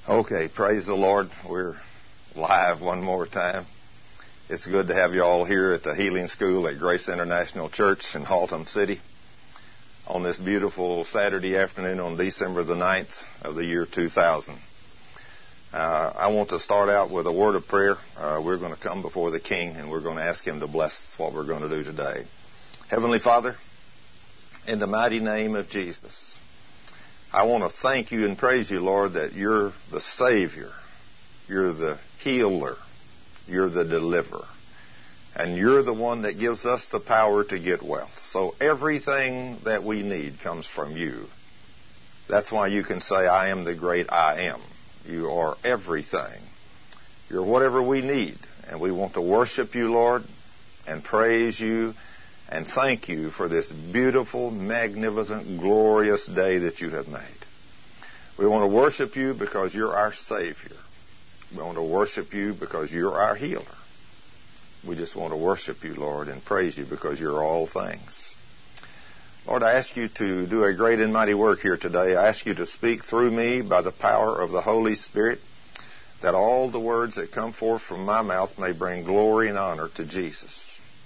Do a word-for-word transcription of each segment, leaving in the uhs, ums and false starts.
Okay, praise the Lord. We're live one more time. It's good to have you all here at the Healing School at Grace International Church in Haltom City on this beautiful Saturday afternoon on December the ninth of the year two thousand. Uh, I want to start out with a word of prayer. Uh, we're going to come before the King and we're going to ask Him to bless what we're going to do today. Heavenly Father, in the mighty name of Jesus, I want to thank you and praise you, Lord, that you're the Savior, you're the healer, you're the deliverer, and you're the one that gives us the power to get wealth. So everything that we need comes from you. That's why you can say, I am the great I am. You are everything. You're whatever we need, and we want to worship you, Lord, and praise you, and thank you for this beautiful, magnificent, glorious day that you have made. We want to worship you because you're our Savior. We want to worship you because you're our healer. We just want to worship you, Lord, and praise you because you're all things. Lord, I ask you to do a great and mighty work here today. I ask you to speak through me by the power of the Holy Spirit, that all the words that come forth from my mouth may bring glory and honor to Jesus.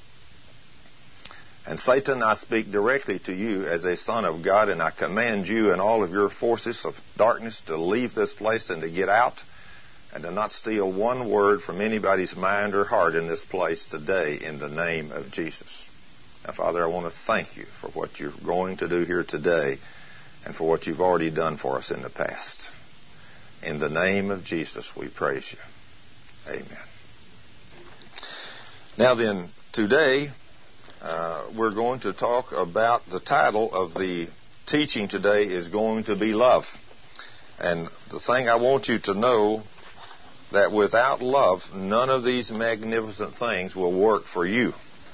And Satan, I speak directly to you as a son of God, and I command you and all of your forces of darkness to leave this place and to get out and to not steal one word from anybody's mind or heart in this place today in the name of Jesus. Now, Father, I want to thank you for what you're going to do here today and for what you've already done for us in the past. In the name of Jesus, we praise you. Amen. Now then, today, Uh, we're going to talk about the title of the teaching today is going to be love. And the thing I want you to know, that without love, none of these magnificent things will work for you.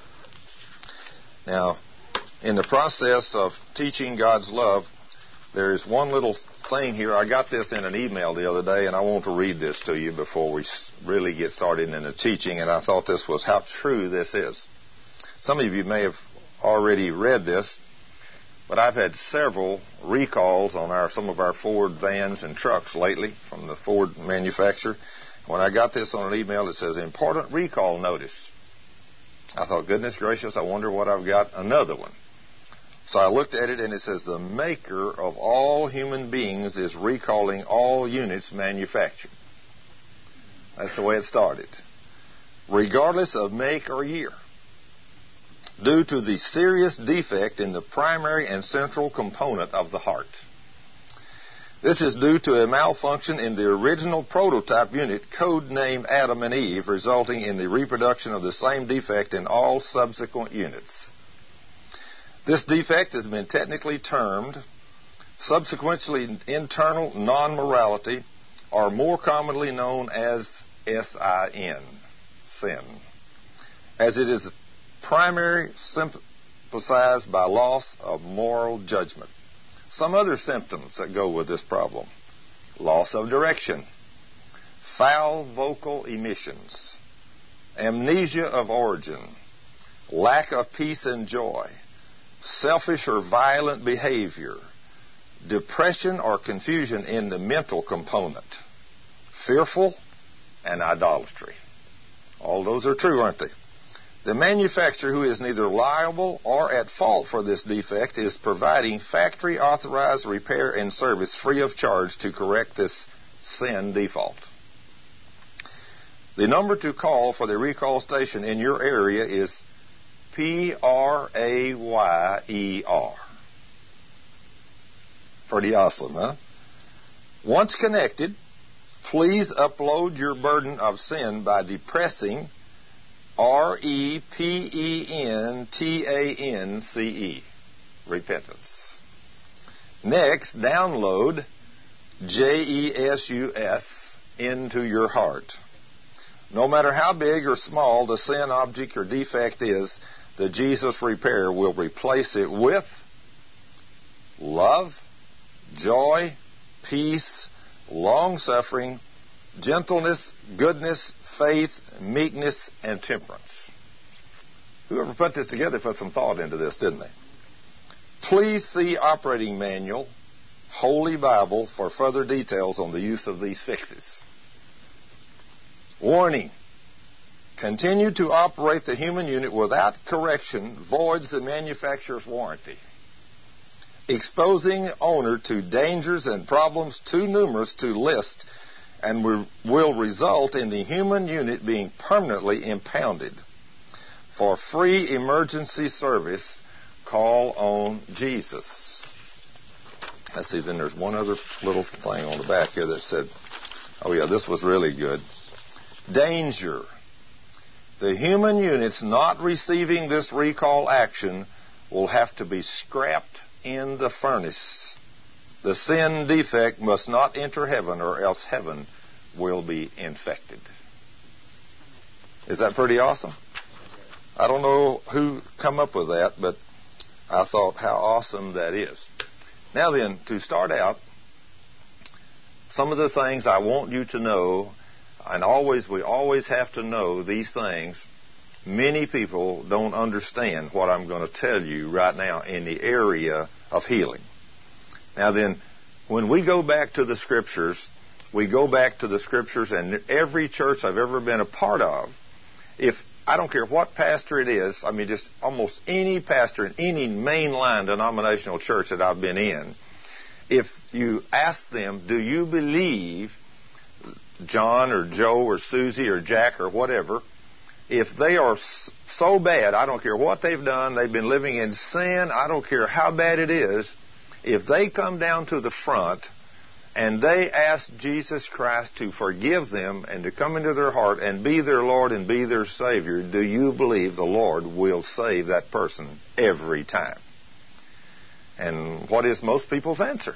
Now, in the process of teaching God's love, there is one little thing here. I got this in an email the other day, and I want to read this to you before we really get started in the teaching, and I thought this was how true this is. Some of you may have already read this, but I've had several recalls on our some of our Ford vans and trucks lately from the Ford manufacturer. When I got this on an email, it says, important recall notice. I thought, goodness gracious, I wonder what I've got, another one. So I looked at it, and it says, the maker of all human beings is recalling all units manufactured. That's the way it started. Regardless of make or year, due to the serious defect in the primary and central component of the heart. This is due to a malfunction in the original prototype unit, codenamed Adam and Eve, resulting in the reproduction of the same defect in all subsequent units. This defect has been technically termed subsequently internal non-morality, or more commonly known as S I N, sin, as it is primary sympathized by loss of moral judgment. Some other symptoms that go with this problem: loss of direction, foul vocal emissions, amnesia of origin, lack of peace and joy, selfish or violent behavior, depression or confusion in the mental component, fearful, and idolatry. All those are true, aren't they? The manufacturer, who is neither liable or at fault for this defect, is providing factory-authorized repair and service free of charge to correct this sin default. The number to call for the recall station in your area is P R A Y E R. Pretty awesome, huh? Once connected, please upload your burden of sin by depressing R E P E N T A N C E, repentance. Next, download J E S U S into your heart. No matter how big or small the sin object or defect is, the Jesus repair will replace it with love, joy, peace, long-suffering, gentleness, goodness, faith, meekness, and temperance. Whoever put this together put some thought into this, didn't they? Please see operating manual Holy Bible for further details on the use of these fixes. Warning. Continue to operate the human unit without correction voids the manufacturer's warranty, exposing owner to dangers and problems too numerous to list, and will result in the human unit being permanently impounded. For free emergency service, call on Jesus. Let's see, then there's one other little thing on the back here that said, oh yeah, this was really good. Danger. The human units not receiving this recall action will have to be scrapped in the furnace. The sin defect must not enter heaven, or else heaven will be infected. Is that pretty awesome? I don't know who come up with that, but I thought how awesome that is. Now then, to start out, some of the things I want you to know, and always we always have to know these things. Many people don't understand what I'm going to tell you right now in the area of healing. Now then, when we go back to the Scriptures, we go back to the Scriptures, and every church I've ever been a part of, if I don't care what pastor it is, I mean just almost any pastor in any mainline denominational church that I've been in, if you ask them, do you believe John or Joe or Susie or Jack or whatever, if they are so bad, I don't care what they've done, they've been living in sin, I don't care how bad it is, if they come down to the front and they ask Jesus Christ to forgive them and to come into their heart and be their Lord and be their Savior, do you believe the Lord will save that person every time? And what is most people's answer?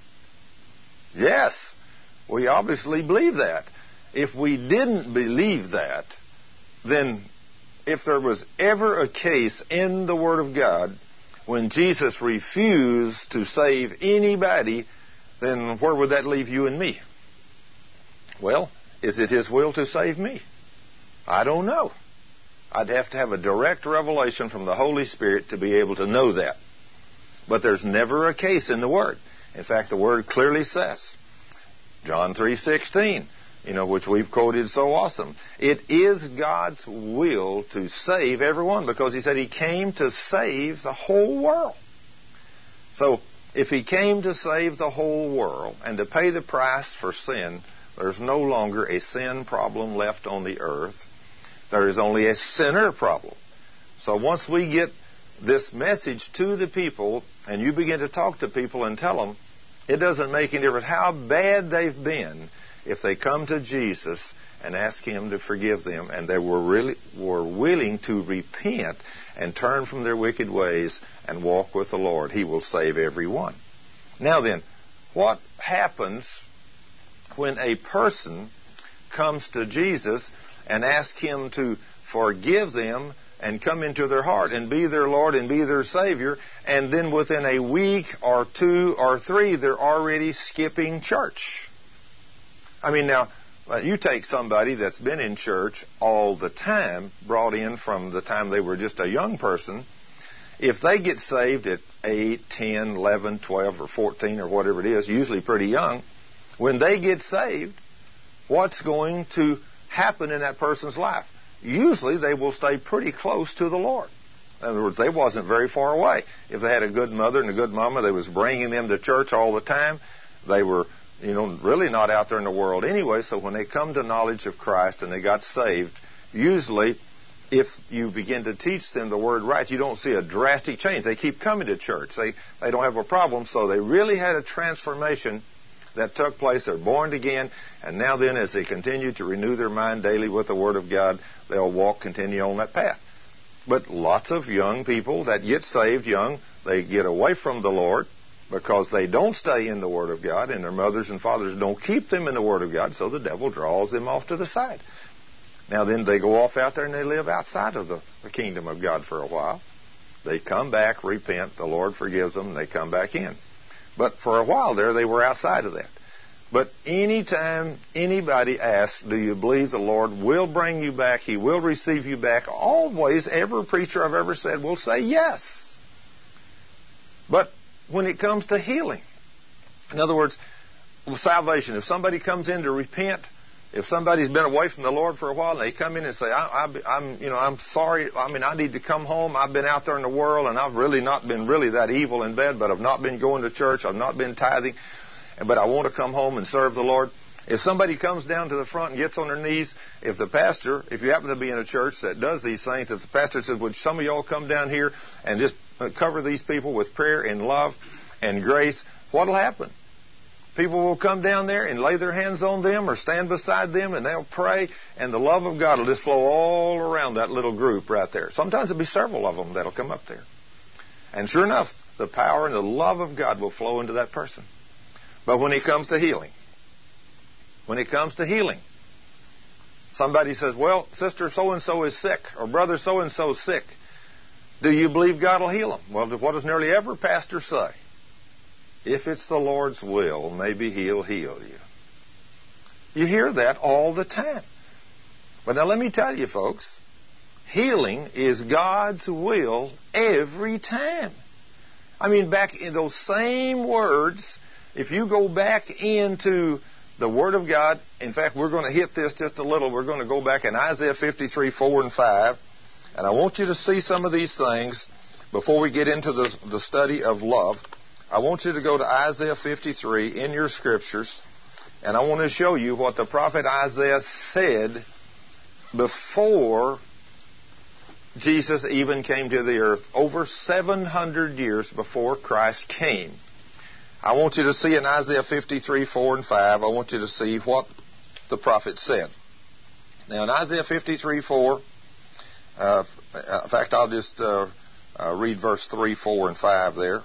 Yes, we obviously believe that. If we didn't believe that, then if there was ever a case in the Word of God when Jesus refused to save anybody, then where would that leave you and me? Well, is it His will to save me? I don't know. I'd have to have a direct revelation from the Holy Spirit to be able to know that. But there's never a case in the Word. In fact, the Word clearly says, John three sixteen, you know, which we've quoted so awesome. It is God's will to save everyone, because He said He came to save the whole world. So, if He came to save the whole world and to pay the price for sin, there's no longer a sin problem left on the earth. There is only a sinner problem. So once we get this message to the people and you begin to talk to people and tell them, it doesn't make any difference how bad they've been. If they come to Jesus and ask Him to forgive them, and they were really were willing to repent and turn from their wicked ways and walk with the Lord, He will save everyone. Now then, what happens when a person comes to Jesus and asks Him to forgive them and come into their heart and be their Lord and be their Savior, and then within a week or two or three, they're already skipping church? I mean, now, you take somebody that's been in church all the time, brought in from the time they were just a young person. If they get saved at eight, ten, eleven, twelve, or fourteen, or whatever it is, usually pretty young, when they get saved, what's going to happen in that person's life? Usually they will stay pretty close to the Lord. In other words, they wasn't very far away. If they had a good mother and a good mama that was bringing them to church all the time, they were, you know, really not out there in the world anyway. So when they come to knowledge of Christ and they got saved, usually if you begin to teach them the Word right, you don't see a drastic change. They keep coming to church. They, they don't have a problem. So they really had a transformation that took place. They're born again. And now then, as they continue to renew their mind daily with the Word of God, they'll walk, continue on that path. But lots of young people that get saved young, they get away from the Lord because they don't stay in the Word of God, and their mothers and fathers don't keep them in the Word of God, so the devil draws them off to the side. Now then, they go off out there and they live outside of the, the kingdom of God for a while. They come back, repent, the Lord forgives them, and they come back in. But for a while there, they were outside of that. But anytime anybody asks, do you believe the Lord will bring you back, He will receive you back, always, every preacher I've ever said will say yes. But when it comes to healing, In other words, with salvation, if somebody comes in to repent, if somebody's been away from the Lord for a while and they come in and say, I, I, I'm, you know, I'm sorry. I mean, I need to come home. I've been out there in the world and I've really not been really that evil and bad, but I've not been going to church. I've not been tithing, but I want to come home and serve the Lord. If somebody comes down to the front and gets on their knees, if the pastor, if you happen to be in a church that does these things, if the pastor says, would some of y'all come down here and just cover these people with prayer and love and grace, what will happen? People will come down there and lay their hands on them or stand beside them and they'll pray, and the love of God will just flow all around that little group right there. Sometimes there'll be several of them that'll come up there. And sure enough, the power and the love of God will flow into that person. But when it comes to healing, when it comes to healing, somebody says, well, sister so-and-so is sick, or brother so-and-so is sick. Do you believe God will heal them? Well, what does nearly every pastor say? If it's the Lord's will, maybe He'll heal you. You hear that all the time. But now let me tell you, folks, healing is God's will every time. I mean, back in those same words, if you go back into the Word of God, in fact, we're going to hit this just a little. We're going to go back in Isaiah fifty-three, four and five. And I want you to see some of these things before we get into the, the study of love. I want you to go to Isaiah fifty-three in your scriptures, and I want to show you what the prophet Isaiah said before Jesus even came to the earth, over seven hundred years before Christ came. I want you to see in Isaiah fifty-three, four and five, I want you to see what the prophet said. Now in Isaiah fifty-three, four, uh, in fact, I'll just uh, uh, read verse three, four, and five there.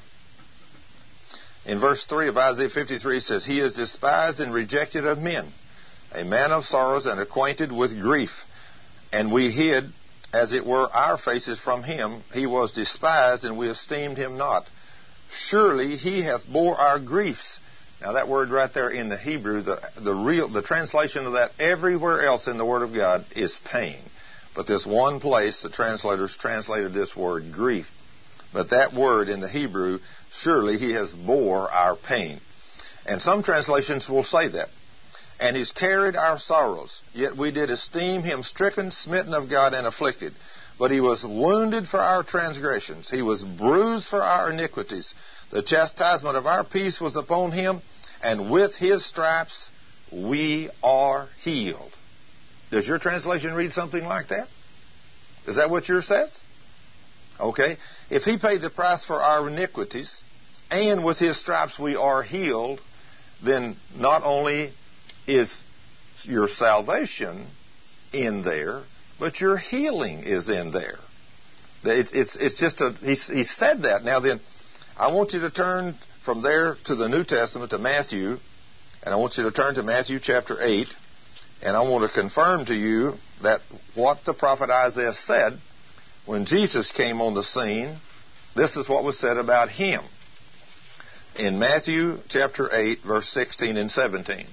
In verse three of Isaiah fifty-three, it says, He is despised and rejected of men, a man of sorrows and acquainted with grief. And we hid, as it were, our faces from him. He was despised, and we esteemed him not. Surely he hath bore our griefs. Now that word right there in the Hebrew, the, the real, the translation of that everywhere else in the Word of God is pain. But this one place, the translators translated this word grief. But that word in the Hebrew, surely he has bore our pain. And some translations will say that. And he's carried our sorrows, yet we did esteem him stricken, smitten of God, and afflicted. But he was wounded for our transgressions. He was bruised for our iniquities. The chastisement of our peace was upon him, and with his stripes we are healed. Does your translation read something like that? Is that what yours says? Okay. If he paid the price for our iniquities, and with his stripes we are healed, then not only is your salvation in there, but your healing is in there. It's, it's, it's just a, he, he said that. Now then, I want you to turn from there to the New Testament, to Matthew, and I want you to turn to Matthew chapter eight, and I want to confirm to you that what the prophet Isaiah said when Jesus came on the scene, this is what was said about him. In Matthew chapter eight, verse sixteen and seventeen.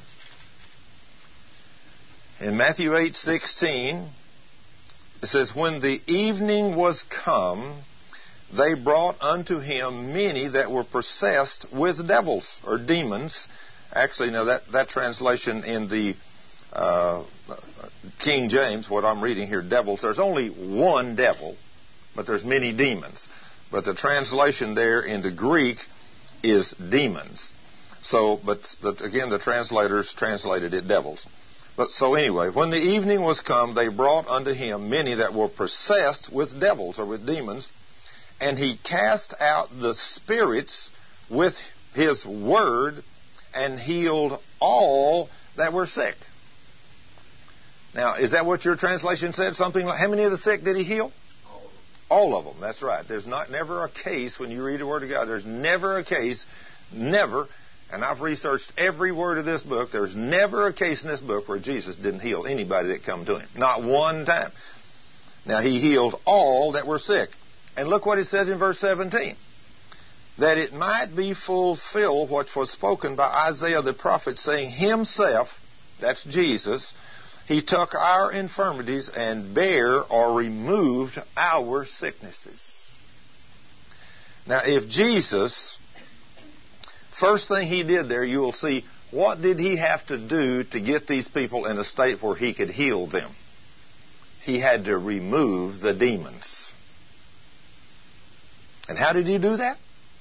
In Matthew eight, sixteen, it says, When the evening was come, they brought unto him many that were possessed with devils, or demons. Actually, now that, that translation in the uh, King James, what I'm reading here, devils, there's only one devil, but there's many demons. But the translation there in the Greek is demons. So, but the, again, the translators translated it devils. But so anyway, when the evening was come, they brought unto him many that were possessed with devils, or with demons, and he cast out the spirits with his word, and healed all that were sick. Now, is that what your translation said? Something like, how many of the sick did he heal? All of them. All of them, that's right. There's not never a case, when you read the Word of God, there's never a case, never, and I've researched every word of this book, there's never a case in this book where Jesus didn't heal anybody that come to him. Not one time. Now, he healed all that were sick. And look what it says in verse seventeen. That it might be fulfilled what was spoken by Isaiah the prophet, saying, Himself, that's Jesus, He took our infirmities and bare or removed our sicknesses. Now, if Jesus First thing he did there, you will see, what did he have to do to get these people in a state where he could heal them? He had to remove the demons. And how did he do that?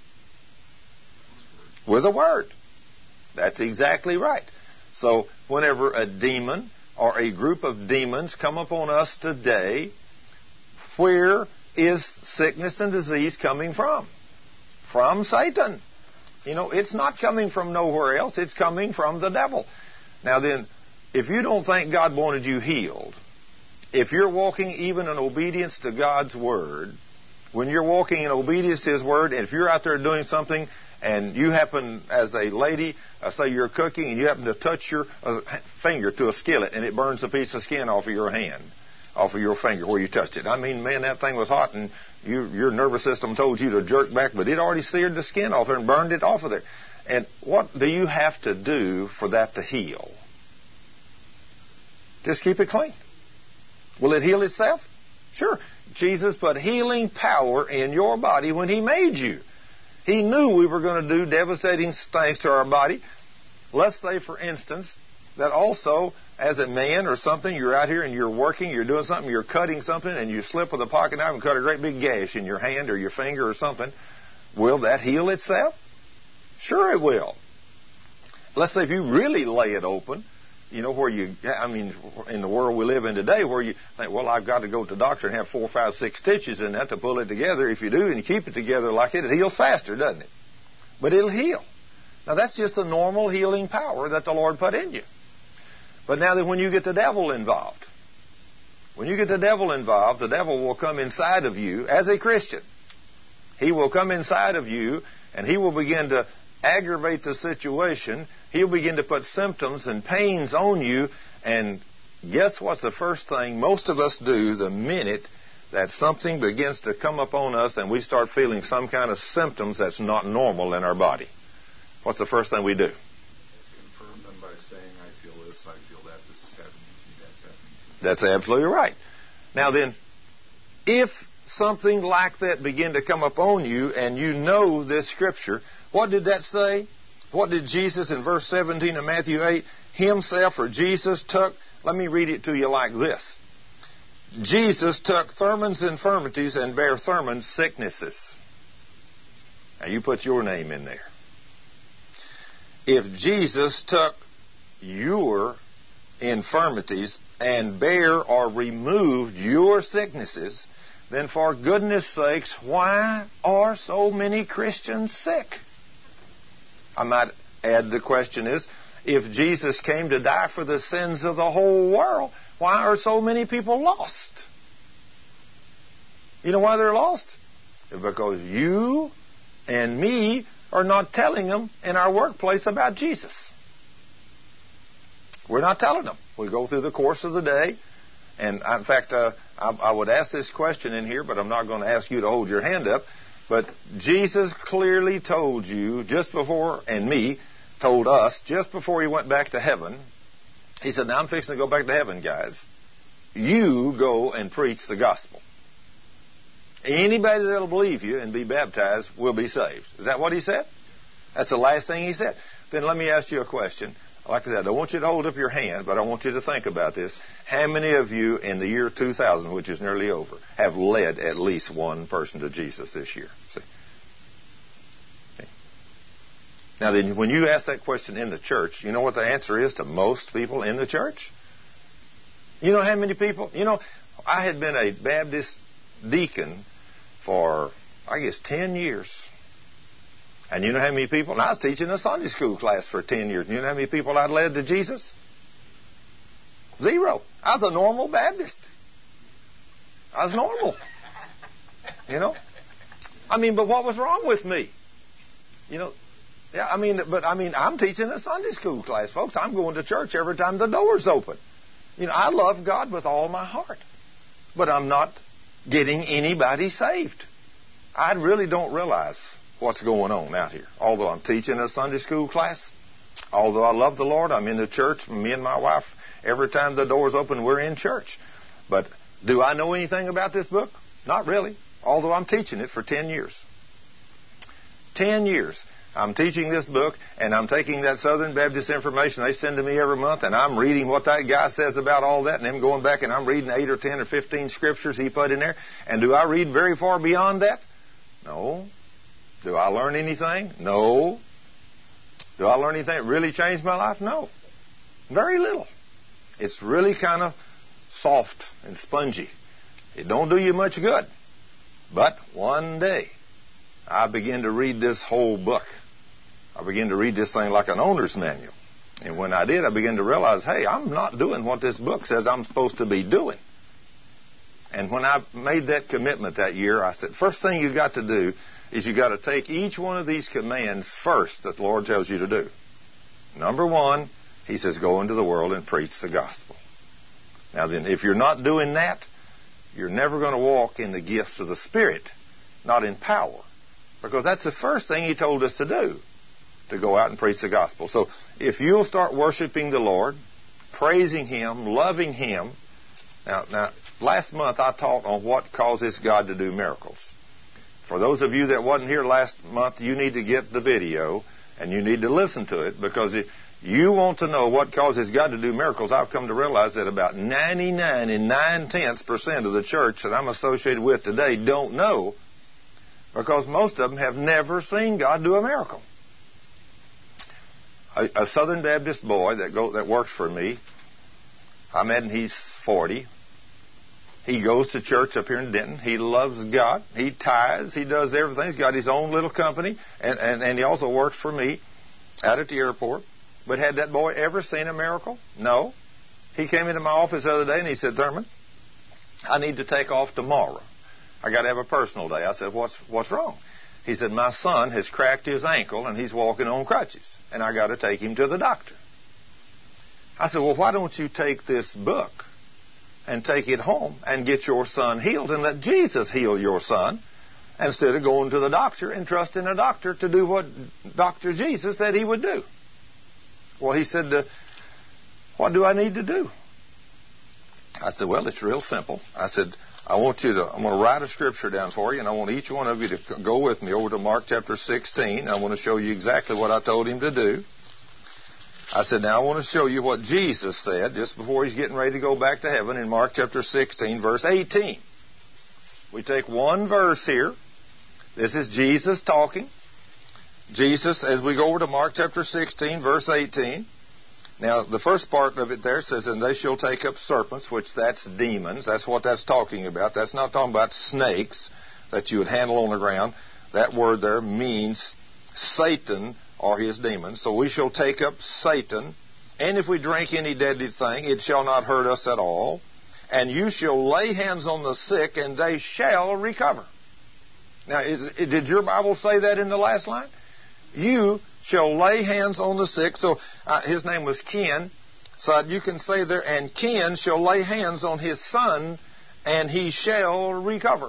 With a word. That's exactly right. So whenever a demon or a group of demons come upon us today, where is sickness and disease coming from? From Satan. You know, it's not coming from nowhere else. It's coming from the devil. Now then, if you don't think God wanted you healed, if you're walking even in obedience to God's Word, when you're walking in obedience to His Word, and if you're out there doing something and you happen, as a lady, uh, say you're cooking and you happen to touch your uh, finger to a skillet and it burns a piece of skin off of your hand, off of your finger where you touched it. I mean, man, that thing was hot and you, your nervous system told you to jerk back, but it already seared the skin off there and burned it off of there. And what do you have to do for that to heal? Just keep it clean. Will it heal itself? Sure. Jesus put healing power in your body when He made you. He knew we were going to do devastating things to our body. Let's say, for instance, that also, as a man or something, you're out here and you're working, you're doing something, you're cutting something, and you slip with a pocket knife and cut a great big gash in your hand or your finger or something. Will that heal itself? Sure it will. Let's say if you really lay it open, you know, where you, I mean, in the world we live in today, where you think, well, I've got to go to the doctor and have four, five, six stitches in that to pull it together. If you do and you keep it together like it, it heals faster, doesn't it? But it'll heal. Now, that's just the normal healing power that the Lord put in you. But now that when you get the devil involved, when you get the devil involved, the devil will come inside of you as a Christian. He will come inside of you and he will begin to aggravate the situation. He'll begin to put symptoms and pains on you. And guess what's the first thing most of us do the minute that something begins to come upon us and we start feeling some kind of symptoms that's not normal in our body? What's the first thing we do? Confirm them by saying, I feel this, I feel that, this is happening to me, that's happening to me. That's absolutely right. Now then, if something like that begin to come upon you and you know this scripture, what did that say? What did Jesus in verse seventeen of Matthew eight, Himself or Jesus took? Let me read it to you like this. Jesus took Thurman's infirmities and bare Thurman's sicknesses. Now you put your name in there. If Jesus took your infirmities and bare or removed your sicknesses, then for goodness sakes, why are so many Christians sick? I might add, the question is, if Jesus came to die for the sins of the whole world, why are so many people lost? You know why they're lost? Because you and me are not telling them in our workplace about Jesus. We're not telling them. We go through the course of the day, and in fact, uh, I, I would ask this question in here, but I'm not going to ask you to hold your hand up. But Jesus clearly told you just before, and me, told us just before He went back to heaven, He said, now I'm fixing to go back to heaven, guys. You go and preach the gospel. Anybody that will believe you and be baptized will be saved. Is that what He said? That's the last thing He said. Then let me ask you a question. Like I said, I don't want you to hold up your hand, but I want you to think about this. How many of you in the year two thousand, which is nearly over, have led at least one person to Jesus this year? See? Okay. Now then, when you ask that question in the church, you know what the answer is to most people in the church? You know how many people? You know, I had been a Baptist deacon for, I guess, ten years. And you know how many people? And I was teaching a Sunday school class for ten years. And you know how many people I'd led to Jesus? Zero. I was a normal Baptist. I was normal. You know? I mean, but what was wrong with me? You know? Yeah, I mean, but I mean, I'm teaching a Sunday school class, folks. I'm going to church every time the door's open. You know, I love God with all my heart. But I'm not getting anybody saved. I really don't realize what's going on out here. Although I'm teaching a Sunday school class, although I love the Lord, I'm in the church, me and my wife, every time the door's open, we're in church. But do I know anything about this book? Not really, although I'm teaching it for ten years. Ten years. I'm teaching this book, and I'm taking that Southern Baptist information they send to me every month, and I'm reading what that guy says about all that, and then going back and I'm reading eight or ten or fifteen scriptures he put in there. And do I read very far beyond that? No. Do I learn anything? No. Do I learn anything that really changed my life? No. Very little. It's really kind of soft and spongy. It don't do you much good. But one day, I began to read this whole book. I began to read this thing like an owner's manual. And when I did, I began to realize, hey, I'm not doing what this book says I'm supposed to be doing. And when I made that commitment that year, I said, first thing you got to do is you got to take each one of these commands first that the Lord tells you to do. Number one, He says, go into the world and preach the gospel. Now then, if you're not doing that, you're never going to walk in the gifts of the Spirit, not in power. Because that's the first thing He told us to do, to go out and preach the gospel. So if you'll start worshiping the Lord, praising Him, loving Him. Now, now, last month I taught on what causes God to do miracles. For those of you that wasn't here last month, you need to get the video and you need to listen to it, because if you want to know what causes God to do miracles, I've come to realize that about ninety-nine and nine-tenths percent of the church that I'm associated with today don't know, because most of them have never seen God do a miracle. A, a Southern Baptist boy that go, that works for me, I met him, he's forty. He goes to church up here in Denton. He loves God. He tithes. He does everything. He's got his own little company, and, and, and he also works for me out at the airport. But had that boy ever seen a miracle? No. He came into my office the other day and he said, Thurman, I need to take off tomorrow. I got to have a personal day. I said, what's what's wrong? He said, my son has cracked his ankle and he's walking on crutches, and I got to take him to the doctor. I said, well, why don't you take this book and take it home and get your son healed and let Jesus heal your son, instead of going to the doctor and trusting a doctor to do what Doctor Jesus said He would do? Well, he said, uh, what do I need to do? I said, well, it's real simple. I said, I want you to, I'm going to write a scripture down for you, and I want each one of you to go with me over to Mark chapter sixteen. I want to show you exactly what I told him to do. I said, now I want to show you what Jesus said just before He's getting ready to go back to heaven in Mark chapter sixteen, verse eighteen. We take one verse here. This is Jesus talking. Jesus, as we go over to Mark chapter sixteen, verse eighteen. Now, the first part of it there says, and they shall take up serpents, which that's demons. That's what that's talking about. That's not talking about snakes that you would handle on the ground. That word there means Satan or his demons. So we shall take up Satan, and if we drink any deadly thing, it shall not hurt us at all. And you shall lay hands on the sick, and they shall recover. Now, is, did your Bible say that in the last line? You shall lay hands on the sick. So uh, his name was Ken. So you can say there, and Ken shall lay hands on his son, and he shall recover.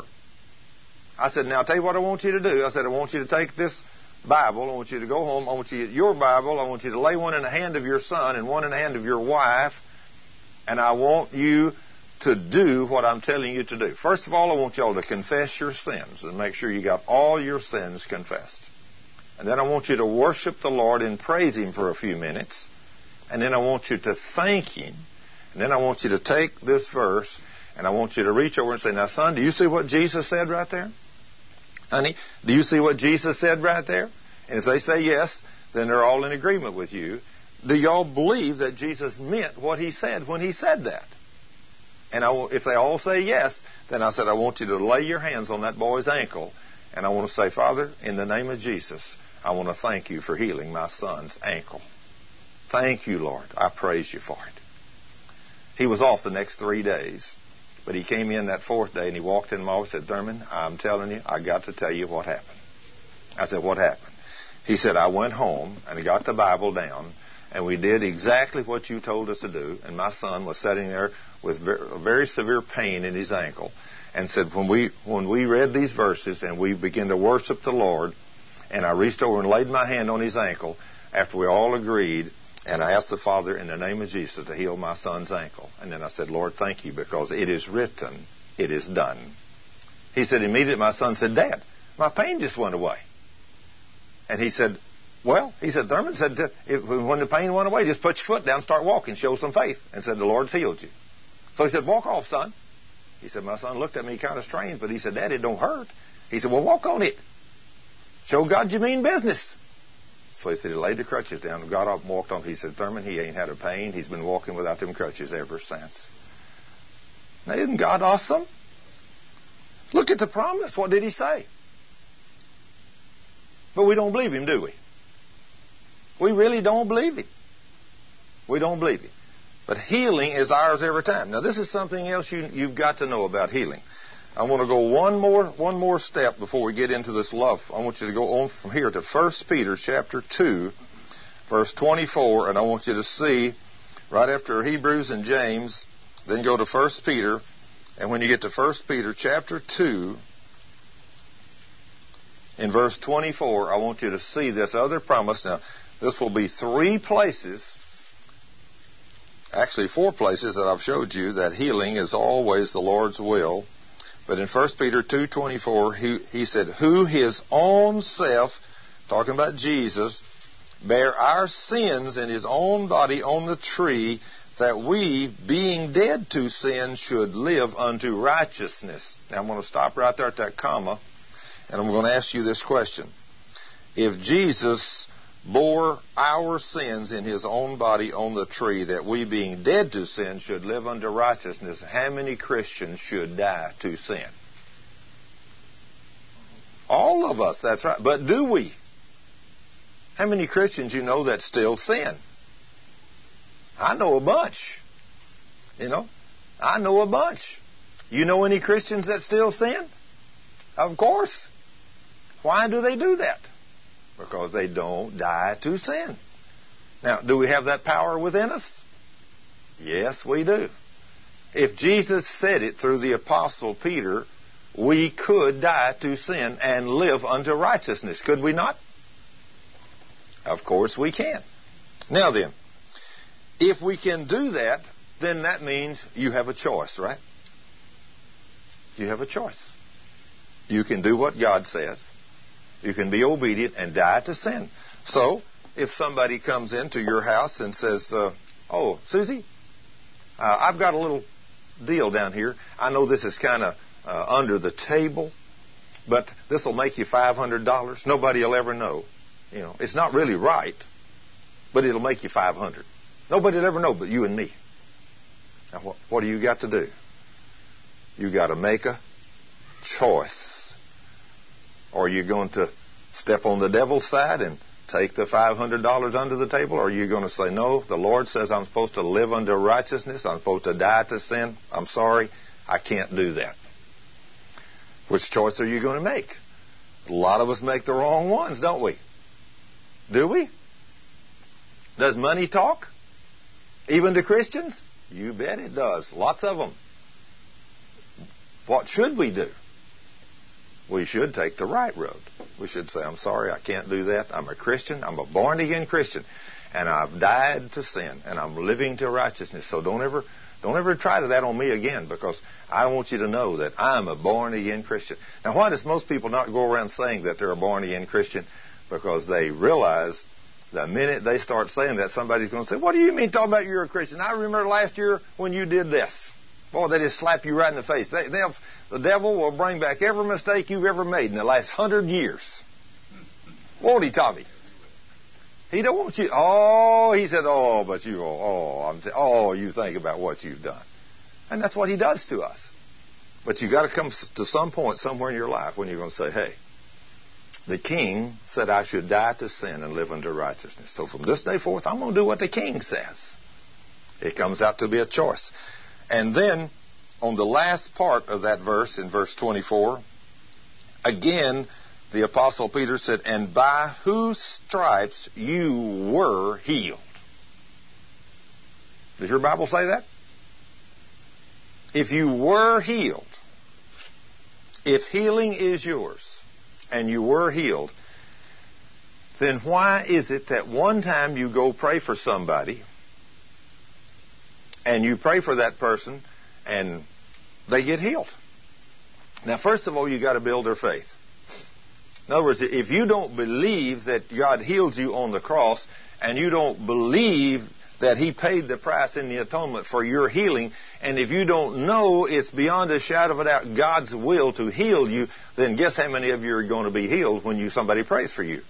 I said, now I'll tell you what I want you to do. I said, I want you to take this Bible. I want you to go home. I want you to get your Bible. I want you to lay one in the hand of your son and one in the hand of your wife. And I want you to do what I'm telling you to do. First of all, I want you all to confess your sins and make sure you got all your sins confessed. And then I want you to worship the Lord and praise Him for a few minutes. And then I want you to thank Him. And then I want you to take this verse and I want you to reach over and say, now, son, do you see what Jesus said right there? Honey, do you see what Jesus said right there? And if they say yes, then they're all in agreement with you. Do y'all believe that Jesus meant what He said when He said that? And I, if they all say yes, then I said, I want you to lay your hands on that boy's ankle. And I want to say, Father, in the name of Jesus, I want to thank You for healing my son's ankle. Thank You, Lord. I praise You for it. He was off the next three days. But he came in that fourth day and he walked in my office and said, Thurman, I'm telling you, I got to tell you what happened. I said, what happened? He said, I went home and I got the Bible down and we did exactly what you told us to do. And my son was sitting there with very severe pain in his ankle and said, when we when we read these verses and we began to worship the Lord, and I reached over and laid my hand on his ankle after we all agreed, and I asked the Father in the name of Jesus to heal my son's ankle. And then I said, Lord, thank You, because it is written, it is done. He said, immediately my son said, Dad, my pain just went away. And he said, Well, he said, Thurman said, if, when the pain went away, just put your foot down, start walking, show some faith. And said, the Lord's healed you. So he said, walk off, son. He said, my son looked at me kind of strange, but he said, Dad, it don't hurt. He said, well, walk on it. Show God you mean business. So he said, he laid the crutches down and got up and walked on. He said, Thurman, he ain't had a pain. He's been walking without them crutches ever since. Now, isn't God awesome? Look at the promise. What did he say? But we don't believe him, do we? We really don't believe him. We don't believe him. But healing is ours every time. Now, this is something else you, you've got to know about healing. I want to go one more one more step before we get into this love. I want you to go on from here to First Peter chapter two, verse twenty-four, and I want you to see right after Hebrews and James, then go to First Peter, and when you get to First Peter chapter two, in verse twenty-four, I want you to see this other promise. Now, this will be three places, actually four places that I've showed you that healing is always the Lord's will. But in First Peter two twenty-four, he, he said, who his own self, talking about Jesus, bare our sins in his own body on the tree, that we, being dead to sin, should live unto righteousness. Now I'm going to stop right there at that comma, and I'm going to ask you this question. If Jesus bore our sins in his own body on the tree, that we, being dead to sin, should live unto righteousness, how many Christians should die to sin? All of us, that's right. But do we? How many Christians you know that still sin? I know a bunch. You know, I know a bunch. You know any Christians that still sin? Of course. Why do they do that? Because they don't die to sin. Now, do we have that power within us? Yes, we do. If Jesus said it through the Apostle Peter, we could die to sin and live unto righteousness. Could we not? Of course we can. Now then, if we can do that, then that means you have a choice, right? You have a choice. You can do what God says. You can be obedient and die to sin. So, if somebody comes into your house and says, uh, oh, Susie, uh, I've got a little deal down here. I know this is kind of uh, under the table, but this will make you five hundred dollars. Nobody will ever know. You know, it's not really right, but it'll make you five hundred dollars. Nobody will ever know but you and me. Now, what, what do you got to do? You got to make a choice. Are you going to step on the devil's side and take the five hundred dollars under the table? Or are you going to say, no, the Lord says I'm supposed to live under righteousness. I'm supposed to die to sin. I'm sorry, I can't do that. Which choice are you going to make? A lot of us make the wrong ones, don't we? Do we? Does money talk? Even to Christians? You bet it does. Lots of them. What should we do? We should take the right road. We should say, I'm sorry, I can't do that. I'm a Christian. I'm a born-again Christian. And I've died to sin. And I'm living to righteousness. So don't ever don't ever try to that on me again, because I want you to know that I'm a born-again Christian. Now, why does most people not go around saying that they're a born-again Christian? Because they realize the minute they start saying that, somebody's going to say, what do you mean talking about you're a Christian? I remember last year when you did this. Boy, they just slap you right in the face. They, they'll, the devil will bring back every mistake you've ever made in the last hundred years. Won't he, Tommy? He don't want you. Oh, he said, oh, but you, oh, I'm t- oh, you think about what you've done. And that's what he does to us. But you got to come to some point somewhere in your life when you're going to say, hey, the king said I should die to sin and live unto righteousness. So from this day forth, I'm going to do what the king says. It comes out to be a choice. And then, on the last part of that verse, in verse twenty-four, again, the Apostle Peter said, and by whose stripes you were healed. Does your Bible say that? If you were healed, if healing is yours, and you were healed, then why is it that one time you go pray for somebody, and you pray for that person, and they get healed? Now, first of all, you got to build their faith. In other words, if you don't believe that God healed you on the cross, and you don't believe that He paid the price in the atonement for your healing, and if you don't know it's beyond a shadow of a doubt God's will to heal you, then guess how many of you are going to be healed when you somebody prays for you?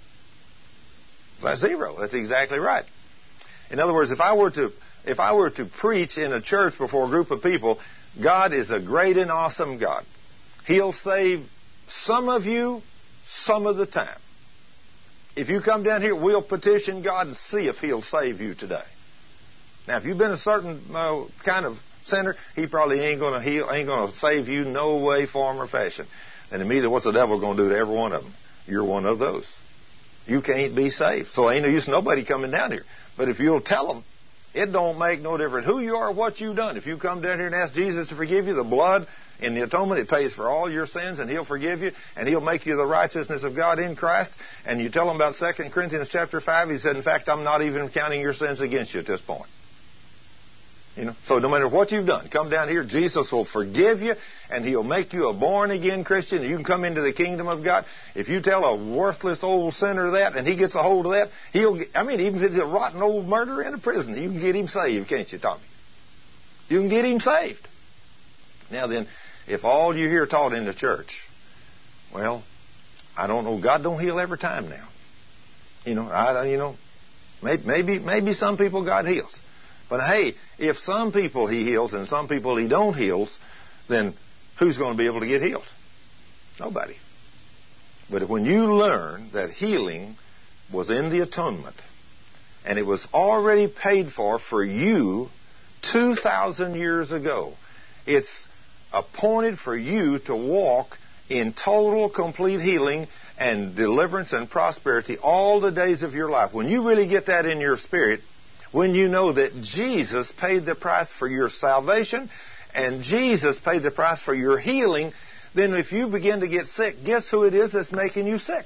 That's zero. That's exactly right. In other words, if I were to if I were to preach in a church before a group of people, God is a great and awesome God. He'll save some of you some of the time. If you come down here, we'll petition God and see if He'll save you today. Now, if you've been a certain uh, kind of sinner, He probably ain't going to heal, ain't going to save you no way, form, or fashion. And immediately, what's the devil going to do to every one of them? You're one of those. You can't be saved. So ain't no use nobody coming down here. But if you'll tell them, it don't make no difference who you are or what you've done. If you come down here and ask Jesus to forgive you, the blood in the atonement, it pays for all your sins, and He'll forgive you, and He'll make you the righteousness of God in Christ. And you tell Him about Second Corinthians chapter five, He said, in fact, I'm not even counting your sins against you at this point. You know, so no matter what you've done, come down here, Jesus will forgive you, and He'll make you a born-again Christian. You can come into the kingdom of God. If you tell a worthless old sinner that, and he gets a hold of that, he'll get, I mean, even if it's a rotten old murderer in a prison, you can get him saved, can't you, Tommy? You can get him saved. Now then, if all you hear taught in the church, well, I don't know, God don't heal every time now. You know, I, you know, maybe, maybe, maybe some people God heals. But hey, if some people He heals and some people He don't heals, then who's going to be able to get healed? Nobody. But when you learn that healing was in the atonement, and it was already paid for for you two thousand years ago, it's appointed for you to walk in total, complete healing and deliverance and prosperity all the days of your life. When you really get that in your spirit, when you know that Jesus paid the price for your salvation and Jesus paid the price for your healing, then if you begin to get sick, guess who it is that's making you sick?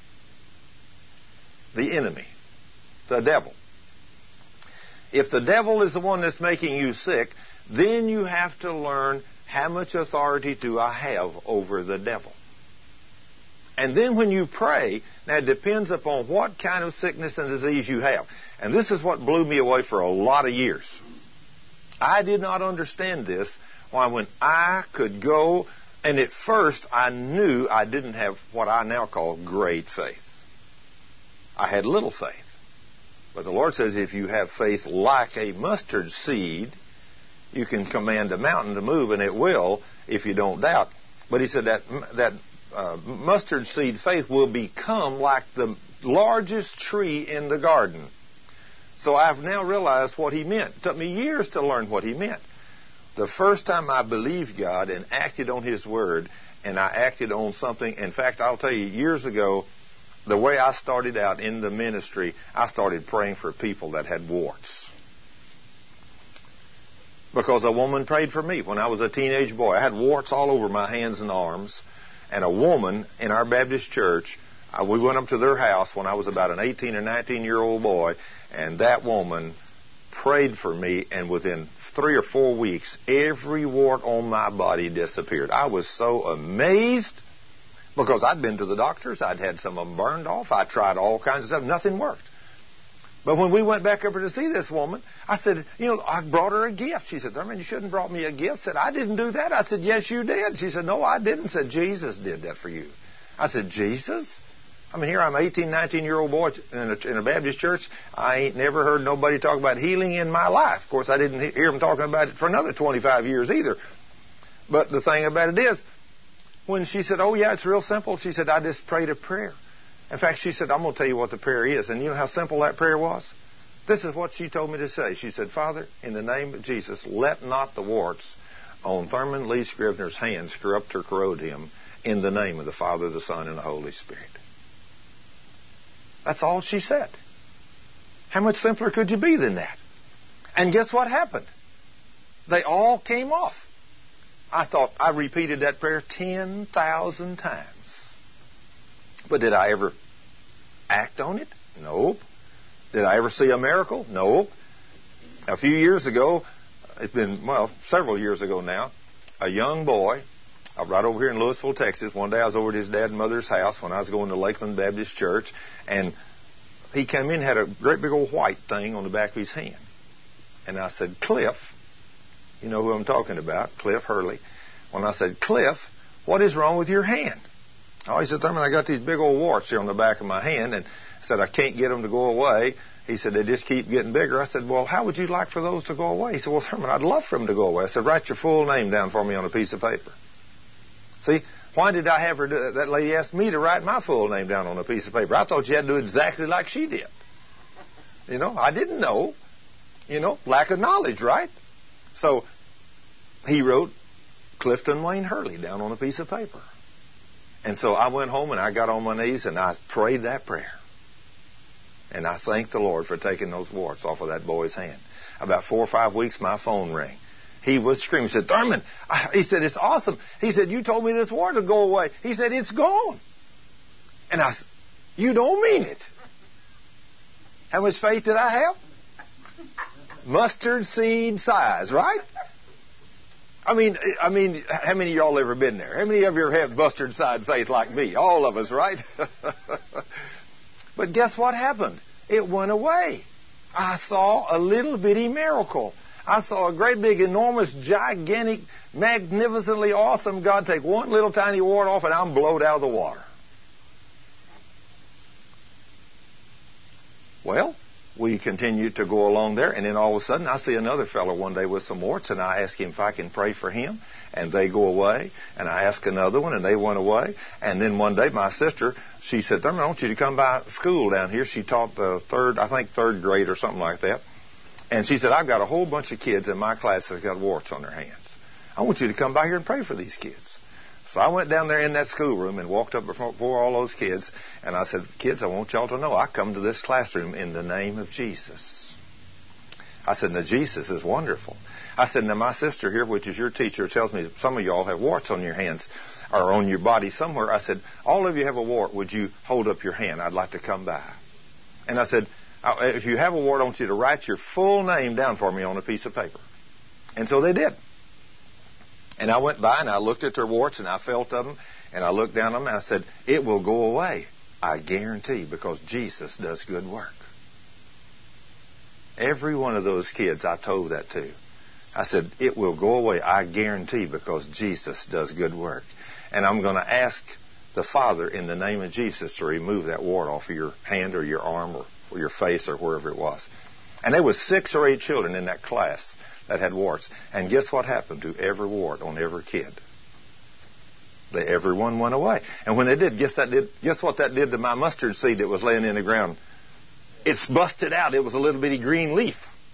The enemy, the devil. If the devil is the one that's making you sick, then you have to learn, how much authority do I have over the devil? And then when you pray, now it depends upon what kind of sickness and disease you have. And this is what blew me away for a lot of years. I did not understand this. Why, when I could go, and at first I knew I didn't have what I now call great faith. I had little faith. But the Lord says if you have faith like a mustard seed, you can command a mountain to move, and it will if you don't doubt. But He said that that uh, mustard seed faith will become like the largest tree in the garden. So I've now realized what He meant. It took me years to learn what He meant. The first time I believed God and acted on His Word, and I acted on something, in fact, I'll tell you, years ago, the way I started out in the ministry, I started praying for people that had warts. Because a woman prayed for me when I was a teenage boy. I had warts all over my hands and arms. And a woman in our Baptist church, uh, we went up to their house when I was about an eighteen or nineteen-year-old boy, and that woman prayed for me, and within three or four weeks, every wart on my body disappeared. I was so amazed because I'd been to the doctors. I'd had some of them burned off. I tried all kinds of stuff. Nothing worked. But when we went back over to see this woman, I said, you know, I brought her a gift. She said, Thurman, you shouldn't have brought me a gift. I said, I didn't do that. I said, yes, you did. She said, no, I didn't. I said, Jesus did that for you. I said, Jesus? I mean, here I'm an eighteen, nineteen-year-old boy in a, in a Baptist church. I ain't never heard nobody talk about healing in my life. Of course, I didn't hear them talking about it for another twenty-five years either. But the thing about it is, when she said, oh, yeah, it's real simple, she said, I just prayed a prayer. In fact, she said, I'm going to tell you what the prayer is. And you know how simple that prayer was? This is what she told me to say. She said, Father, in the name of Jesus, let not the warts on Thurman Lee Scrivener's hands corrupt or corrode him, in the name of the Father, the Son, and the Holy Spirit. That's all she said. How much simpler could you be than that? And guess what happened? They all came off. I thought I repeated that prayer ten thousand times. But did I ever act on it? Nope. Did I ever see a miracle? Nope. A few years ago, it's been, well, several years ago now, a young boy uh, right over here in Louisville, Texas. One day I was over at his dad and mother's house when I was going to Lakeland Baptist Church, and he came in and had a great big old white thing on the back of his hand. And I said, Cliff, you know who I'm talking about, Cliff Hurley. When I said, Cliff, what is wrong with your hand? Oh, he said, Thurman, I got these big old warts here on the back of my hand, and said, I can't get them to go away. He said, they just keep getting bigger. I said, well, how would you like for those to go away? He said, well, Thurman, I'd love for them to go away. I said, write your full name down for me on a piece of paper. See, why did I have her do that? That lady asked me to write my full name down on a piece of paper. I thought you had to do exactly like she did. You know, I didn't know. You know, lack of knowledge, right? So he wrote Clifton Wayne Hurley down on a piece of paper. And so I went home and I got on my knees and I prayed that prayer. And I thanked the Lord for taking those warts off of that boy's hand. About four or five weeks, my phone rang. He was screaming. He said, Thurman, I, he said, it's awesome. He said, you told me this wart would go away. He said, it's gone. And I said, you don't mean it. How much faith did I have? Mustard seed size, right? I mean, I mean, how many of y'all ever been there? How many of you have mustard seed faith like me? All of us, right? But guess what happened? It went away. I saw a little bitty miracle. I saw a great big, enormous, gigantic, magnificently awesome God take one little tiny wart off and I'm blowed out of the water. Well, we continued to go along there, and then all of a sudden I see another fellow one day with some warts, and I ask him if I can pray for him, and they go away. And I ask another one, and they went away. And then one day my sister, she said, Thurman, I want you to come by school down here. She taught the third, I think third grade or something like that. And she said, I've got a whole bunch of kids in my class that have got warts on their hands. I want you to come by here and pray for these kids. So I went down there in that schoolroom and walked up before all those kids, and I said, kids, I want y'all to know I come to this classroom in the name of Jesus. I said, now Jesus is wonderful. I said, now my sister here, which is your teacher, tells me some of y'all have warts on your hands or on your body somewhere. I said, all of you have a wart. Would you hold up your hand? I'd like to come by. And I said, if you have a wart, I want you to write your full name down for me on a piece of paper. And so they did. And I went by and I looked at their warts and I felt of them and I looked down on them and I said, it will go away, I guarantee, because Jesus does good work. Every one of those kids I told that to. I said, it will go away, I guarantee, because Jesus does good work. And I'm going to ask the Father in the name of Jesus to remove that wart off of your hand or your arm or, or your face or wherever it was. And there was six or eight children in that class that had warts. And guess what happened to every wart on every kid? They, everyone went away. And when they did, guess that did, guess what that did to my mustard seed that was laying in the ground? It's busted out. It was a little bitty green leaf.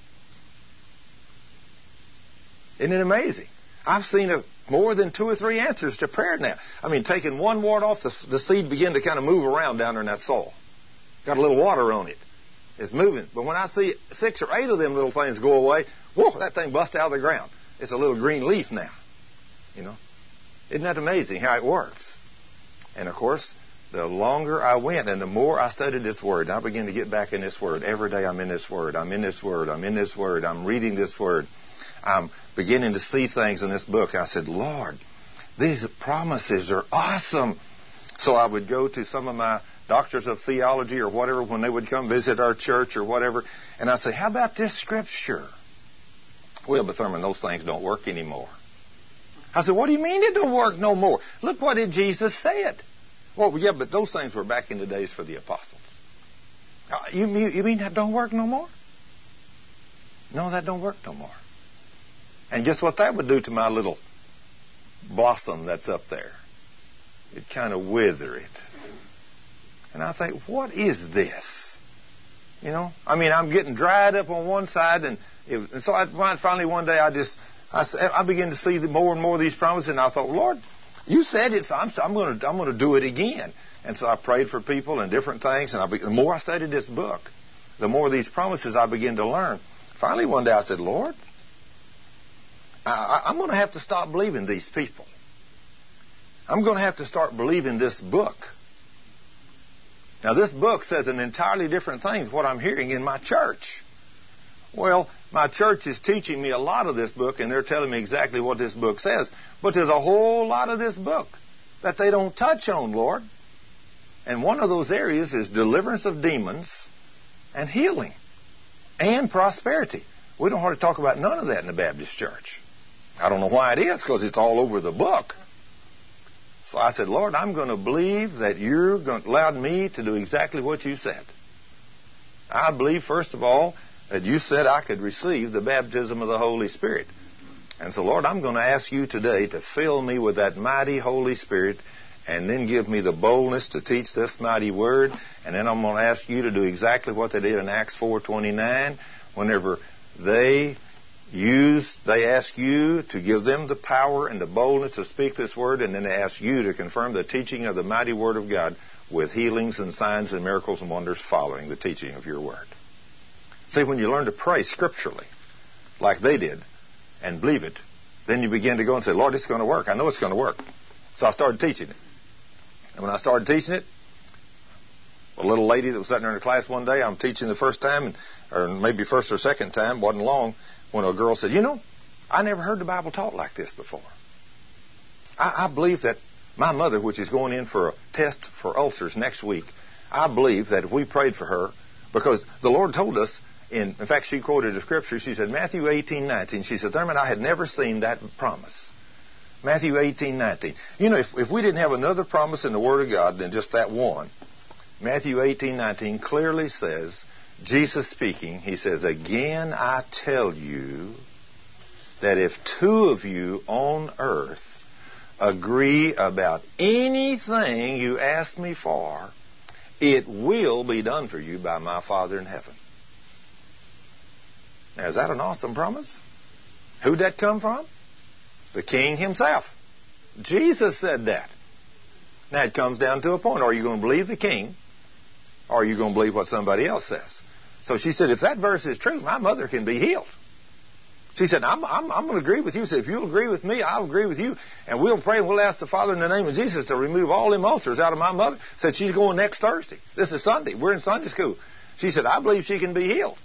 Isn't it amazing? I've seen a, more than two or three answers to prayer now. I mean, taking one wart off, the, the seed began to kind of move around down there in that soil. Got a little water on it. It's moving. But when I see six or eight of them little things go away, whoa, that thing busts out of the ground. It's a little green leaf now. You know? Isn't that amazing how it works? And, of course, the longer I went and the more I studied this Word, and I began to get back in this Word. Every day I'm in this Word. I'm in this Word. I'm in this Word. I'm reading this Word. I'm beginning to see things in this book. I said, Lord, these promises are awesome. So I would go to some of my doctors of theology or whatever when they would come visit our church or whatever, and I'd say, how about this scripture? Well, but Thurman, those things don't work anymore. I said, what do you mean it don't work no more? Look what did Jesus said. Well, yeah, but those things were back in the days for the apostles. You, you, you mean that don't work no more? No, that don't work no more. And guess what that would do to my little blossom that's up there? It'd kind of wither it. And I think, what is this? You know, I mean, I'm getting dried up on one side, and, it, and so I finally one day I just I, I began to see the more and more of these promises, and I thought, Lord, you said it, so I'm, I'm going to I'm going to do it again. And so I prayed for people and different things, and I, the more I studied this book, the more of these promises I began to learn. Finally, one day I said, Lord, I, I'm going to have to stop believing these people. I'm going to have to start believing this book. Now, this book says an entirely different thing than what I'm hearing in my church. Well, my church is teaching me a lot of this book, and they're telling me exactly what this book says. But there's a whole lot of this book that they don't touch on, Lord. And one of those areas is deliverance of demons and healing and prosperity. We don't hardly talk about none of that in the Baptist church. I don't know why it is, because it's all over the book. So I said, Lord, I'm going to believe that you're going to allow me to do exactly what you said. I believe, first of all, that you said I could receive the baptism of the Holy Spirit. And so, Lord, I'm going to ask you today to fill me with that mighty Holy Spirit, and then give me the boldness to teach this mighty word. And then I'm going to ask you to do exactly what they did in Acts four twenty-nine. Whenever they use, they ask you to give them the power and the boldness to speak this word, and then they ask you to confirm the teaching of the mighty word of God with healings and signs and miracles and wonders following the teaching of your word. See, when you learn to pray scripturally, like they did, and believe it, then you begin to go and say, Lord, it's going to work. I know it's going to work. So I started teaching it. And when I started teaching it, a little lady that was sitting there in the class one day, I'm teaching the first time, and, or maybe first or second time, wasn't long, when a girl said, you know, I never heard the Bible taught like this before. I, I believe that my mother, which is going in for a test for ulcers next week, I believe that if we prayed for her, because the Lord told us, in, in fact, she quoted a scripture. She said, Matthew eighteen nineteen. She said, Thurman, I had never seen that promise. Matthew eighteen nineteen. You know, if, if we didn't have another promise in the Word of God than just that one, Matthew eighteen nineteen clearly says, Jesus speaking, he says, again I tell you that if two of you on earth agree about anything you ask me for, it will be done for you by my Father in heaven. Now, is that an awesome promise? Who'd that come from? The King himself. Jesus said that. Now, it comes down to a point. Are you going to believe the King, or are you going to believe what somebody else says? So she said, if that verse is true, my mother can be healed. She said, I'm, I'm, I'm going to agree with you. She said, if you'll agree with me, I'll agree with you. And we'll pray and we'll ask the Father in the name of Jesus to remove all them ulcers out of my mother. Said she's going next Thursday. This is Sunday. We're in Sunday school. She said, I believe she can be healed.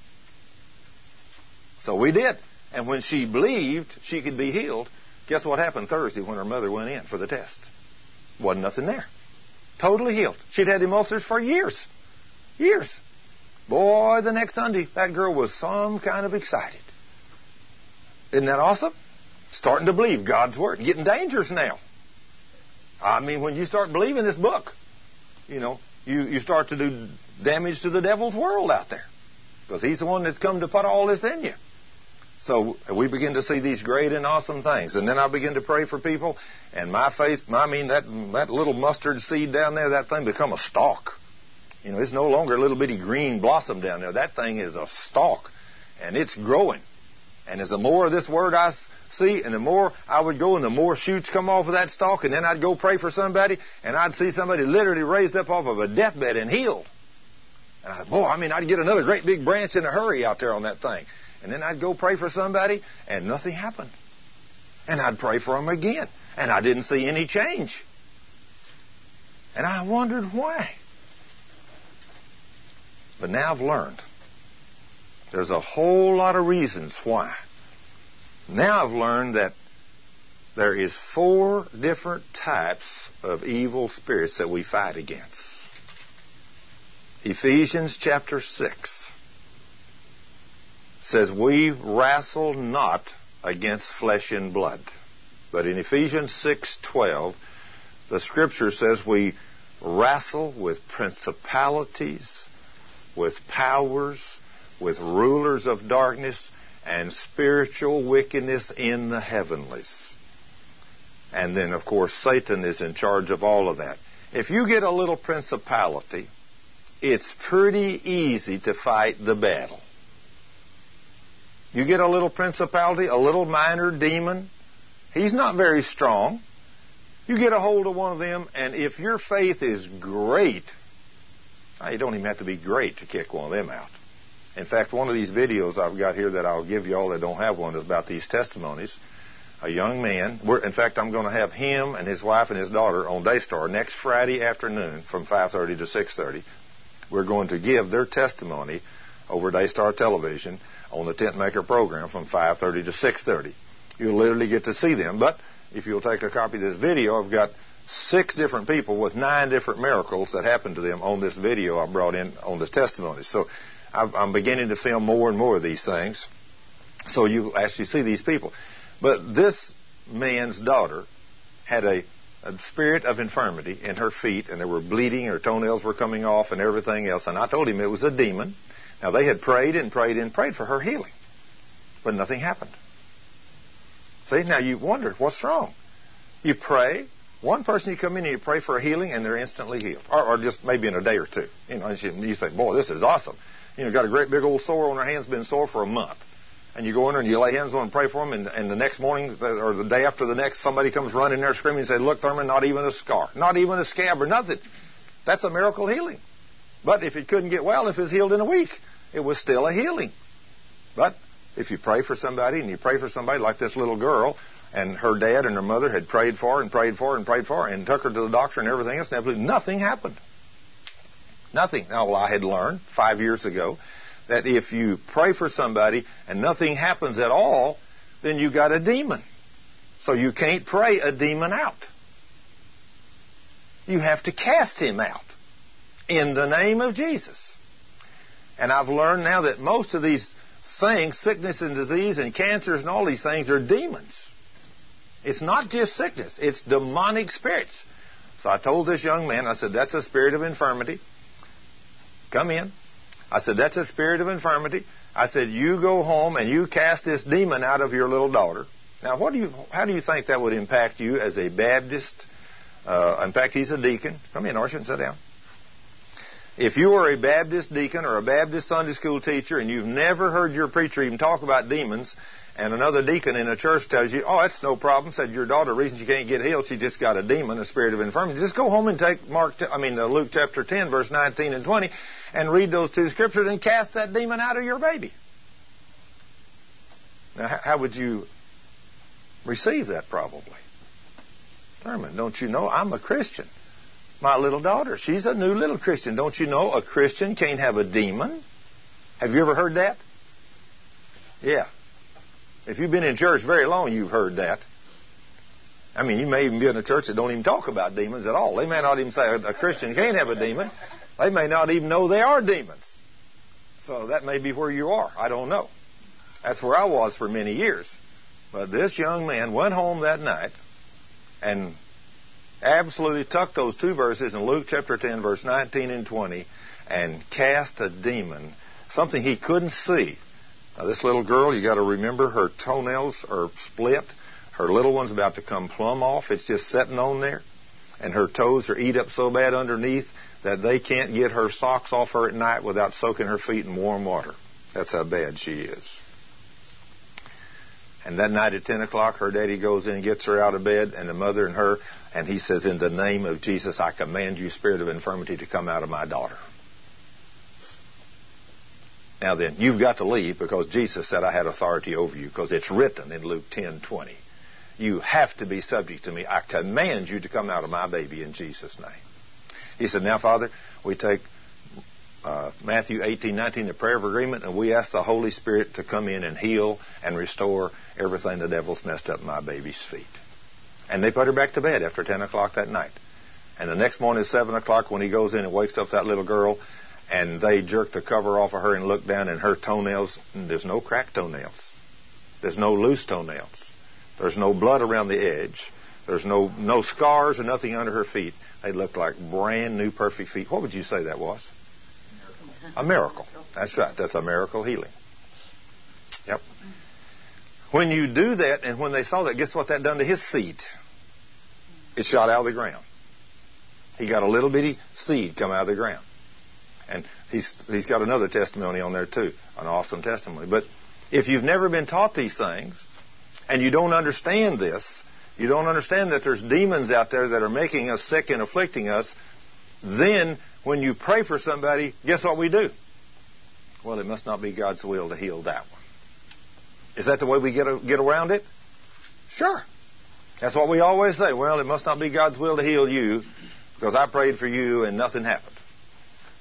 So we did. And when she believed she could be healed, guess what happened Thursday when her mother went in for the test? Wasn't nothing there. Totally healed. She'd had them ulcers for years. Years. Boy, the next Sunday, that girl was some kind of excited. Isn't that awesome? Starting to believe God's Word. Getting dangerous now. I mean, when you start believing this book, you know, you, you start to do damage to the devil's world out there. Because he's the one that's come to put all this in you. So we begin to see these great and awesome things. And then I begin to pray for people. And my faith, I mean, that, that little mustard seed down there, that thing become a stalk. You know, it's no longer a little bitty green blossom down there. That thing is a stalk. And it's growing. And as the more of this word I see, and the more I would go, and the more shoots come off of that stalk, and then I'd go pray for somebody, and I'd see somebody literally raised up off of a deathbed and healed. And I, boy, I mean, I'd get another great big branch in a hurry out there on that thing. And then I'd go pray for somebody, and nothing happened. And I'd pray for them again, and I didn't see any change. And I wondered why. But now I've learned. There's a whole lot of reasons why. Now I've learned that there is four different types of evil spirits that we fight against. Ephesians chapter six says we wrestle not against flesh and blood. But in Ephesians six twelve, the Scripture says we wrestle with principalities, with powers, with rulers of darkness, and spiritual wickedness in the heavenlies. And then, of course, Satan is in charge of all of that. If you get a little principality, it's pretty easy to fight the battle. You get a little principality, a little minor demon, he's not very strong. You get a hold of one of them, and if your faith is great, you don't even have to be great to kick one of them out. In fact, one of these videos I've got here that I'll give you all that don't have one is about these testimonies. A young man, we're, in fact, I'm going to have him and his wife and his daughter on Daystar next Friday afternoon from five thirty to six thirty. We're going to give their testimony over Daystar Television on the Tent Maker program from five thirty to six thirty. You'll literally get to see them. But if you'll take a copy of this video, I've got six different people with nine different miracles that happened to them on this video I brought in on this testimony. So I've, I'm beginning to film more and more of these things, so you actually see these people. But this man's daughter had a, a spirit of infirmity in her feet, and they were bleeding, her toenails were coming off and everything else. And I told him it was a demon. Now, they had prayed and prayed and prayed for her healing, but nothing happened. See, now you wonder, what's wrong? You pray, one person, you come in and you pray for a healing, and they're instantly healed. Or, or just maybe in a day or two. You know, and you, you say, boy, this is awesome. You know, got a great big old sore on their hands, been sore for a month. And you go in there and you lay hands on them and pray for them, and, and the next morning or the day after the next, somebody comes running there screaming and say, look, Thurman, not even a scar, not even a scab or nothing. That's a miracle healing. But if it couldn't get well, if it was healed in a week, it was still a healing. But if you pray for somebody, and you pray for somebody like this little girl, and her dad and her mother had prayed for her and prayed for her and prayed for her and took her to the doctor and everything else, and absolutely nothing happened. Nothing. Now, well, I had learned five years ago that if you pray for somebody and nothing happens at all, then you got a demon. So you can't pray a demon out. You have to cast him out in the name of Jesus. And I've learned now that most of these things, sickness and disease and cancers and all these things, are demons. It's not just sickness. It's demonic spirits. So I told this young man, I said, that's a spirit of infirmity. Come in. I said, that's a spirit of infirmity. I said, you go home and you cast this demon out of your little daughter. Now, what do you? How do you think that would impact you as a Baptist? Uh, in fact, he's a deacon. Come in, Orson, sit down. If you are a Baptist deacon or a Baptist Sunday school teacher and you've never heard your preacher even talk about demons, and another deacon in a church tells you, oh, that's no problem, said your daughter, the reason she can't get healed, she just got a demon, a spirit of infirmity. Just go home and take Mark, I mean uh, Luke chapter ten, verse nineteen and twenty, and read those two scriptures and cast that demon out of your baby. Now, how would you receive that probably? Thurman, don't you know I'm a Christian? My little daughter, she's a new little Christian. Don't you know a Christian can't have a demon? Have you ever heard that? Yeah. If you've been in church very long, you've heard that. I mean, you may even be in a church that don't even talk about demons at all. They may not even say a Christian can't have a demon. They may not even know they are demons. So that may be where you are. I don't know. That's where I was for many years. But this young man went home that night and absolutely tucked those two verses in Luke chapter ten, verse nineteen and twenty, and cast a demon, something he couldn't see. Now, this little girl, you got to remember, her toenails are split. Her little one's about to come plumb off. It's just sitting on there. And her toes are eat up so bad underneath that they can't get her socks off her at night without soaking her feet in warm water. That's how bad she is. And that night at ten o'clock, her daddy goes in and gets her out of bed, and the mother and her, and he says, in the name of Jesus, I command you, spirit of infirmity, to come out of my daughter. Now then, you've got to leave because Jesus said I had authority over you, because it's written in Luke ten twenty. You have to be subject to me. I command you to come out of my baby in Jesus' name. He said, now, Father, we take uh, Matthew eighteen nineteen, the prayer of agreement, and we ask the Holy Spirit to come in and heal and restore everything the devil's messed up my baby's feet. And they put her back to bed after ten o'clock that night. And the next morning at seven o'clock, when he goes in and wakes up that little girl, and they jerk the cover off of her and look down, and her toenails, there's no cracked toenails. There's no loose toenails. There's no blood around the edge. There's no no scars or nothing under her feet. They look like brand new, perfect feet. What would you say that was? A miracle. That's right. That's a miracle healing. Yep. When you do that, and when they saw that, guess what that done to his seed? It shot out of the ground. He got a little bitty seed come out of the ground. And he's he's got another testimony on there too, an awesome testimony. But if you've never been taught these things, and you don't understand this, you don't understand that there's demons out there that are making us sick and afflicting us, then when you pray for somebody, guess what we do? Well, it must not be God's will to heal that one. Is that the way we get get around it? Sure. That's what we always say. Well, it must not be God's will to heal you because I prayed for you and nothing happened.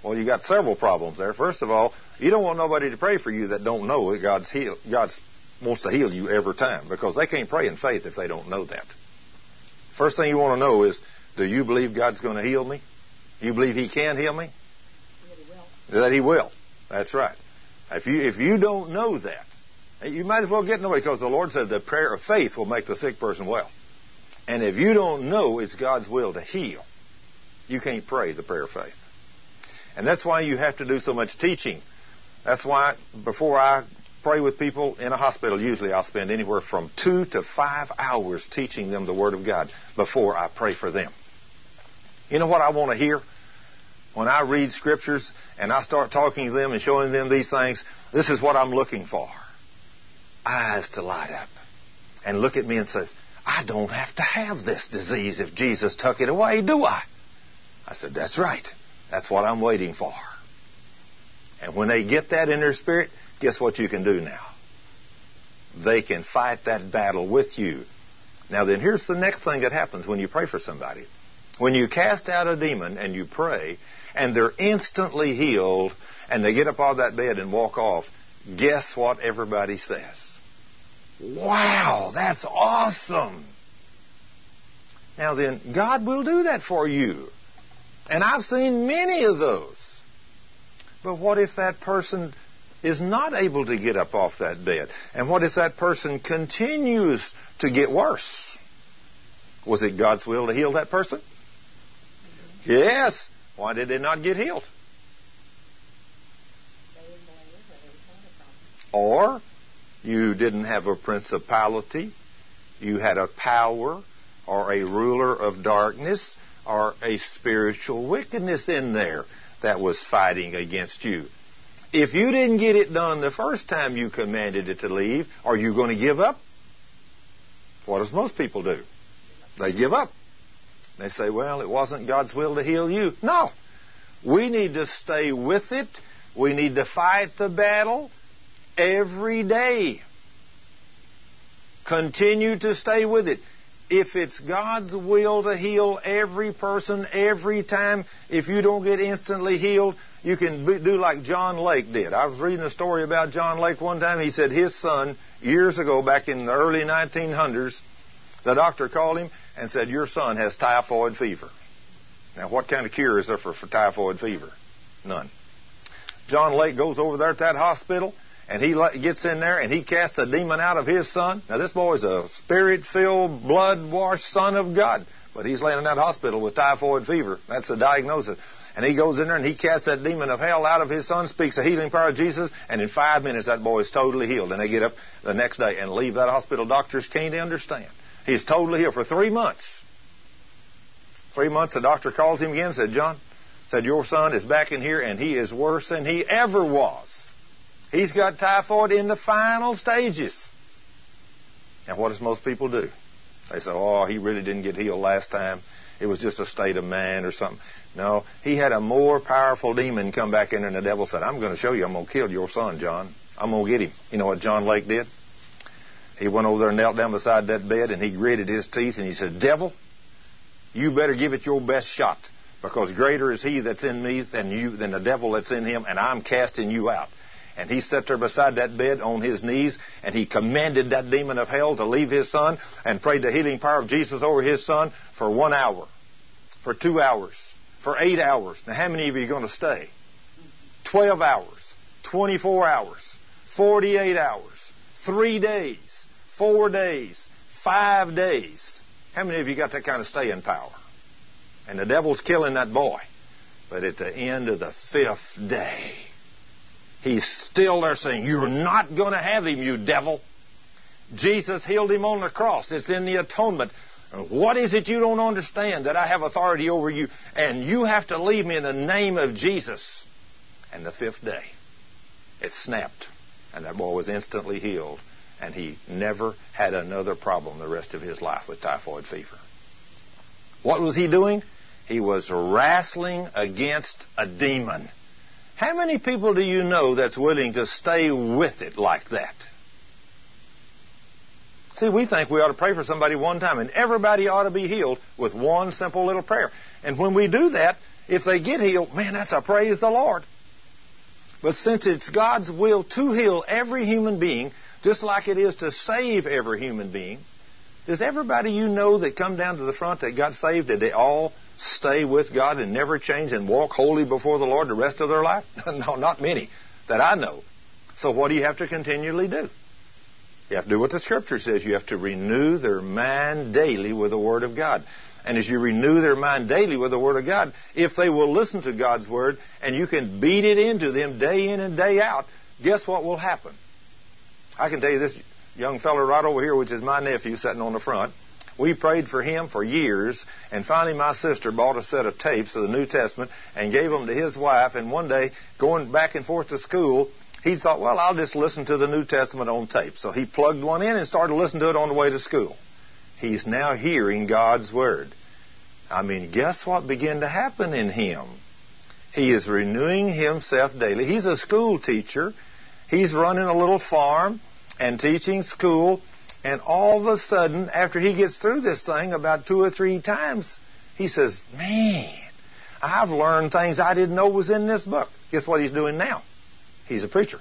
Well, you got several problems there. First of all, you don't want nobody to pray for you that don't know that God's heal, God's wants to heal you every time, because they can't pray in faith if they don't know that. First thing you want to know is, do you believe God's going to heal me? You believe He can heal me? That He will. That He will. That's right. If you if you don't know that, you might as well get nobody, because the Lord said the prayer of faith will make the sick person well. And if you don't know it's God's will to heal, you can't pray the prayer of faith. And that's why you have to do so much teaching. That's why before I pray with people in a hospital, usually I'll spend anywhere from two to five hours teaching them the Word of God before I pray for them. You know what I want to hear? When I read Scriptures and I start talking to them and showing them these things, this is what I'm looking for. Eyes to light up and look at me and says, I don't have to have this disease if Jesus took it away, do I? I said, that's right. That's what I'm waiting for. And when they get that in their spirit, guess what you can do now? They can fight that battle with you. Now then, here's the next thing that happens when you pray for somebody. When you cast out a demon and you pray, and they're instantly healed, and they get up out of that bed and walk off, guess what everybody says? Wow, that's awesome. Now then, God will do that for you. And I've seen many of those. But what if that person is not able to get up off that bed? And what if that person continues to get worse? Was it God's will to heal that person? Mm-hmm. Yes. Why did they not get healed? Or you didn't have a principality, you had a power or a ruler of darkness or a spiritual wickedness in there that was fighting against you. If you didn't get it done the first time you commanded it to leave, are you going to give up? What does most people do? They give up. They say, well, it wasn't God's will to heal you. No. We need to stay with it. We need to fight the battle every day. Continue to stay with it. If it's God's will to heal every person every time, if you don't get instantly healed, you can do like John Lake did. I was reading a story about John Lake one time. He said his son, years ago, back in the early nineteen hundreds, the doctor called him and said, your son has typhoid fever. Now, what kind of cure is there for, for typhoid fever? None. John Lake goes over there at that hospital, and he gets in there and he casts a demon out of his son. Now, this boy's a spirit-filled, blood-washed son of God. But he's laying in that hospital with typhoid fever. That's the diagnosis. And he goes in there and he casts that demon of hell out of his son, speaks the healing power of Jesus, and in five minutes that boy is totally healed. And they get up the next day and leave that hospital. Doctors can't understand. He's totally healed for three months. Three months, the doctor calls him again and said, John, said, your son is back in here and he is worse than he ever was. He's got typhoid in the final stages. And what does most people do? They say, oh, he really didn't get healed last time. It was just a state of mind or something. No, he had a more powerful demon come back in there, and the devil said, I'm going to show you. I'm going to kill your son, John. I'm going to get him. You know what John Lake did? He went over there and knelt down beside that bed, and he gritted his teeth, and he said, devil, you better give it your best shot, because greater is he that's in me than you, than the devil that's in him, and I'm casting you out. And he sat there beside that bed on his knees, and he commanded that demon of hell to leave his son and prayed the healing power of Jesus over his son for one hour, for two hours, for eight hours. Now, how many of you are going to stay? Twelve hours, twenty-four hours, forty-eight hours, three days, four days, five days. How many of you got that kind of staying power? And the devil's killing that boy. But at the end of the fifth day, he's still there saying, you're not going to have him, you devil. Jesus healed him on the cross. It's in the atonement. What is it you don't understand? That I have authority over you, and you have to leave me in the name of Jesus. And the fifth day, it snapped, and that boy was instantly healed, and he never had another problem the rest of his life with typhoid fever. What was he doing? He was wrestling against a demon. How many people do you know that's willing to stay with it like that? See, we think we ought to pray for somebody one time, and everybody ought to be healed with one simple little prayer. And when we do that, If they get healed, man, that's a praise the Lord. But since it's God's will to heal every human being, just like it is to save every human being, does everybody you know that come down to the front that got saved, did they all stay with God and never change and walk holy before the Lord the rest of their life? No, not many that I know. So what do you have to continually do? You have to do what the Scripture says. You have to renew their mind daily with the Word of God. And as you renew their mind daily with the Word of God, if they will listen to God's Word and you can beat it into them day in and day out, guess what will happen? I can tell you this young fellow right over here, which is my nephew sitting on the front. We prayed for him for years, and finally my sister bought a set of tapes of the New Testament and gave them to his wife. And one day, going back and forth to school, he thought, well, I'll just listen to the New Testament on tape. So he plugged one in and started listening to it on the way to school. He's now hearing God's Word. I mean, guess what began to happen in him? He is renewing himself daily. He's a school teacher. He's running a little farm and teaching school. And all of a sudden, after he gets through this thing about two or three times, he says, man, I've learned things I didn't know was in this book. Guess what he's doing now? He's a preacher.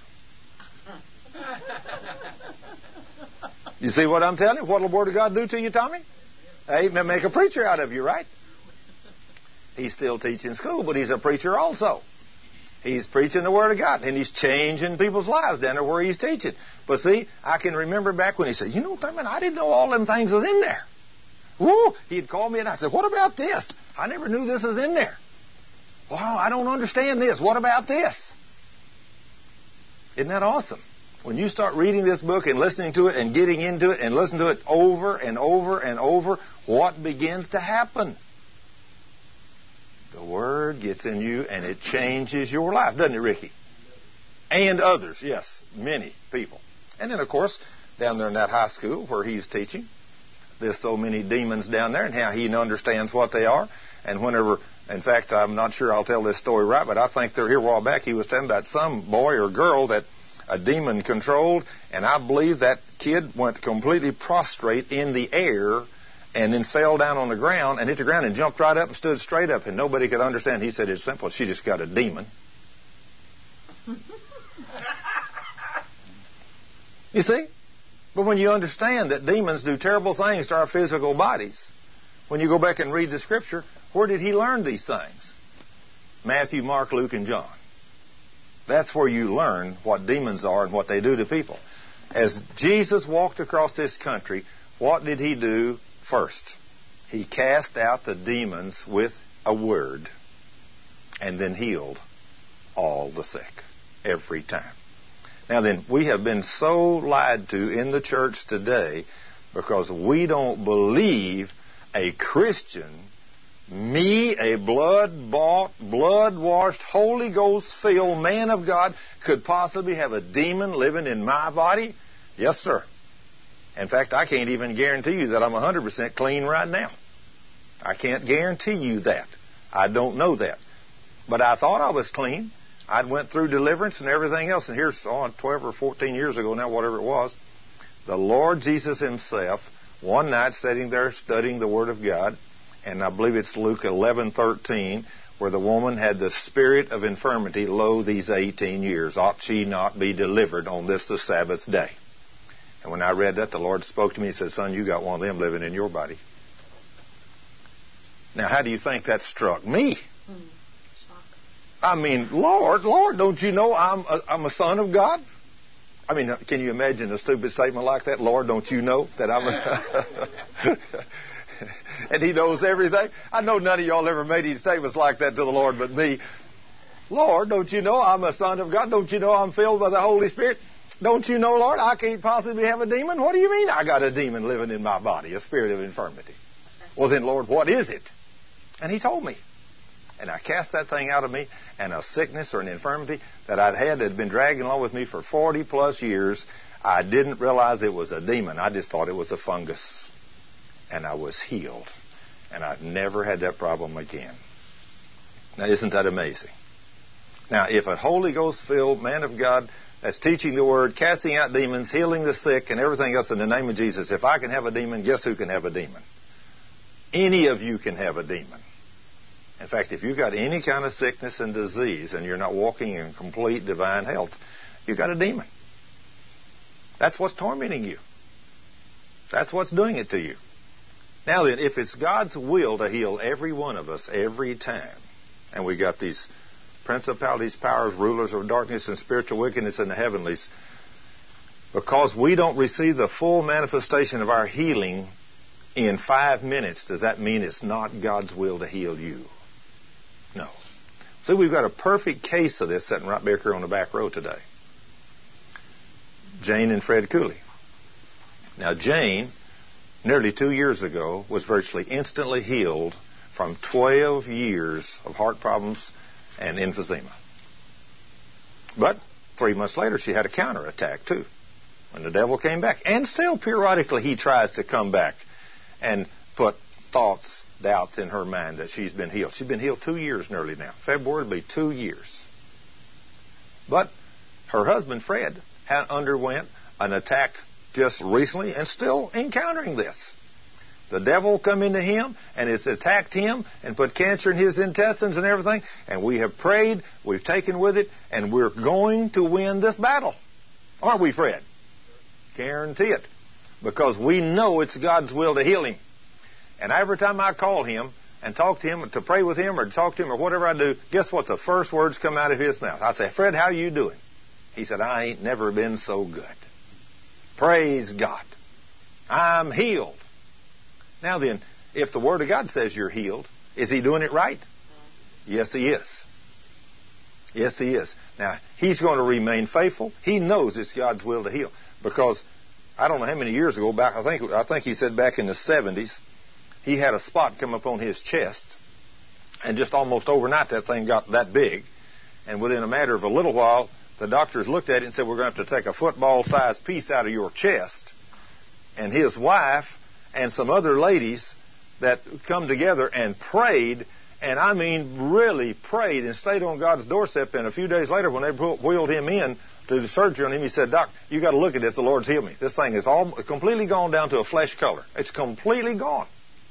You see what I'm telling you? What will the Word of God do to you, Tommy? Hey, make a preacher out of you, right? He's still teaching school, but he's a preacher also. He's preaching the Word of God, and he's changing people's lives down there where he's teaching. But see, I can remember back when he said, you know, man, I didn't know all them things was in there. Woo! He'd call me and I said, what about this? I never knew this was in there. Wow, I don't understand this. What about this? Isn't that awesome? When you start reading this book and listening to it and getting into it and listening to it over and over and over, what begins to happen? The Word gets in you and it changes your life, doesn't it, Ricky? And others, yes, many people. And then, of course, down there in that high school where he's teaching, there's so many demons down there and how he understands what they are. And whenever, in fact, I'm not sure I'll tell this story right, but I think they're here a while back. He was telling about some boy or girl that a demon controlled, and I believe that kid went completely prostrate in the air and then fell down on the ground and hit the ground and jumped right up and stood straight up, and nobody could understand. He said it's simple. She just got a demon. You see? But when you understand that demons do terrible things to our physical bodies, when you go back and read the Scripture, where did he learn these things? Matthew, Mark, Luke, and John. That's where you learn what demons are and what they do to people. As Jesus walked across this country, what did he do first? He cast out the demons with a word and then healed all the sick every time. Now then, we have been so lied to in the church today because we don't believe a Christian, me, a blood-bought, blood-washed, Holy Ghost-filled man of God, could possibly have a demon living in my body? Yes, sir. In fact, I can't even guarantee you that I'm one hundred percent clean right now. I can't guarantee you that. I don't know that. But I thought I was clean. I went through deliverance and everything else. And here's oh, twelve or fourteen years ago now, whatever it was, the Lord Jesus himself, one night sitting there studying the Word of God, and I believe it's Luke eleven thirteen, where the woman had the spirit of infirmity, lo, these eighteen years. Ought she not be delivered on this the Sabbath day? And when I read that, the Lord spoke to me and said, son, you got one of them living in your body. Now, how do you think that struck me? Mm, I mean, Lord, Lord, don't you know I'm a, I'm a son of God? I mean, can you imagine a stupid statement like that? Lord, don't you know that I'm a... and he knows everything. I know none of y'all ever made any statements like that to the Lord but me. Lord, don't you know I'm a son of God? Don't you know I'm filled by the Holy Spirit? Don't you know, Lord, I can't possibly have a demon? What do you mean I got a demon living in my body, a spirit of infirmity? Well then, Lord, what is it? And he told me. And I cast that thing out of me, and a sickness or an infirmity that I'd had that had been dragging along with me for forty plus years, I didn't realize it was a demon. I just thought it was a fungus. And I was healed. And I've never had that problem again. Now, isn't that amazing? Now, if a Holy Ghost-filled man of God that's teaching the Word, casting out demons, healing the sick, and everything else in the name of Jesus, if I can have a demon, guess who can have a demon? Any of you can have a demon. In fact, if you've got any kind of sickness and disease and you're not walking in complete divine health, you've got a demon. That's what's tormenting you. That's what's doing it to you. Now then, if it's God's will to heal every one of us every time, and we got these principalities, powers, rulers of darkness, and spiritual wickedness in the heavenlies, because we don't receive the full manifestation of our healing in five minutes, does that mean it's not God's will to heal you? No. See, we've got a perfect case of this sitting right back here on the back row today. Jane and Fred Cooley. Now, Jane, nearly two years ago, was virtually instantly healed from twelve years of heart problems and emphysema. But three months later, she had a counterattack, too, when the devil came back. And still, periodically, he tries to come back and put thoughts, doubts in her mind that she's been healed. She's been healed two years nearly now. February will be two years. But her husband, Fred, had underwent an attack just recently and still encountering this. The devil come into him and has attacked him and put cancer in his intestines and everything. And we have prayed, we've taken with it, and we're going to win this battle. Aren't we, Fred? Guarantee it. Because we know it's God's will to heal him. And every time I call him and talk to him, to pray with him or to talk to him or whatever I do, guess what? The first words come out of his mouth. I say, Fred, how you doing? He said, I ain't never been so good. Praise God. I'm healed. Now then, if the Word of God says you're healed, is he doing it right? Yes, he is. Yes, he is. Now, he's going to remain faithful. He knows it's God's will to heal. Because I don't know how many years ago, back I think I think he said back in the seventies, he had a spot come up on his chest, and just almost overnight that thing got that big. And within a matter of a little while, the doctors looked at it and said, we're going to have to take a football-sized piece out of your chest. And his wife and some other ladies that come together and prayed, and I mean really prayed and stayed on God's doorstep. And a few days later, when they wheeled him in to the surgery on him, he said, Doc, you got to look at this. The Lord's healed me. This thing is all completely gone down to a flesh color. It's completely gone.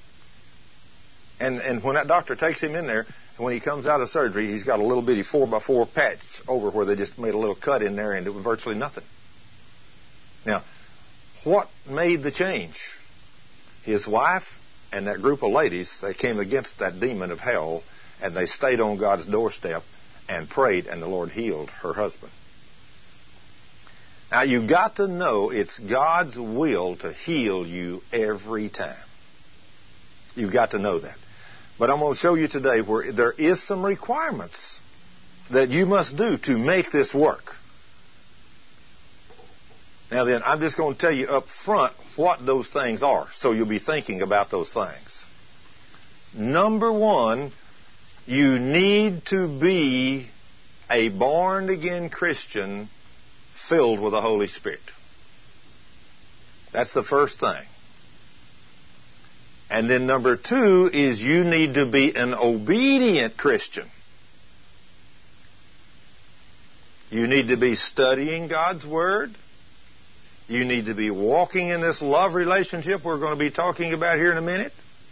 And and when that doctor takes him in there, when he comes out of surgery, he's got a little bitty four by four patch over where they just made a little cut in there, and it was virtually nothing. Now, what made the change? His wife and that group of ladies, they came against that demon of hell, and they stayed on God's doorstep and prayed, and the Lord healed her husband. Now, you've got to know it's God's will to heal you every time. You've got to know that. But I'm going to show you today where there is some requirements that you must do to make this work. Now then, I'm just going to tell you up front what those things are, so you'll be thinking about those things. Number one, you need to be a born-again Christian filled with the Holy Spirit. That's the first thing. And then number two is you need to be an obedient Christian. You need to be studying God's Word. You need to be walking in this love relationship we're going to be talking about here in a minute.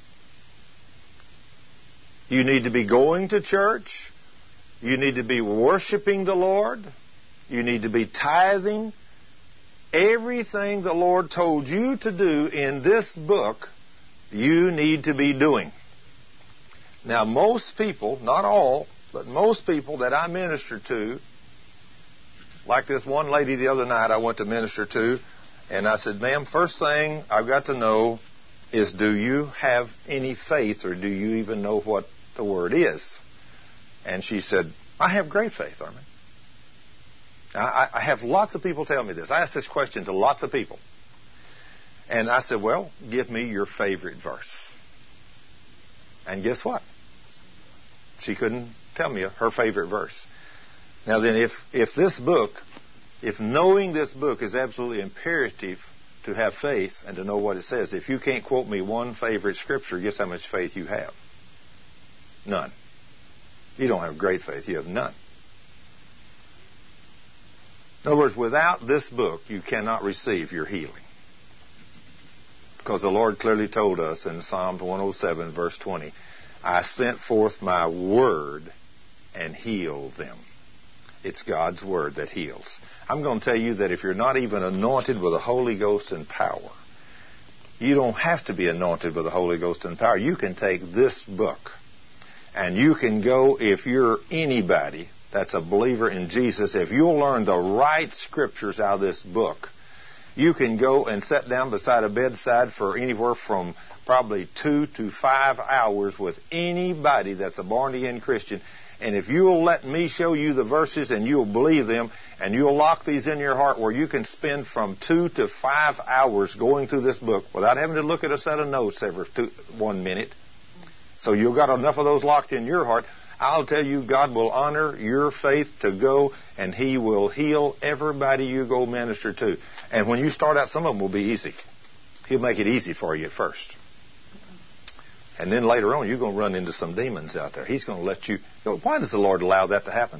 You need to be going to church. You need to be worshiping the Lord. You need to be tithing. Everything the Lord told you to do in this book, you need to be doing. Now, most people, not all, but most people that I minister to, like this one lady the other night I went to minister to, and I said, ma'am, first thing I've got to know is, do you have any faith, or do you even know what the Word is? And she said, I have great faith, Armin. I, I have lots of people tell me this. I ask this question to lots of people. And I said, well, give me your favorite verse. And guess what? She couldn't tell me her favorite verse. Now then, if, if this book, if knowing this book is absolutely imperative to have faith and to know what it says, if you can't quote me one favorite scripture, guess how much faith you have? None. You don't have great faith. You have none. In other words, without this book, you cannot receive your healing. Because the Lord clearly told us in Psalms one oh seven, verse twenty, I sent forth my word and healed them. It's God's word that heals. I'm going to tell you that if you're not even anointed with the Holy Ghost and power, you don't have to be anointed with the Holy Ghost and power. You can take this book and you can go, if you're anybody that's a believer in Jesus, if you'll learn the right scriptures out of this book, you can go and sit down beside a bedside for anywhere from probably two to five hours with anybody that's a born-again Christian. And if you'll let me show you the verses and you'll believe them and you'll lock these in your heart where you can spend from two to five hours going through this book without having to look at a set of notes every two, one minute. So you've got enough of those locked in your heart. I'll tell you, God will honor your faith to go and He will heal everybody you go minister to. And when you start out, some of them will be easy. He'll make it easy for you at first. And then later on, you're going to run into some demons out there. He's going to let you... Why does the Lord allow that to happen?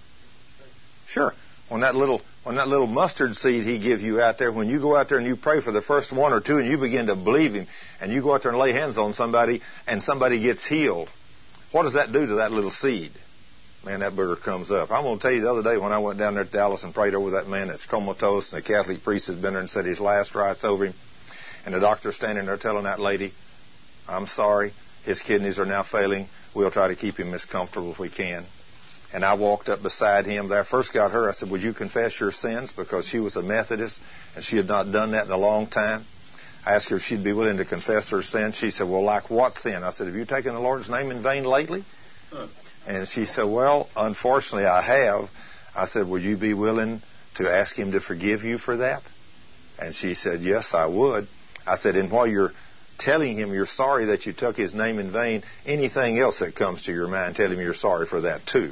Sure. On that little on that little mustard seed He give you out there, when you go out there and you pray for the first one or two and you begin to believe Him, and you go out there and lay hands on somebody and somebody gets healed, what does that do to that little seed? Man, that booger comes up. I'm going to tell you the other day when I went down there to Dallas and prayed over that man that's comatose, and the Catholic priest has been there and said his last rites over him, and the doctor's standing there telling that lady, I'm sorry, his kidneys are now failing. We'll try to keep him as comfortable as we can. And I walked up beside him there. I first got her. I said, would you confess your sins? Because she was a Methodist, and she had not done that in a long time. I asked her if she'd be willing to confess her sins. She said, well, like what sin? I said, have you taken the Lord's name in vain lately? Huh. And she said, well, unfortunately, I have. I said, would you be willing to ask Him to forgive you for that? And she said, yes, I would. I said, and while you're telling Him you're sorry that you took His name in vain, anything else that comes to your mind, tell Him you're sorry for that too.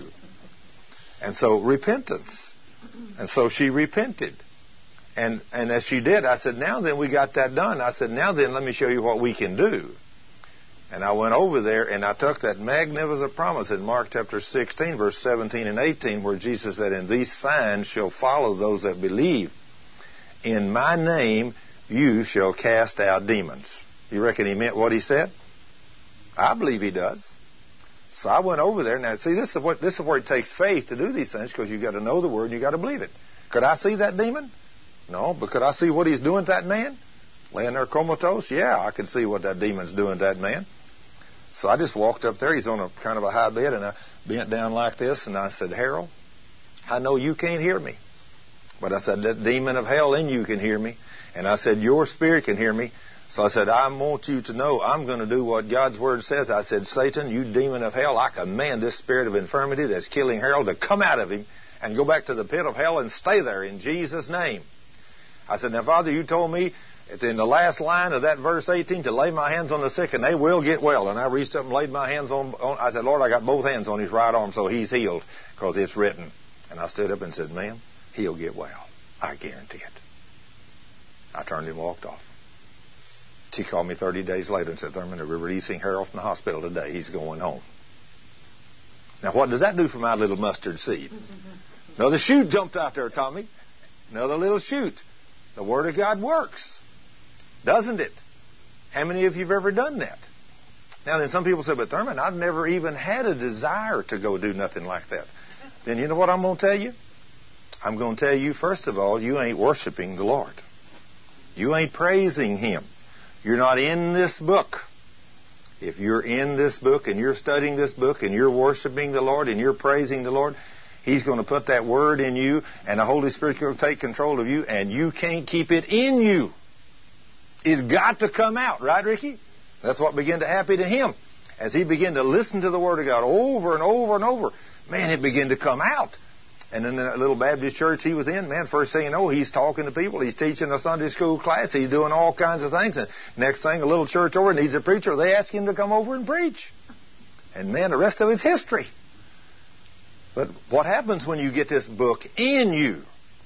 And so repentance. And so she repented. And and as she did, I said, now then, we got that done. I said, now then, let me show you what we can do. And I went over there and I took that magnificent promise in Mark chapter sixteen, verse seventeen and eighteen, where Jesus said, and these signs shall follow those that believe. In my name you shall cast out demons. You reckon He meant what He said? I believe He does. So I went over there. Now, see, this is what this is where it takes faith to do these things, because you've got to know the Word and you've got to believe it. Could I see that demon? No, but could I see what he's doing to that man? Laying there comatose? Yeah, I could see what that demon's doing to that man. So I just walked up there. He's on a kind of a high bed, and I bent down like this, and I said, Harold, I know you can't hear me. But I said, that demon of hell in you can hear me. And I said, your spirit can hear me. So I said, I want you to know I'm going to do what God's Word says. I said, Satan, you demon of hell, I command this spirit of infirmity that's killing Harold to come out of him and go back to the pit of hell and stay there in Jesus' name. I said, now, Father, you told me in the last line of that verse eighteen to lay my hands on the sick and they will get well. And I reached up and laid my hands on, on I said, Lord, I got both hands on his right arm, so he's healed because it's written. And I stood up and said, ma'am, he'll get well. I guarantee it. I turned and walked off. She called me thirty days later and said, Thurman, we're releasing Harold from the hospital today. He's going home. Now, what does that do for my little mustard seed? Another shoot jumped out there, Tommy. Another little shoot. The Word of God works, doesn't it? How many of you have ever done that? Now, then some people say, but Thurman, I've never even had a desire to go do nothing like that. Then you know what I'm going to tell you? I'm going to tell you, first of all, you ain't worshiping the Lord. You ain't praising Him. You're not in this book. If you're in this book and you're studying this book and you're worshiping the Lord and you're praising the Lord, He's going to put that Word in you, and the Holy Spirit's going to take control of you, and you can't keep it in you. It's got to come out, right, Ricky? That's what began to happen to him. As he began to listen to the Word of God over and over and over, man, it began to come out. And in that little Baptist church he was in, man, first thing you know, he's talking to people. He's teaching a Sunday school class. He's doing all kinds of things. And next thing, a little church over needs a preacher. They ask him to come over and preach. And, man, the rest of it's history. But what happens when you get this book in you?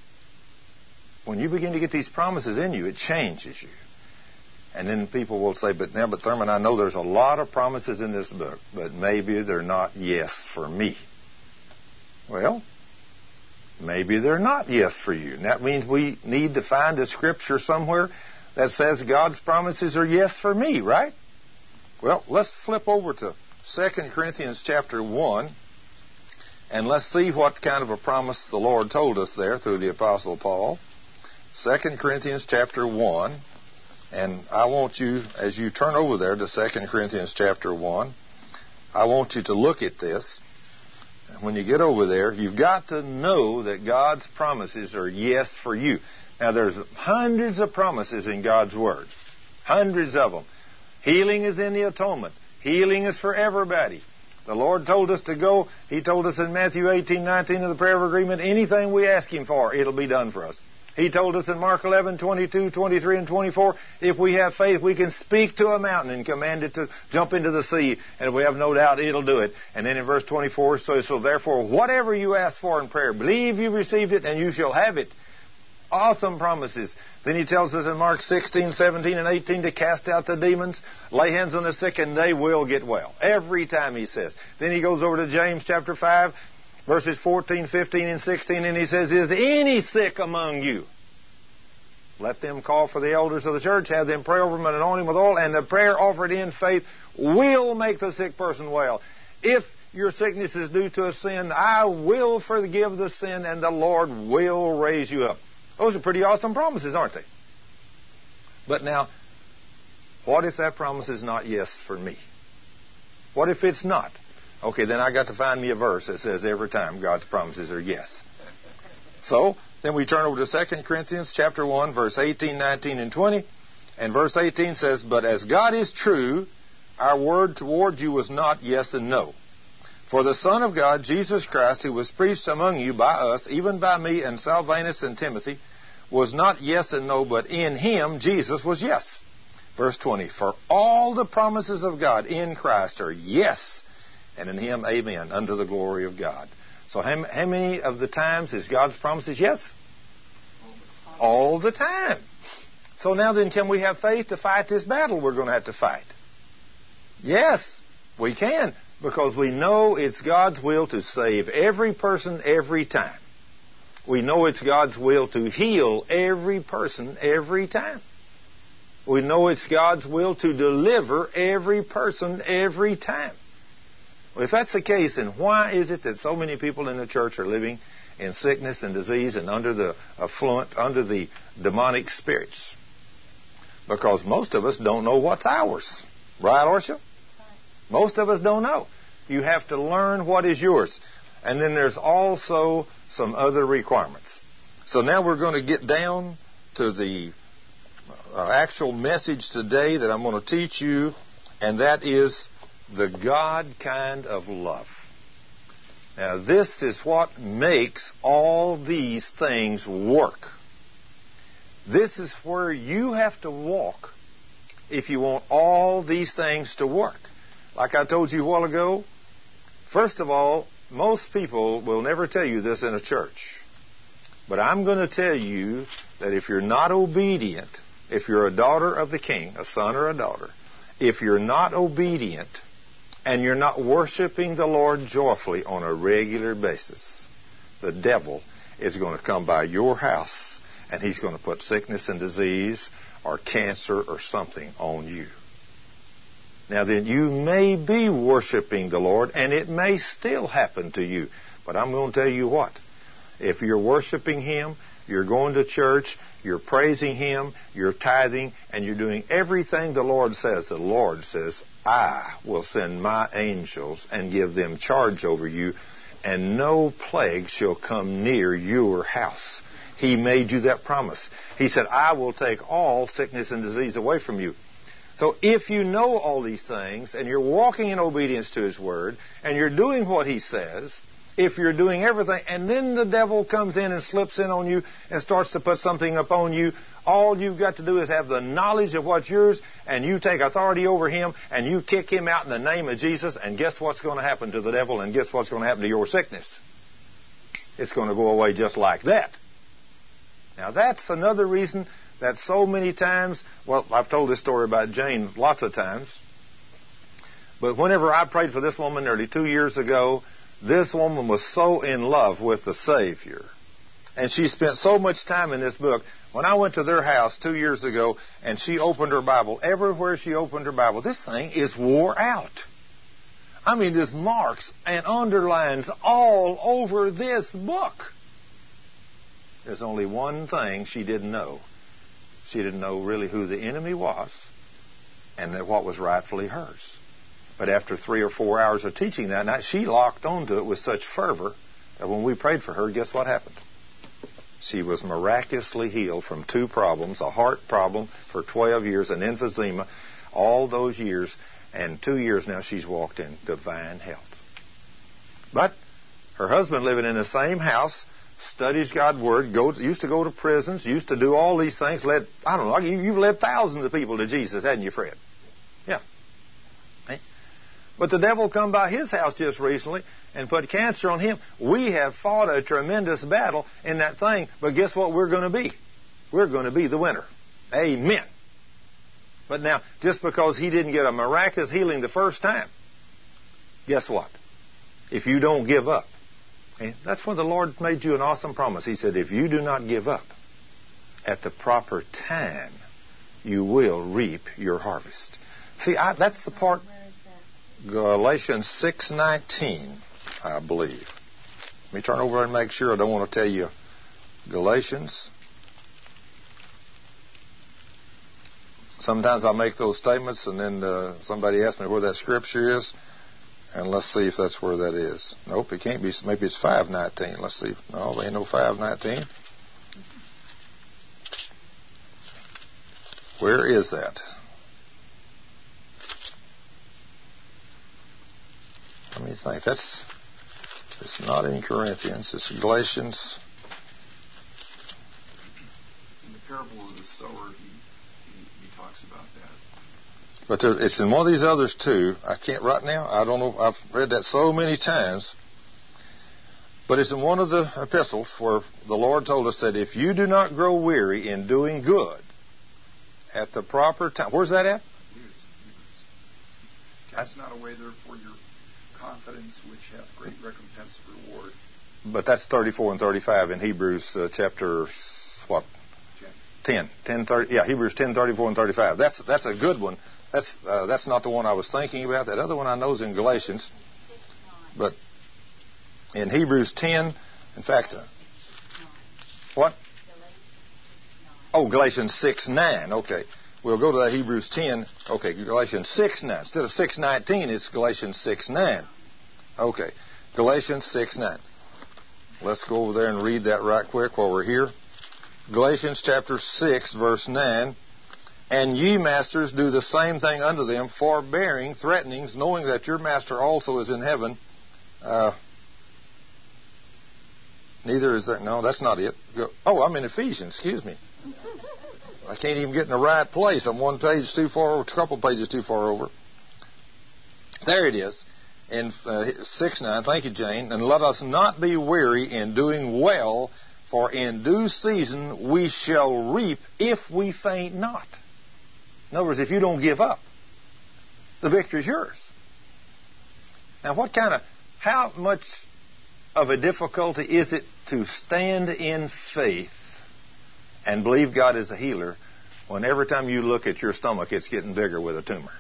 When you begin to get these promises in you, it changes you. And then people will say, but now, but Thurman, I know there's a lot of promises in this book, but maybe they're not yes for me. Well, maybe they're not yes for you. And that means we need to find a scripture somewhere that says God's promises are yes for me, right? Well, let's flip over to Second Corinthians chapter one, and let's see what kind of a promise the Lord told us there through the Apostle Paul. Second Corinthians chapter one, and I want you, as you turn over there to Second Corinthians chapter one, I want you to look at this. When you get over there, you've got to know that God's promises are yes for you. Now, there's hundreds of promises in God's Word. Hundreds of them. Healing is in the atonement. Healing is for everybody. The Lord told us to go. He told us in Matthew eighteen nineteen of the prayer of agreement, anything we ask Him for, it'll be done for us. He told us in Mark eleven twenty-two, twenty-three, and twenty-four, if we have faith, we can speak to a mountain and command it to jump into the sea, and if we have no doubt, it'll do it. And then in verse twenty-four, so, so therefore, whatever you ask for in prayer, believe you've received it, and you shall have it. Awesome promises. Then He tells us in Mark sixteen, seventeen, and eighteen to cast out the demons, lay hands on the sick, and they will get well. Every time He says. Then He goes over to James chapter five, verses fourteen, fifteen, and sixteen, and He says, is any sick among you? Let them call for the elders of the church, have them pray over him and anoint him with oil, and the prayer offered in faith will make the sick person well. If your sickness is due to a sin, I will forgive the sin, and the Lord will raise you up. Those are pretty awesome promises, aren't they? But now, what if that promise is not yes for me? What if it's not? Okay, then I got to find me a verse that says every time God's promises are yes. So, then we turn over to Second Corinthians chapter one, verse eighteen, nineteen, and twenty. And verse eighteen says, but as God is true, our word toward you was not yes and no. For the Son of God, Jesus Christ, who was preached among you by us, even by me and Silvanus and Timothy, was not yes and no, but in Him, Jesus, was yes. Verse twenty, for all the promises of God in Christ are yes, and in Him, amen, unto the glory of God. So how, how many of the times is God's promises yes? All the time. So now then, can we have faith to fight this battle we're going to have to fight? Yes, we can, because we know it's God's will to save every person every time. We know it's God's will to heal every person every time. We know it's God's will to deliver every person every time. Well, if that's the case, then why is it that so many people in the church are living in sickness and disease and under the affluent, under the demonic spirits? Because most of us don't know what's ours. Right, Orcia? Right. Most of us don't know. You have to learn what is yours. And then there's also some other requirements. So now we're going to get down to the uh, actual message today that I'm going to teach you, and that is the God kind of love. Now, this is what makes all these things work. This is where you have to walk if you want all these things to work. Like I told you a while ago, first of all, most people will never tell you this in a church. But I'm going to tell you that if you're not obedient, if you're a daughter of the King, a son or a daughter, if you're not obedient, and you're not worshiping the Lord joyfully on a regular basis, the devil is going to come by your house and he's going to put sickness and disease or cancer or something on you. Now then, you may be worshiping the Lord and it may still happen to you. But I'm going to tell you what. If you're worshiping Him, you're going to church, you're praising Him, you're tithing, and you're doing everything the Lord says. The Lord says, I will send my angels and give them charge over you, and no plague shall come near your house. He made you that promise. He said, I will take all sickness and disease away from you. So if you know all these things, and you're walking in obedience to His Word, and you're doing what He says, if you're doing everything, and then the devil comes in and slips in on you and starts to put something upon you, all you've got to do is have the knowledge of what's yours, and you take authority over him, and you kick him out in the name of Jesus, and guess what's going to happen to the devil, and guess what's going to happen to your sickness? It's going to go away just like that. Now, that's another reason that so many times, well, I've told this story about Jane lots of times, but whenever I prayed for this woman nearly two years ago, this woman was so in love with the Savior. And she spent so much time in this book. When I went to their house two years ago and she opened her Bible, everywhere she opened her Bible, this thing is wore out. I mean, there's marks and underlines all over this book. There's only one thing she didn't know. She didn't know really who the enemy was and that what was rightfully hers. But after three or four hours of teaching that night, she locked onto it with such fervor that when we prayed for her, guess what happened? She was miraculously healed from two problems, a heart problem for twelve years, an emphysema, all those years, and two years now she's walked in divine health. But her husband, living in the same house, studies God's Word, goes, used to go to prisons, used to do all these things, led, I don't know, you've led thousands of people to Jesus, hadn't you, Fred? Yeah. But the devil come by his house just recently and put cancer on him. We have fought a tremendous battle in that thing, but guess what we're going to be? We're going to be the winner. Amen. But now, just because he didn't get a miraculous healing the first time, guess what? If you don't give up, and that's when the Lord made you an awesome promise. He said, if you do not give up at the proper time, you will reap your harvest. See, I, that's the part... Galatians six nineteen, I believe. Let me turn over and make sure. I don't want to tell you Galatians. Sometimes I make those statements and then uh, somebody asks me where that scripture is. And let's see if that's where that is. Nope, it can't be. Maybe it's five nineteen. Let's see. No, there ain't no five nineteen. Where is that? Let me think. That's it's not in Corinthians. It's Galatians. In the parable of the sower, he, he, he talks about that. But there, it's in one of these others too. I can't right now. I don't know. I've read that so many times. But it's in one of the epistles where the Lord told us that if you do not grow weary in doing good at the proper time. Where's that at? Cast not away therefore your confidence, which hath great recompense of reward. But that's thirty-four and thirty-five in Hebrews uh, chapter what? ten. ten, thirty, yeah, Hebrews ten, thirty-four and thirty-five. That's that's a good one. That's uh, that's not the one I was thinking about. That other one I know is in Galatians. But in Hebrews ten, in fact, uh, what? Oh, Galatians six nine. Okay. We'll go to that Hebrews ten. Okay, Galatians six nine. Instead of six nineteen, it's Galatians six nine. Okay, Galatians six nine. Let's go over there and read that right quick while we're here. Galatians chapter six, verse nine. And ye, masters, do the same thing unto them, forbearing threatenings, knowing that your master also is in heaven. Uh, neither is there... No, that's not it. Go, oh, I'm in Ephesians. Excuse me. I can't even get in the right place. I'm one page too far over, a couple pages too far over. There it is, in uh, six nine. Thank you, Jane. And let us not be weary in doing well, for in due season we shall reap if we faint not. In other words, if you don't give up, the victory is yours. Now, what kind of, how much of a difficulty is it to stand in faith and believe God is a healer when every time you look at your stomach, it's getting bigger with a tumor?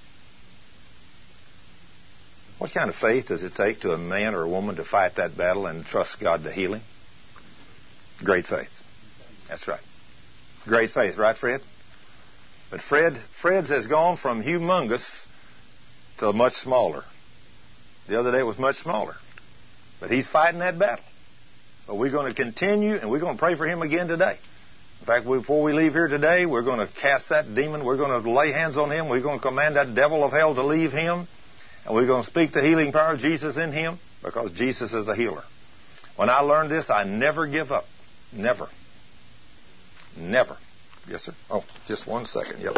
What kind of faith does it take to a man or a woman to fight that battle and trust God to heal him? Great faith. That's right. Great faith, right, Fred? But Fred, Fred's has gone from humongous to much smaller. The other day it was much smaller. But he's fighting that battle. But we're going to continue, and we're going to pray for him again today. In fact, before we leave here today, we're going to cast that demon. We're going to lay hands on him. We're going to command that devil of hell to leave him. And we're going to speak the healing power of Jesus in him, because Jesus is a healer. When I learned this, I never give up. Never. Never. Yes, sir? Oh, just one second. Yep. Um,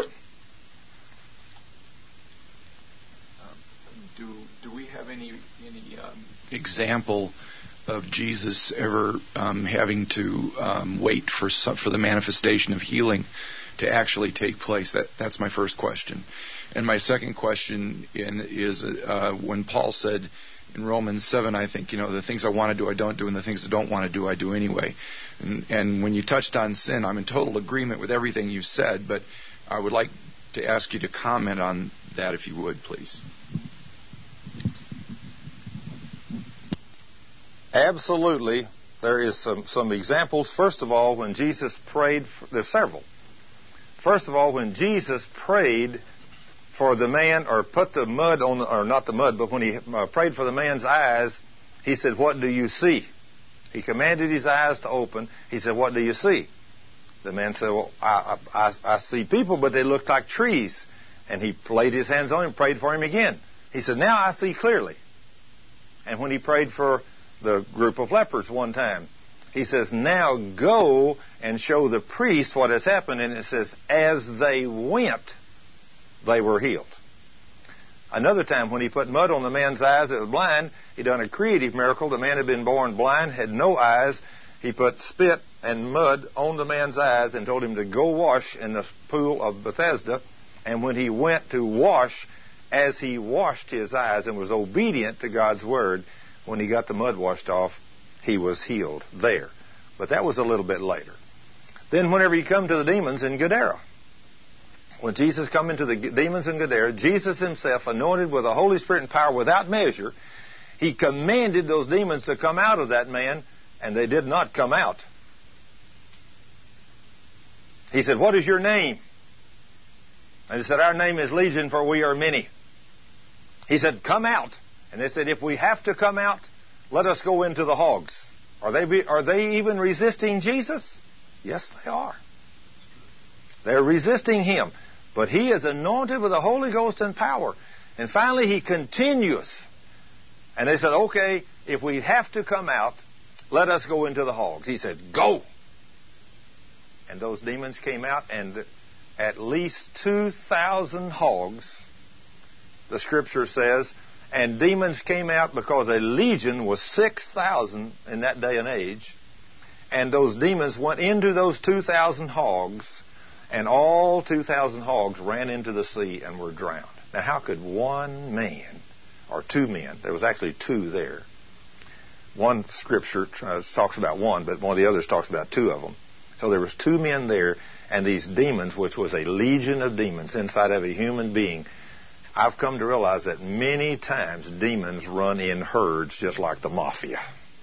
do do we have any any um, example of Jesus ever um, having to um, wait for some, for the manifestation of healing to actually take place? That that's my first question. And my second question in, is uh, when Paul said in Romans seven, I think, you know, the things I want to do, I don't do, and the things I don't want to do, I do anyway. And, and when you touched on sin, I'm in total agreement with everything you said, but I would like to ask you to comment on that, if you would, please. Absolutely. There is some, some examples. First of all, when Jesus prayed, for, there's several. First of all, when Jesus prayed for the man, or put the mud on, the, or not the mud, but when he uh, prayed for the man's eyes, he said, "What do you see?" He commanded his eyes to open. He said, "What do you see?" The man said, "Well, I, I, I see people, but they look like trees." And he laid his hands on him and prayed for him again. He said, "Now I see clearly." And when he prayed for the group of lepers one time, he says, "Now go and show the priest what has happened." And it says, as they went, they were healed. Another time when he put mud on the man's eyes that was blind, he done a creative miracle. The man had been born blind, had no eyes. He put spit and mud on the man's eyes and told him to go wash in the pool of Bethesda. And when he went to wash, as he washed his eyes and was obedient to God's word, when he got the mud washed off, he was healed there. But that was a little bit later. Then whenever he come to the demons in Gadara, when Jesus come into the demons in Gadara, Jesus himself, anointed with the Holy Spirit and power without measure, he commanded those demons to come out of that man, and they did not come out. He said, "What is your name?" And they said, "Our name is Legion, for we are many." He said, "Come out." And they said, "If we have to come out, let us go into the hogs." Are they, be, are they even resisting Jesus? Yes, they are. They're resisting him. But he is anointed with the Holy Ghost and power. And finally he continues. And they said, "Okay, if we have to come out, let us go into the hogs." He said, "Go." And those demons came out, and at least two thousand hogs, the scripture says, and demons came out because a legion was six thousand in that day and age. And those demons went into those two thousand hogs, and all two thousand hogs ran into the sea and were drowned. Now, how could one man, or two men, there was actually two there. One scripture uh, talks about one, but one of the others talks about two of them. So there was two men there, and these demons, which was a legion of demons inside of a human being. I've come to realize that many times demons run in herds just like the mafia.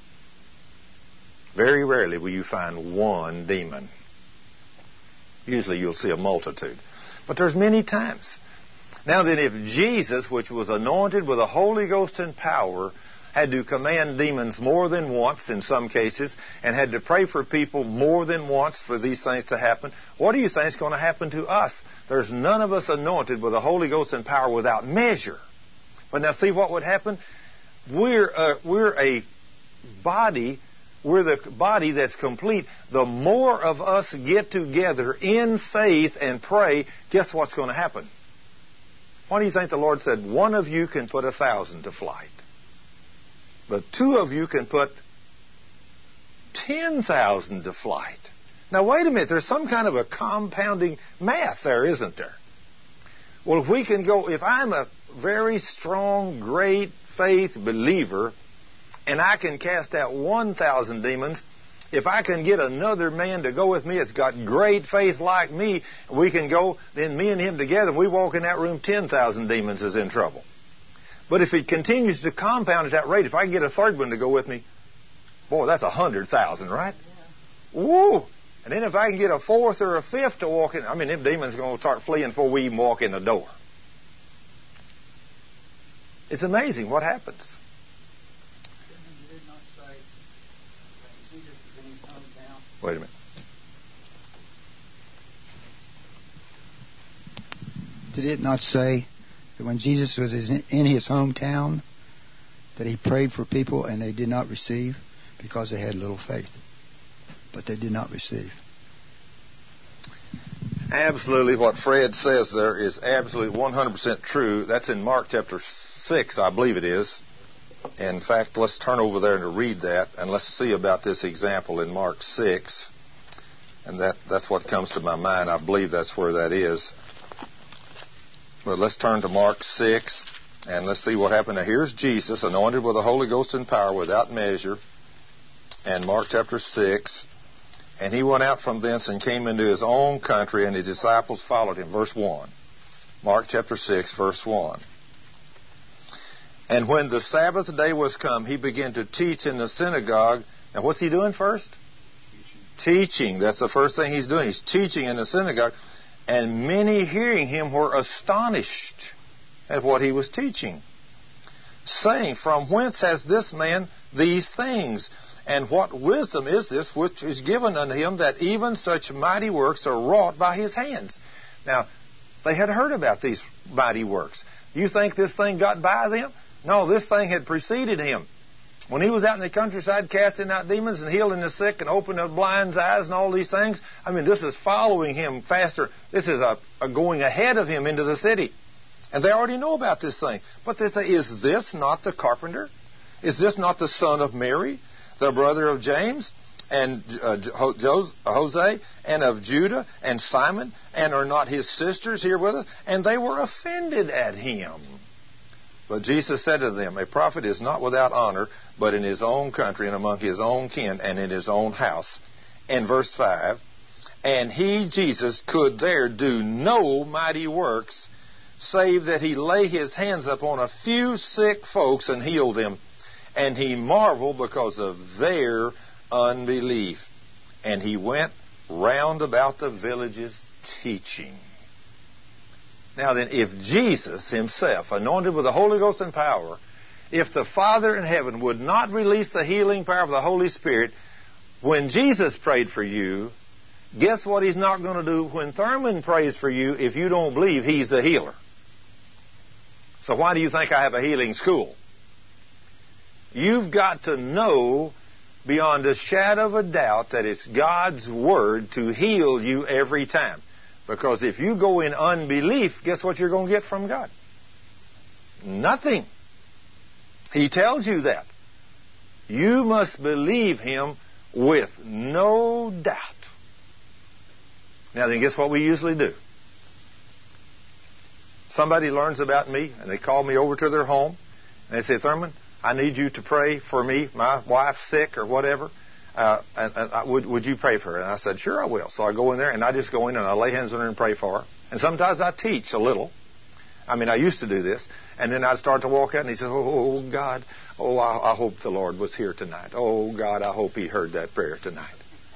Very rarely will you find one demon. Usually you'll see a multitude. But there's many times. Now then, if Jesus, which was anointed with the Holy Ghost and power, had to command demons more than once in some cases, and had to pray for people more than once for these things to happen, what do you think is going to happen to us? There's none of us anointed with the Holy Ghost and power without measure. But now see what would happen? We're a, we're a body, we're the body that's complete. The more of us get together in faith and pray, guess what's going to happen? Why do you think the Lord said, one of you can put a thousand to flight? But two of you can put ten thousand to flight. Now, wait a minute. There's some kind of a compounding math there, isn't there? Well, if we can go, if I'm a very strong, great faith believer, and I can cast out one thousand demons, if I can get another man to go with me that's got great faith like me, we can go, then me and him together, and we walk in that room, ten thousand demons is in trouble. But if it continues to compound at that rate, if I can get a third one to go with me, boy, that's a hundred thousand, right? Yeah. Woo! And then if I can get a fourth or a fifth to walk in, I mean, them demons are going to start fleeing before we even walk in the door. It's amazing what happens. Wait a minute. Did it not say that when Jesus was in his hometown, that he prayed for people and they did not receive because they had little faith? But they did not receive. Absolutely. What Fred says there is absolutely one hundred percent true. That's in Mark chapter six, I believe it is. In fact, let's turn over there to read that, and let's see about this example in Mark six. And that, that's what comes to my mind. I believe that's where that is. But let's turn to Mark six, and let's see what happened. Now, here's Jesus, anointed with the Holy Ghost and power without measure. And Mark chapter six. And he went out from thence and came into his own country, and his disciples followed him. Verse one. Mark chapter six, verse one. And when the Sabbath day was come, he began to teach in the synagogue. Now, what's he doing first? Teaching. Teaching. That's the first thing he's doing. He's teaching in the synagogue. And many hearing him were astonished at what he was teaching, saying, From whence has this man these things? And what wisdom is this which is given unto him, that even such mighty works are wrought by his hands? Now, they had heard about these mighty works. You think this thing got by them? No, this thing had preceded him. When he was out in the countryside casting out demons and healing the sick and opening the blind's eyes and all these things, I mean, this is following him faster. This is a, a going ahead of him into the city. And they already know about this thing. But they say, is this not the carpenter? Is this not the son of Mary, the brother of James and uh, Jose, and of Judah and Simon, and are not his sisters here with us? And they were offended at him. But Jesus said to them, A prophet is not without honor, but in his own country and among his own kin and in his own house. And verse five, And he, Jesus, could there do no mighty works, save that he lay his hands upon a few sick folks and healed them. And he marveled because of their unbelief. And he went round about the villages teaching. Now then, if Jesus himself, anointed with the Holy Ghost and power, if the Father in heaven would not release the healing power of the Holy Spirit, when Jesus prayed for you, guess what he's not going to do when Thurman prays for you if you don't believe he's the healer? So why do you think I have a healing school? You've got to know beyond a shadow of a doubt that it's God's Word to heal you every time. Because if you go in unbelief, guess what you're going to get from God? Nothing. He tells you that. You must believe Him with no doubt. Now then, guess what we usually do? Somebody learns about me, and they call me over to their home, and they say, Thurman, I need you to pray for me. My wife's sick or whatever. Uh, and, and I, would, would you pray for her? And I said, sure, I will. So I go in there, and I just go in, and I lay hands on her and pray for her. And sometimes I teach a little. I mean, I used to do this. And then I'd start to walk out, and he said, oh, oh God, oh, I, I hope the Lord was here tonight. Oh, God, I hope He heard that prayer tonight.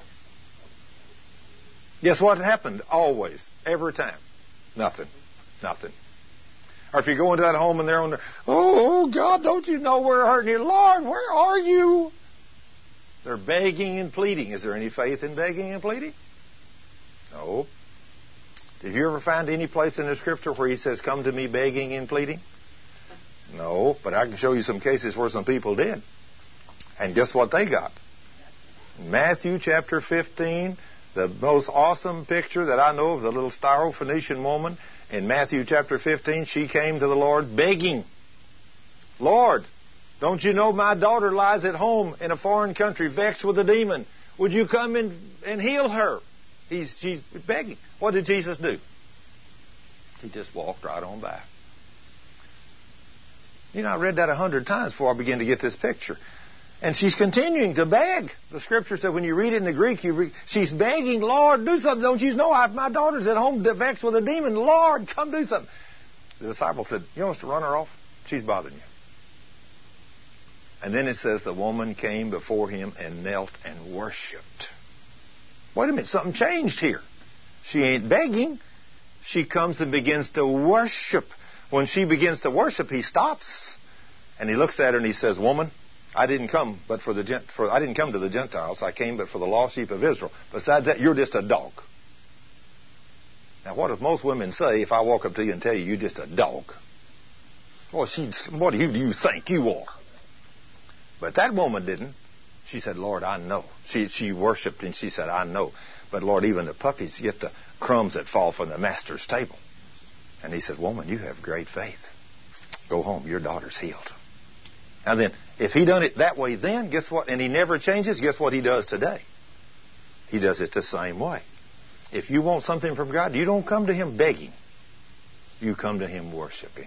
Guess what happened? Always, every time. Nothing. Nothing. Or if you go into that home and they're on there, oh, God, don't you know we're hurting you? Lord, where are you? They're begging and pleading. Is there any faith in begging and pleading? No. Did you ever find any place in the Scripture where He says, come to me begging and pleading? No, but I can show you some cases where some people did. And guess what they got? Matthew chapter fifteen, the most awesome picture that I know of the little Syrophoenician woman. In Matthew chapter fifteen, she came to the Lord begging. Lord, don't you know my daughter lies at home in a foreign country vexed with a demon? Would you come in and heal her? He's, she's begging. What did Jesus do? He just walked right on by. You know, I read that a hundred times before I began to get this picture. And she's continuing to beg. The Scripture said when you read it in the Greek, you read, she's begging, Lord, do something. Don't you know I, my daughter's at home vexed with a demon. Lord, come do something. The disciple said, you want us to run her off? She's bothering you. And then it says the woman came before Him and knelt and worshipped. Wait a minute, something changed here. She ain't begging. She comes and begins to worship. When she begins to worship, He stops. And He looks at her and He says, woman, I didn't come but for the gent for I didn't come to the Gentiles. I came but for the lost sheep of Israel. Besides that, you're just a dog. Now, what if most women say if I walk up to you and tell you you're just a dog? Well, she, what do you, do you think you are? But that woman didn't. She said, Lord, I know. She she worshipped and she said, I know. But Lord, even the puppies get the crumbs that fall from the master's table. And He said, woman, you have great faith. Go home. Your daughter's healed. Now then, if He done it that way then, guess what? And He never changes, guess what He does today? He does it the same way. If you want something from God, you don't come to Him begging. You come to Him worshiping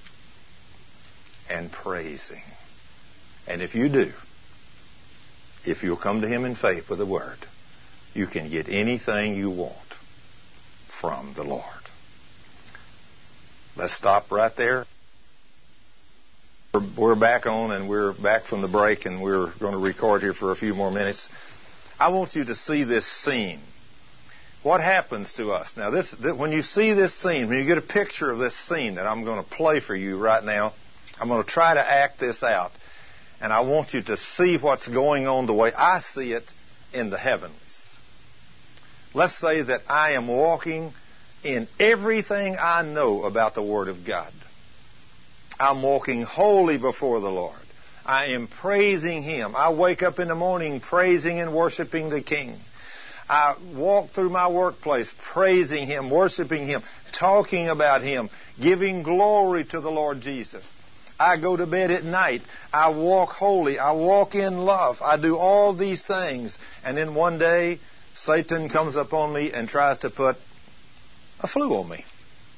and praising. And if you do, if you'll come to Him in faith with the Word, you can get anything you want from the Lord. Let's stop right there. We're back on, and we're back from the break, and we're going to record here for a few more minutes. I want you to see this scene. What happens to us? Now, this, th- when you see this scene, when you get a picture of this scene that I'm going to play for you right now, I'm going to try to act this out, and I want you to see what's going on the way I see it in the heavens. Let's say that I am walking in everything I know about the Word of God. I'm walking holy before the Lord. I am praising Him. I wake up in the morning praising and worshiping the King. I walk through my workplace praising Him, worshiping Him, talking about Him, giving glory to the Lord Jesus. I go to bed at night. I walk holy. I walk in love. I do all these things. And then one day, Satan comes upon me and tries to put a flu on me.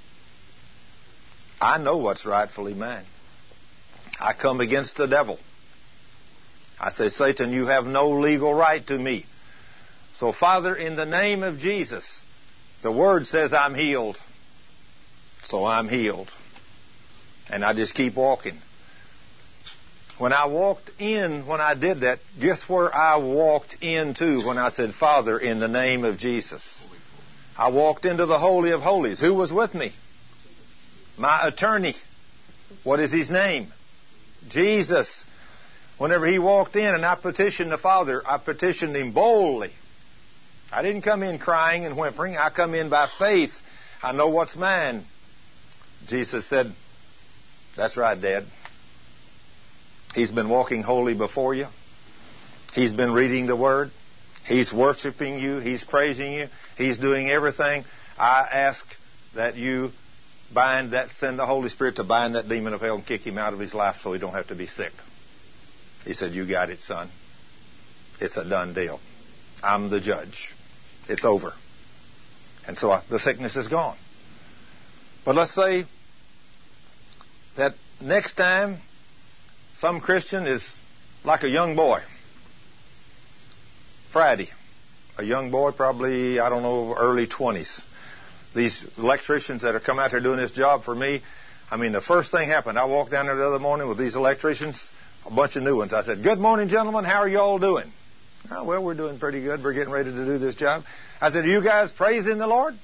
I know what's rightfully mine. I come against the devil. I say, Satan, you have no legal right to me. So, Father, in the name of Jesus, the Word says I'm healed. So I'm healed. And I just keep walking. When I walked in, when I did that, guess where I walked into when I said, Father, in the name of Jesus? I walked into the Holy of Holies. Who was with me? My attorney. What is his name? Jesus. Whenever he walked in and I petitioned the Father, I petitioned Him boldly. I didn't come in crying and whimpering. I come in by faith. I know what's mine. Jesus said, that's right, Dad. He's been walking holy before you. He's been reading the Word. He's worshiping you. He's praising you. He's doing everything. I ask that you bind that, send the Holy Spirit to bind that demon of hell and kick him out of his life so he don't have to be sick. He said, you got it, son. It's a done deal. I'm the judge. It's over. And so I, the sickness is gone. But let's say that next time some Christian is like a young boy. Friday. A young boy, probably, I don't know, early twenties. These electricians that have come out here doing this job for me, I mean, the first thing happened. I walked down there the other morning with these electricians, a bunch of new ones. I said, good morning, gentlemen. How are you all doing? Oh, well, we're doing pretty good. We're getting ready to do this job. I said, are you guys praising the Lord?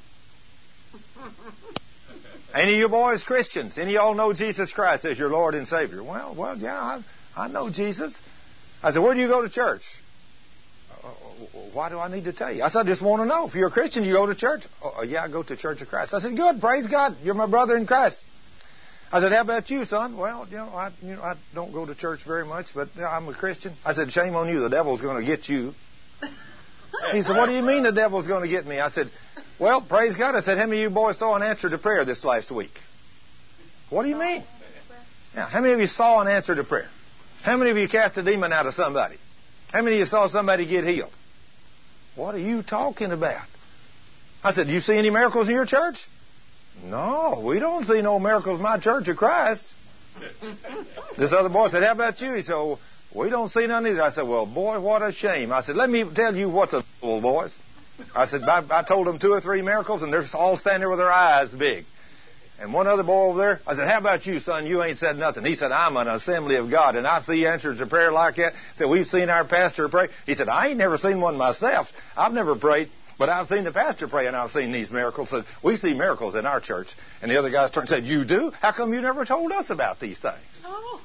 Any of you boys Christians? Any of y'all know Jesus Christ as your Lord and Savior? Well, well, yeah, I, I know Jesus. I said, where do you go to church? Uh, why do I need to tell you? I said, I just want to know. If you're a Christian, you go to church? Oh, yeah, I go to Church of Christ. I said, good, praise God. You're my brother in Christ. I said, how about you, son? Well, you know, I, you know, I don't go to church very much, but you know, I'm a Christian. I said, shame on you. The devil's going to get you. He said, what do you mean the devil's going to get me? I said, well, praise God. I said, how many of you boys saw an answer to prayer this last week? What do you mean? Yeah, how many of you saw an answer to prayer? How many of you cast a demon out of somebody? How many of you saw somebody get healed? What are you talking about? I said, do you see any miracles in your church? No, we don't see no miracles in my Church of Christ. This other boy said, how about you? He said, well, we don't see none either. I said, well, boy, what a shame. I said, let me tell you what's a little boys. I said, I, I told them two or three miracles, and they're all standing there with their eyes big. And one other boy over there, I said, how about you, son? You ain't said nothing. He said, I'm an Assembly of God, and I see answers to prayer like that. I said, we've seen our pastor pray. He said, I ain't never seen one myself. I've never prayed, but I've seen the pastor pray, and I've seen these miracles. So we see miracles in our church. And the other guys turned and said, you do? How come you never told us about these things? Oh.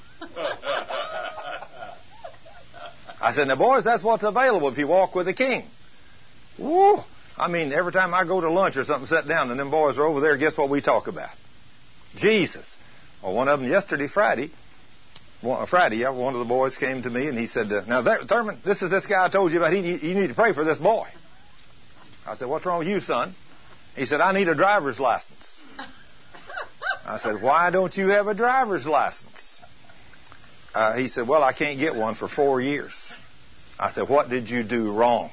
I said, now, boys, that's what's available if you walk with the King. Woo! I mean, every time I go to lunch or something, sit down, and them boys are over there, guess what we talk about? Jesus. Well, one of them yesterday, Friday, one, Friday, one of the boys came to me, and he said, uh, now, there, Thurman, this is this guy I told you about. He, you need to pray for this boy. I said, what's wrong with you, son? He said, I need a driver's license. I said, why don't you have a driver's license? Uh, he said, well, I can't get one for four years. I said, what did you do wrong?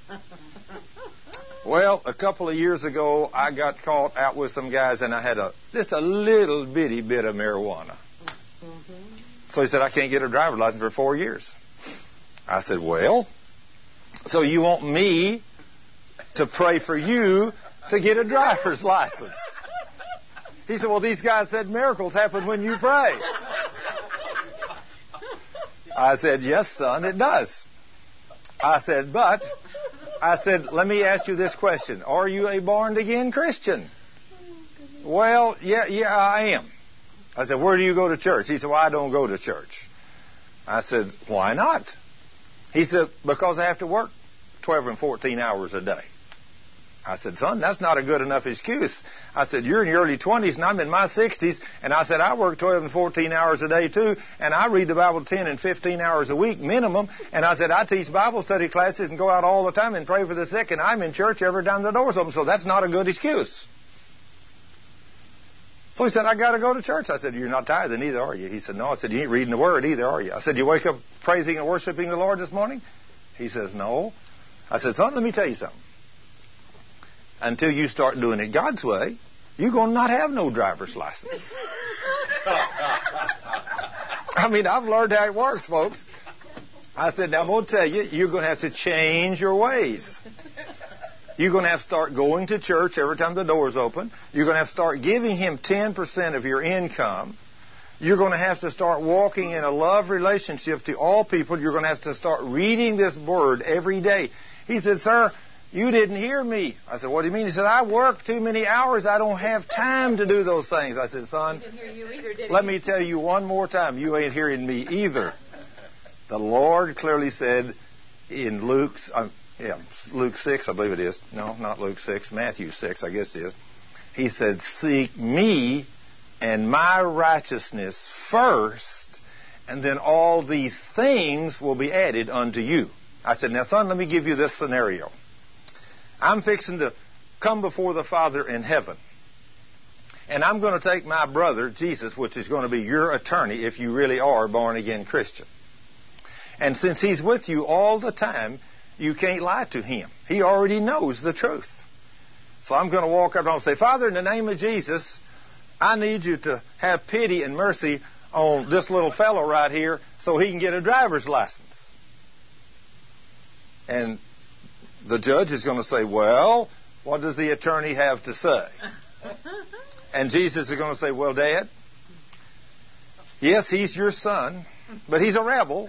Well, a couple of years ago, I got caught out with some guys, and I had a just a little bitty bit of marijuana. Mm-hmm. So he said, I can't get a driver's license for four years. I said, well, so you want me to pray for you to get a driver's license? He said, well, these guys said miracles happen when you pray. I said, yes, son, it does. I said, but, I said, let me ask you this question. Are you a born-again Christian? Well, yeah, yeah, I am. I said, where do you go to church? He said, well, I don't go to church. I said, why not? He said, because I have to work twelve and fourteen hours a day. I said, son, that's not a good enough excuse. I said, you're in your early twenties and I'm in my sixties. And I said, I work twelve and fourteen hours a day too. And I read the Bible ten and fifteen hours a week minimum. And I said, I teach Bible study classes and go out all the time and pray for the sick. And I'm in church every time the door's open. So that's not a good excuse. So he said, I got to go to church. I said, you're not tithing either, are you? He said, no. I said, you ain't reading the Word either, are you? I said, you wake up praising and worshiping the Lord this morning? He says, no. I said, son, let me tell you something. Until you start doing it God's way, you're going to not have no driver's license. I mean, I've learned how it works, folks. I said, now I'm going to tell you, you're going to have to change your ways. You're going to have to start going to church every time the door's open. You're going to have to start giving Him ten percent of your income. You're going to have to start walking in a love relationship to all people. You're going to have to start reading this Word every day. He said, sir, you didn't hear me. I said, what do you mean? He said, I work too many hours. I don't have time to do those things. I said, son, he didn't hear you either, did let he? me tell you one more time. You ain't hearing me either. The Lord clearly said in Luke's... Um, Yeah, Luke six, I believe it is. No, not Luke six. Matthew six, I guess it is. He said, seek me and my righteousness first, and then all these things will be added unto you. I said, now, son, let me give you this scenario. I'm fixing to come before the Father in heaven. And I'm going to take my brother, Jesus, which is going to be your attorney if you really are a born-again Christian. And since he's with you all the time, you can't lie to him. He already knows the truth. So I'm going to walk up and say, Father, in the name of Jesus, I need you to have pity and mercy on this little fellow right here so he can get a driver's license. And the judge is going to say, well, what does the attorney have to say? And Jesus is going to say, well, Dad, yes, he's your son, but he's a rebel.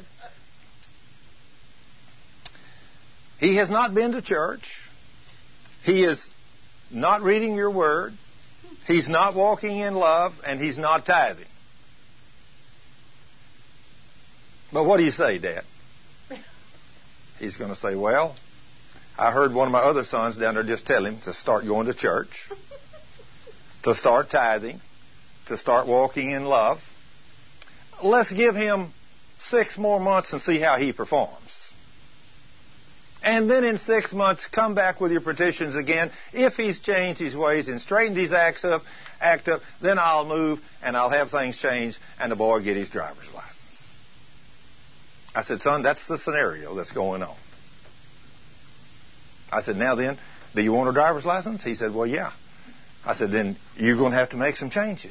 He has not been to church. He is not reading your word. He's not walking in love, and he's not tithing. But what do you say, Dad? He's going to say, well, I heard one of my other sons down there just tell him to start going to church, to start tithing, to start walking in love. Let's give him six more months and see how he performs. And then in six months, come back with your petitions again. If he's changed his ways and straightened his acts up, act up, then I'll move and I'll have things changed and the boy will get his driver's license. I said, son, that's the scenario that's going on. I said, now then, do you want a driver's license? He said, well, yeah. I said, then you're going to have to make some changes.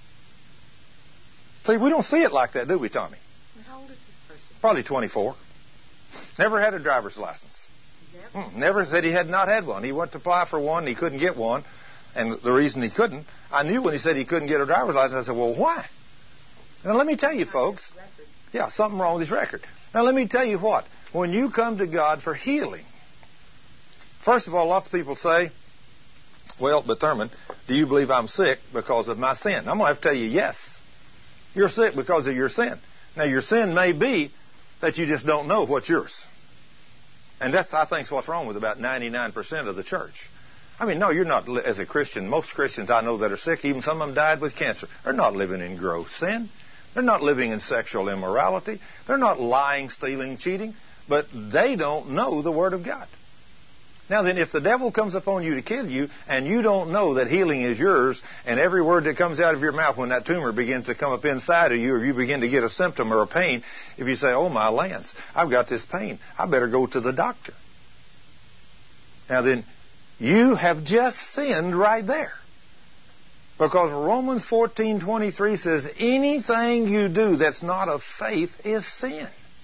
See, we don't see it like that, do we, Tommy? How old is this person? Probably twenty-four. Never had a driver's license. Yep. Hmm, never said he had not had one. He went to apply for one, and he couldn't get one. And the reason he couldn't, I knew when he said he couldn't get a driver's license, I said, well, why? Now, let me tell you, folks. Yeah, something wrong with his record. Now, let me tell you what. When you come to God for healing, first of all, lots of people say, well, but Thurman, do you believe I'm sick because of my sin? I'm going to have to tell you, yes. You're sick because of your sin. Now, your sin may be that you just don't know what's yours. And that's, I think, is what's wrong with about ninety-nine percent of the church. I mean, no, you're not, as a Christian, most Christians I know that are sick, even some of them died with cancer, they're not living in gross sin. They're not living in sexual immorality. They're not lying, stealing, cheating. But they don't know the Word of God. Now then, if the devil comes upon you to kill you, and you don't know that healing is yours, and every word that comes out of your mouth when that tumor begins to come up inside of you, or you begin to get a symptom or a pain, if you say, oh my Lance, I've got this pain, I better go to the doctor. Now then, you have just sinned right there. Because Romans fourteen twenty-three says, anything you do that's not of faith is sin.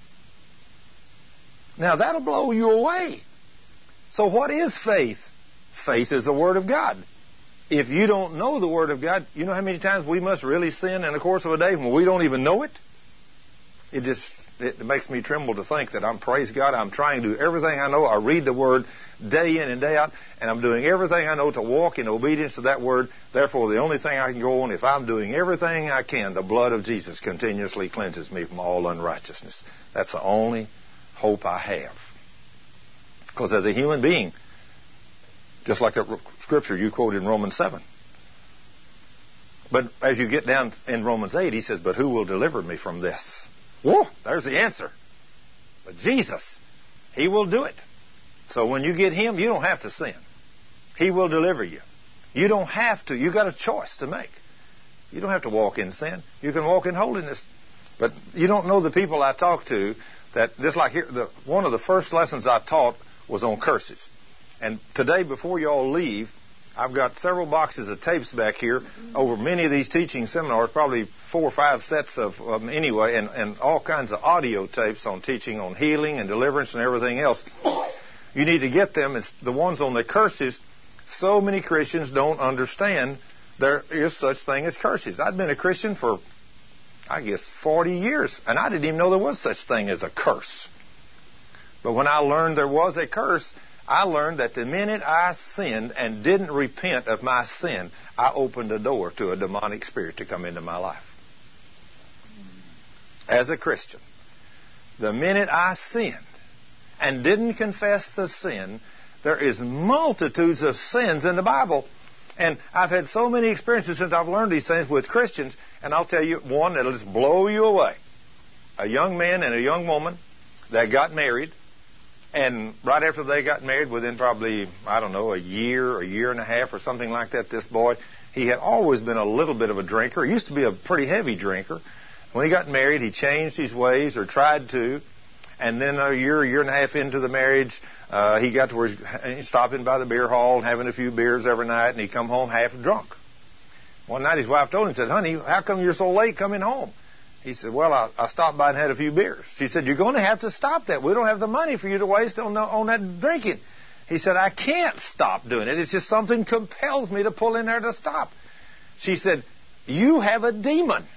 Now that'll blow you away. So what is faith? Faith is the Word of God. If you don't know the Word of God, you know how many times we must really sin in the course of a day when we don't even know it? It just it makes me tremble to think that I'm, praise God, I'm trying to do everything I know. I read the Word day in and day out, and I'm doing everything I know to walk in obedience to that Word. Therefore, the only thing I can go on, if I'm doing everything I can, the blood of Jesus continuously cleanses me from all unrighteousness. That's the only hope I have. Because as a human being, just like that scripture you quoted in Romans seven, but as you get down in Romans eight, he says, but who will deliver me from this? Whoa, there's the answer. But Jesus, He will do it. So when you get Him, you don't have to sin. He will deliver you. You don't have to. You got a choice to make. You don't have to walk in sin. You can walk in holiness. But you don't know the people I talk to that, just like here, the, one of the first lessons I taught was on curses. And today, before you all leave, I've got several boxes of tapes back here over many of these teaching seminars, probably four or five sets of um, anyway, and, and all kinds of audio tapes on teaching on healing and deliverance and everything else. You need to get them. It's the ones on the curses. So many Christians don't understand there is such thing as curses. I'd been a Christian for, I guess, forty years, and I didn't even know there was such thing as a curse. But when I learned there was a curse, I learned that the minute I sinned and didn't repent of my sin, I opened the door to a demonic spirit to come into my life. As a Christian, the minute I sinned and didn't confess the sin, there is multitudes of sins in the Bible. And I've had so many experiences since I've learned these things with Christians, and I'll tell you one that'll just blow you away. A young man and a young woman that got married, and right after they got married, within probably, I don't know, a year, a year and a half or something like that, this boy, he had always been a little bit of a drinker. He used to be a pretty heavy drinker. When he got married, he changed his ways, or tried to. And then a year, a year and a half into the marriage, uh, he got to where he's stopping by the beer hall and having a few beers every night, and he'd come home half drunk. One night his wife told him, said, honey, how come you're so late coming home? He said, well, I, I stopped by and had a few beers. She said, you're going to have to stop that. We don't have the money for you to waste on, on that drinking. He said, I can't stop doing it. It's just something compels me to pull in there to stop. She said, you have a demon.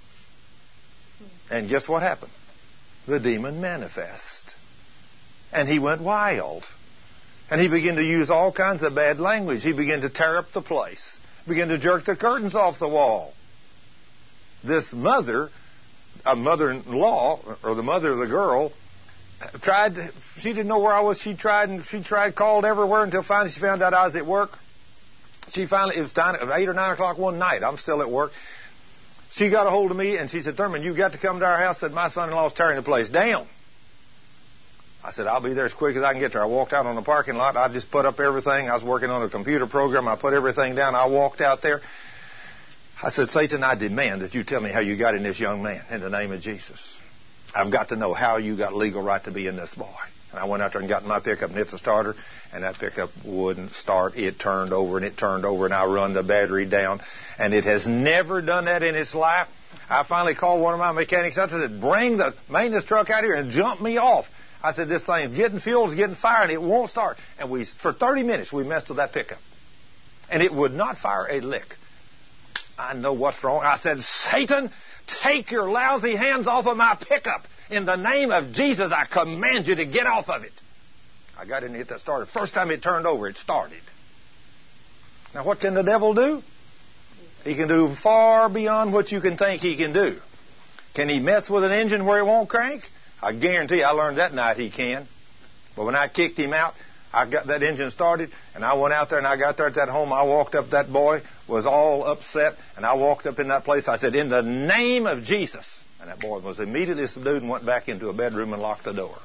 And guess what happened? The demon manifested. And he went wild. And he began to use all kinds of bad language. He began to tear up the place. Began to jerk the curtains off the wall. This mother, a mother-in-law, or the mother of the girl, tried, to, she didn't know where I was. She tried and she tried, called everywhere until finally she found out I was at work. She finally, it was time, eight or nine o'clock one night. I'm still at work. She got a hold of me and she said, Thurman, you've got to come to our house. Said, my son-in-law's tearing the place down. I said, I'll be there as quick as I can get there. I walked out on the parking lot. I just put up everything. I was working on a computer program. I put everything down. I walked out there. I said, Satan, I demand that you tell me how you got in this young man in the name of Jesus. I've got to know how you got legal right to be in this boy. And I went out there and got in my pickup and hit the starter, and that pickup wouldn't start. It turned over and it turned over, and I run the battery down. And it has never done that in its life. I finally called one of my mechanics out and said, bring the maintenance truck out here and jump me off. I said, this thing's getting fuel, it's getting fire, and it won't start. And we, for thirty minutes, we messed with that pickup. And it would not fire a lick. I know what's wrong. I said, Satan, take your lousy hands off of my pickup. In the name of Jesus, I command you to get off of it. I got in and hit that starter. First time it turned over, it started. Now, what can the devil do? He can do far beyond what you can think he can do. Can he mess with an engine where it won't crank? I guarantee you, I learned that night he can. But when I kicked him out, I got that engine started, and I went out there, and I got there at that home. I walked up, that boy was all upset, and I walked up in that place. I said, in the name of Jesus. And that boy was immediately subdued and went back into a bedroom and locked the door.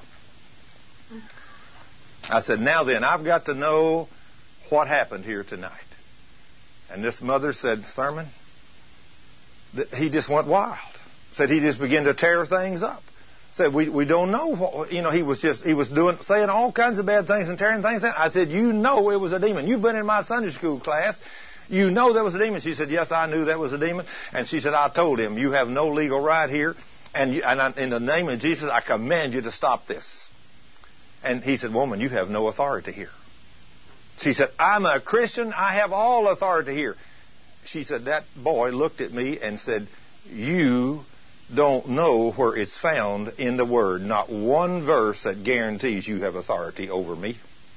I said, now then, I've got to know what happened here tonight. And this mother said, Thurman, that he just went wild. Said he just began to tear things up. Said, we, we don't know what, you know, he was just, he was doing, saying all kinds of bad things and tearing things down. I said, you know it was a demon. You've been in my Sunday school class. You know there was a demon. She said, yes, I knew that was a demon. And she said, I told him, you have no legal right here. And, you, and I, in the name of Jesus, I command you to stop this. And he said, woman, you have no authority here. She said, I'm a Christian. I have all authority here. She said, that boy looked at me and said, you don't know where it's found in the Word. Not one verse that guarantees you have authority over me.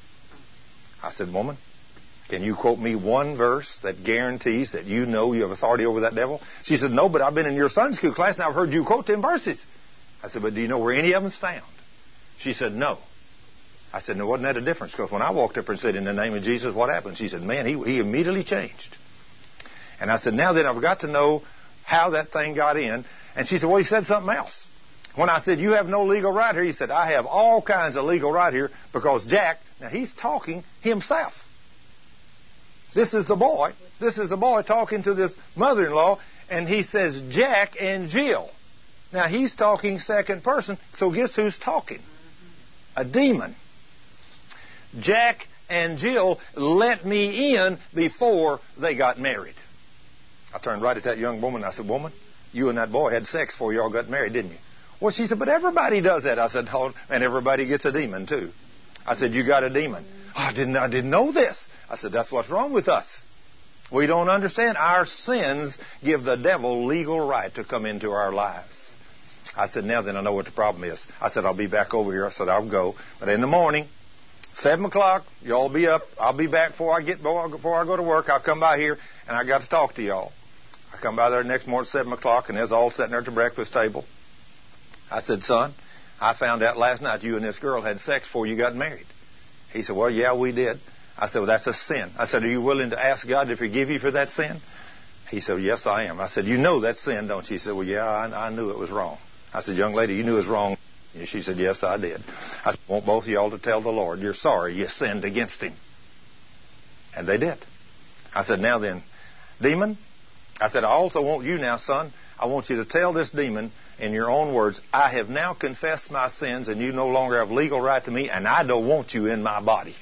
I said, woman, can you quote me one verse that guarantees that you know you have authority over that devil? She said, no, but I've been in your Sunday school class and I've heard you quote them verses. I said, but do you know where any of them's found? She said, no. I said, no, wasn't that a difference? Because when I walked up and said, in the name of Jesus, what happened? She said, man, he, he immediately changed. And I said, now then, I've got to know how that thing got in. And she said, well, he said something else. When I said, you have no legal right here, he said, I have all kinds of legal right here because Jack, now he's talking himself. This is the boy. This is the boy talking to this mother-in-law, and he says, Jack and Jill. Now, he's talking second person, so guess who's talking? A demon. Jack and Jill let me in before they got married. I turned right at that young woman and I said, woman, you and that boy had sex before you all got married, didn't you? Well, she said, but everybody does that. I said, oh, and everybody gets a demon, too. I said, you got a demon. Oh, I didn't, I didn't know this. I said, that's what's wrong with us. We don't understand. Our sins give the devil legal right to come into our lives. I said, now then, I know what the problem is. I said, I'll be back over here. I said, I'll go. But in the morning, seven o'clock, y'all be up. I'll be back before I get before I go to work. I'll come by here, and I got to talk to y'all. I come by there the next morning at seven o'clock, and there's all sitting there at the breakfast table. I said, son, I found out last night you and this girl had sex before you got married. He said, well, yeah, we did. I said, well, that's a sin. I said, are you willing to ask God to forgive you for that sin? He said, yes, I am. I said, you know that's sin, don't you? He said, well, yeah, I, I knew it was wrong. I said, young lady, you knew it was wrong. She said, yes, I did. I said, I want both of y'all to tell the Lord you're sorry you sinned against him. And they did. I said, now then, demon, I said, I also want you now, son, I want you to tell this demon in your own words, I have now confessed my sins and you no longer have legal right to me and I don't want you in my body.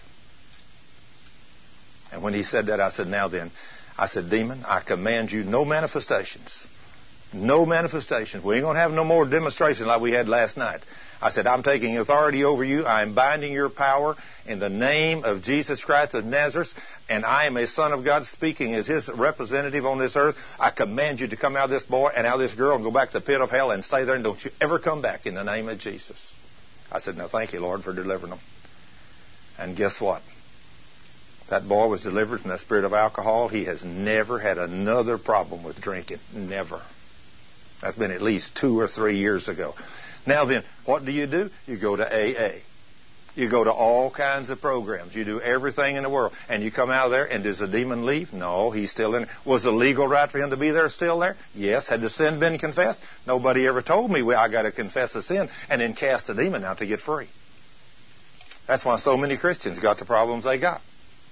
And when he said that, I said, now then, I said, demon, I command you no manifestations. No manifestations. We ain't going to have no more demonstration like we had last night. I said, I'm taking authority over you. I am binding your power in the name of Jesus Christ of Nazareth, and I am a son of God speaking as his representative on this earth. I command you to come out of this boy and out of this girl and go back to the pit of hell and stay there and don't you ever come back in the name of Jesus. I said, now thank you, Lord, for delivering them. And guess what? That boy was delivered from the spirit of alcohol. He has never had another problem with drinking. Never. That's been at least two or three years ago. Now then, what do you do? You go to A A. You go to all kinds of programs. You do everything in the world. And you come out of there, and does the demon leave? No, he's still in. Was it legal right for him to be there, still there? Yes. Had the sin been confessed? Nobody ever told me, well, I got to confess the sin and then cast the demon out to get free. That's why so many Christians got the problems they got.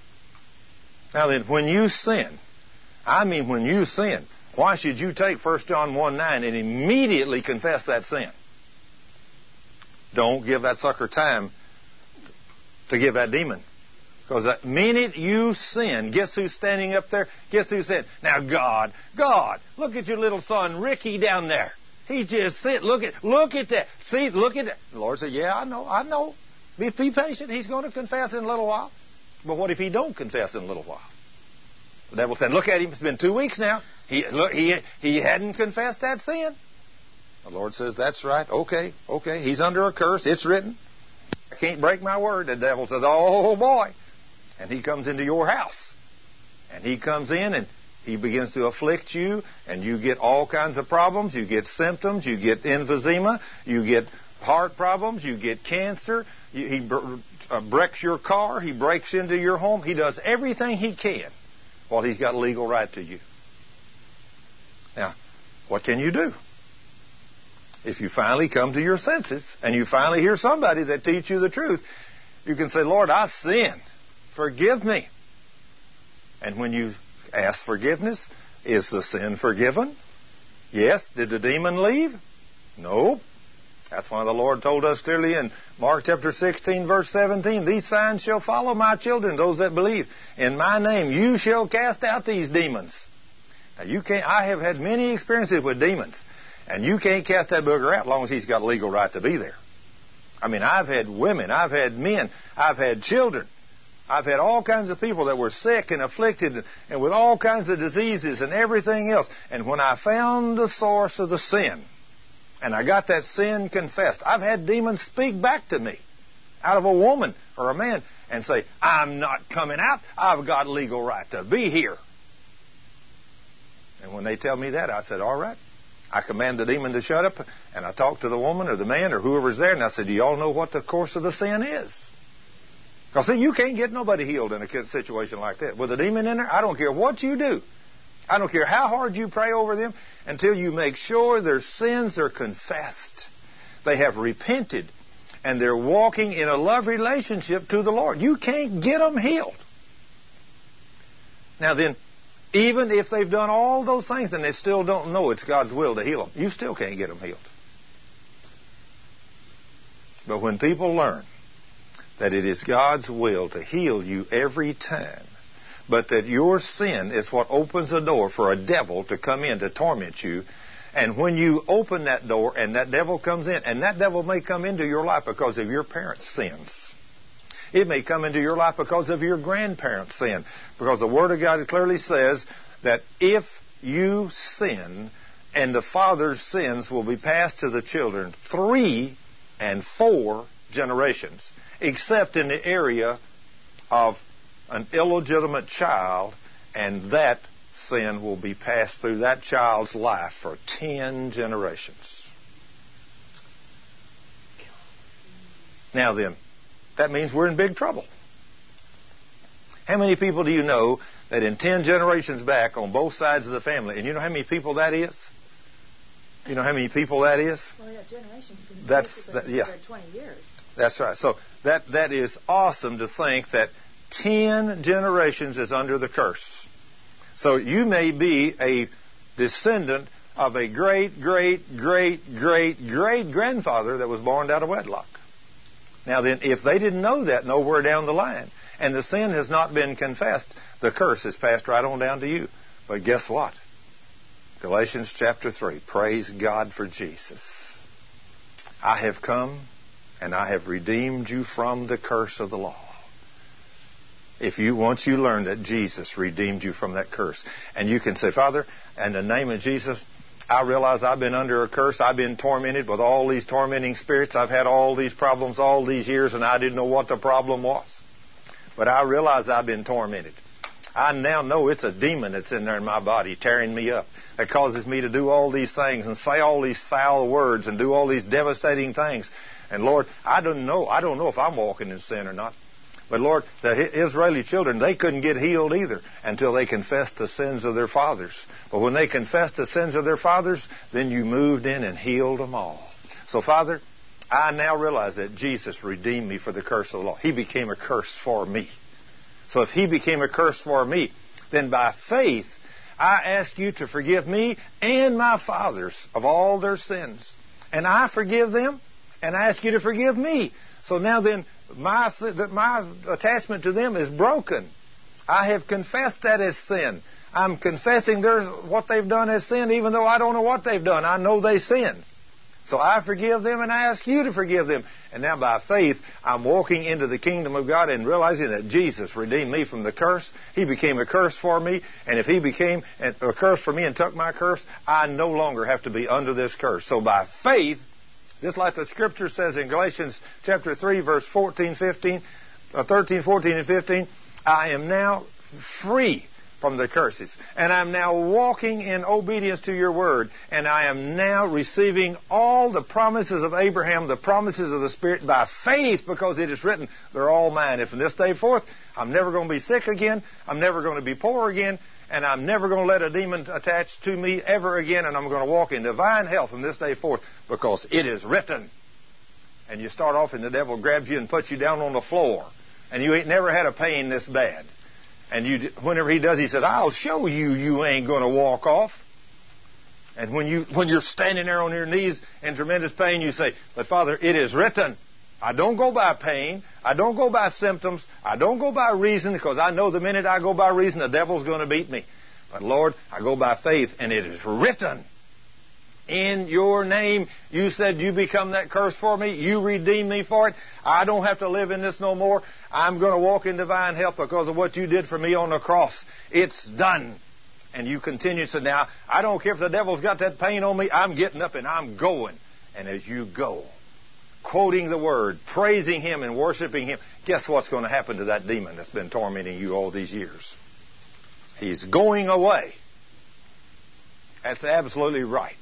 Now then, when you sin, I mean when you sin, why should you take First John one nine and immediately confess that sin? Don't give that sucker time to give that demon. Because the minute you sin, guess who's standing up there? Guess who said, now God, God, look at your little son Ricky down there. He just said, look at look at that. See, look at that. The Lord said, yeah, I know, I know. Be, be patient. He's going to confess in a little while. But what if he don't confess in a little while? The devil said, look at him. It's been two weeks now. He, look, he, he hadn't confessed that sin. The Lord says, that's right. Okay, okay. He's under a curse. It's written. I can't break my word. The devil says, oh, boy. And he comes into your house. And he comes in and he begins to afflict you. And you get all kinds of problems. You get symptoms. You get emphysema. You get heart problems. You get cancer. You, he uh, wrecks your car. He breaks into your home. He does everything he can while he's got legal right to you. Now, what can you do? If you finally come to your senses and you finally hear somebody that teach you the truth, you can say, Lord, I sinned. Forgive me. And when you ask forgiveness, is the sin forgiven? Yes. Did the demon leave? No. That's why the Lord told us clearly in Mark chapter sixteen, verse seventeen, these signs shall follow my children, those that believe. In my name you shall cast out these demons. Now you can't, I have had many experiences with demons. And you can't cast that booger out as long as he's got a legal right to be there. I mean, I've had women, I've had men, I've had children. I've had all kinds of people that were sick and afflicted and with all kinds of diseases and everything else. And when I found the source of the sin, and I got that sin confessed. I've had demons speak back to me out of a woman or a man and say, I'm not coming out. I've got legal right to be here. And when they tell me that, I said, all right. I command the demon to shut up, and I talk to the woman or the man or whoever's there, and I said, do you all know what the course of the sin is? Because, see, you can't get nobody healed in a situation like that. With a demon in there, I don't care what you do. I don't care how hard you pray over them until you make sure their sins are confessed. They have repented, and they're walking in a love relationship to the Lord. You can't get them healed. Now then, even if they've done all those things and they still don't know it's God's will to heal them, you still can't get them healed. But when people learn that it is God's will to heal you every time, but that your sin is what opens the door for a devil to come in to torment you, and when you open that door and that devil comes in, and that devil may come into your life because of your parents' sins. It may come into your life because of your grandparents' sin. Because the Word of God clearly says that if you sin, and the father's sins will be passed to the children three and four generations, except in the area of an illegitimate child, and that sin will be passed through that child's life for ten generations. Now then, that means we're in big trouble. How many people do you know that in ten generations back on both sides of the family, and you know how many people that is? You know how many people that is? Well, yeah, generations. That's that, yeah. twenty years. That's right. So that that is awesome to think that ten generations is under the curse. So you may be a descendant of a great, great, great, great, great grandfather that was born out of wedlock. Now then, if they didn't know that nowhere down the line, and the sin has not been confessed, the curse is passed right on down to you. But guess what? Galatians chapter three, praise God for Jesus. I have come and I have redeemed you from the curse of the law. If you, once you learn that Jesus redeemed you from that curse, and you can say, Father, in the name of Jesus, I realize I've been under a curse. I've been tormented with all these tormenting spirits. I've had all these problems all these years, and I didn't know what the problem was. But I realize I've been tormented. I now know it's a demon that's in there in my body tearing me up, that causes me to do all these things and say all these foul words and do all these devastating things. And Lord, I don't know. I don't know if I'm walking in sin or not. But Lord, the Israeli children, they couldn't get healed either until they confessed the sins of their fathers. But when they confessed the sins of their fathers, then you moved in and healed them all. So Father, I now realize that Jesus redeemed me for the curse of the law. He became a curse for me. So if He became a curse for me, then by faith, I ask you to forgive me and my fathers of all their sins. And I forgive them, and I ask you to forgive me. So now then, my, my attachment to them is broken. I have confessed that as sin. I'm confessing their, what they've done as sin, even though I don't know what they've done. I know they sinned. So I forgive them, and I ask you to forgive them. And now by faith, I'm walking into the kingdom of God and realizing that Jesus redeemed me from the curse. He became a curse for me. And if He became a curse for me and took my curse, I no longer have to be under this curse. So by faith, just like the Scripture says in Galatians chapter three, verse fourteen, fifteen, uh, thirteen, fourteen, and fifteen, I am now free from the curses. And I'm now walking in obedience to your word. And I am now receiving all the promises of Abraham, the promises of the Spirit by faith, because it is written, they're all mine. And from this day forth, I'm never going to be sick again. I'm never going to be poor again. And I'm never going to let a demon attach to me ever again. And I'm going to walk in divine health from this day forth, because it is written. And you start off and the devil grabs you and puts you down on the floor. And you ain't never had a pain this bad. And you, whenever he does, he says, I'll show you you ain't going to walk off. And when, you, when you're standing there on your knees in tremendous pain, you say, but Father, it is written. I don't go by pain. I don't go by symptoms. I don't go by reason, because I know the minute I go by reason, the devil's going to beat me. But Lord, I go by faith, and it is written. In your name, you said you become that curse for me. You redeem me for it. I don't have to live in this no more. I'm going to walk in divine health because of what you did for me on the cross. It's done. And you continue to say, now, I don't care if the devil's got that pain on me. I'm getting up and I'm going. And as you go, quoting the Word, praising Him and worshiping Him, guess what's going to happen to that demon that's been tormenting you all these years? He's going away. That's absolutely right.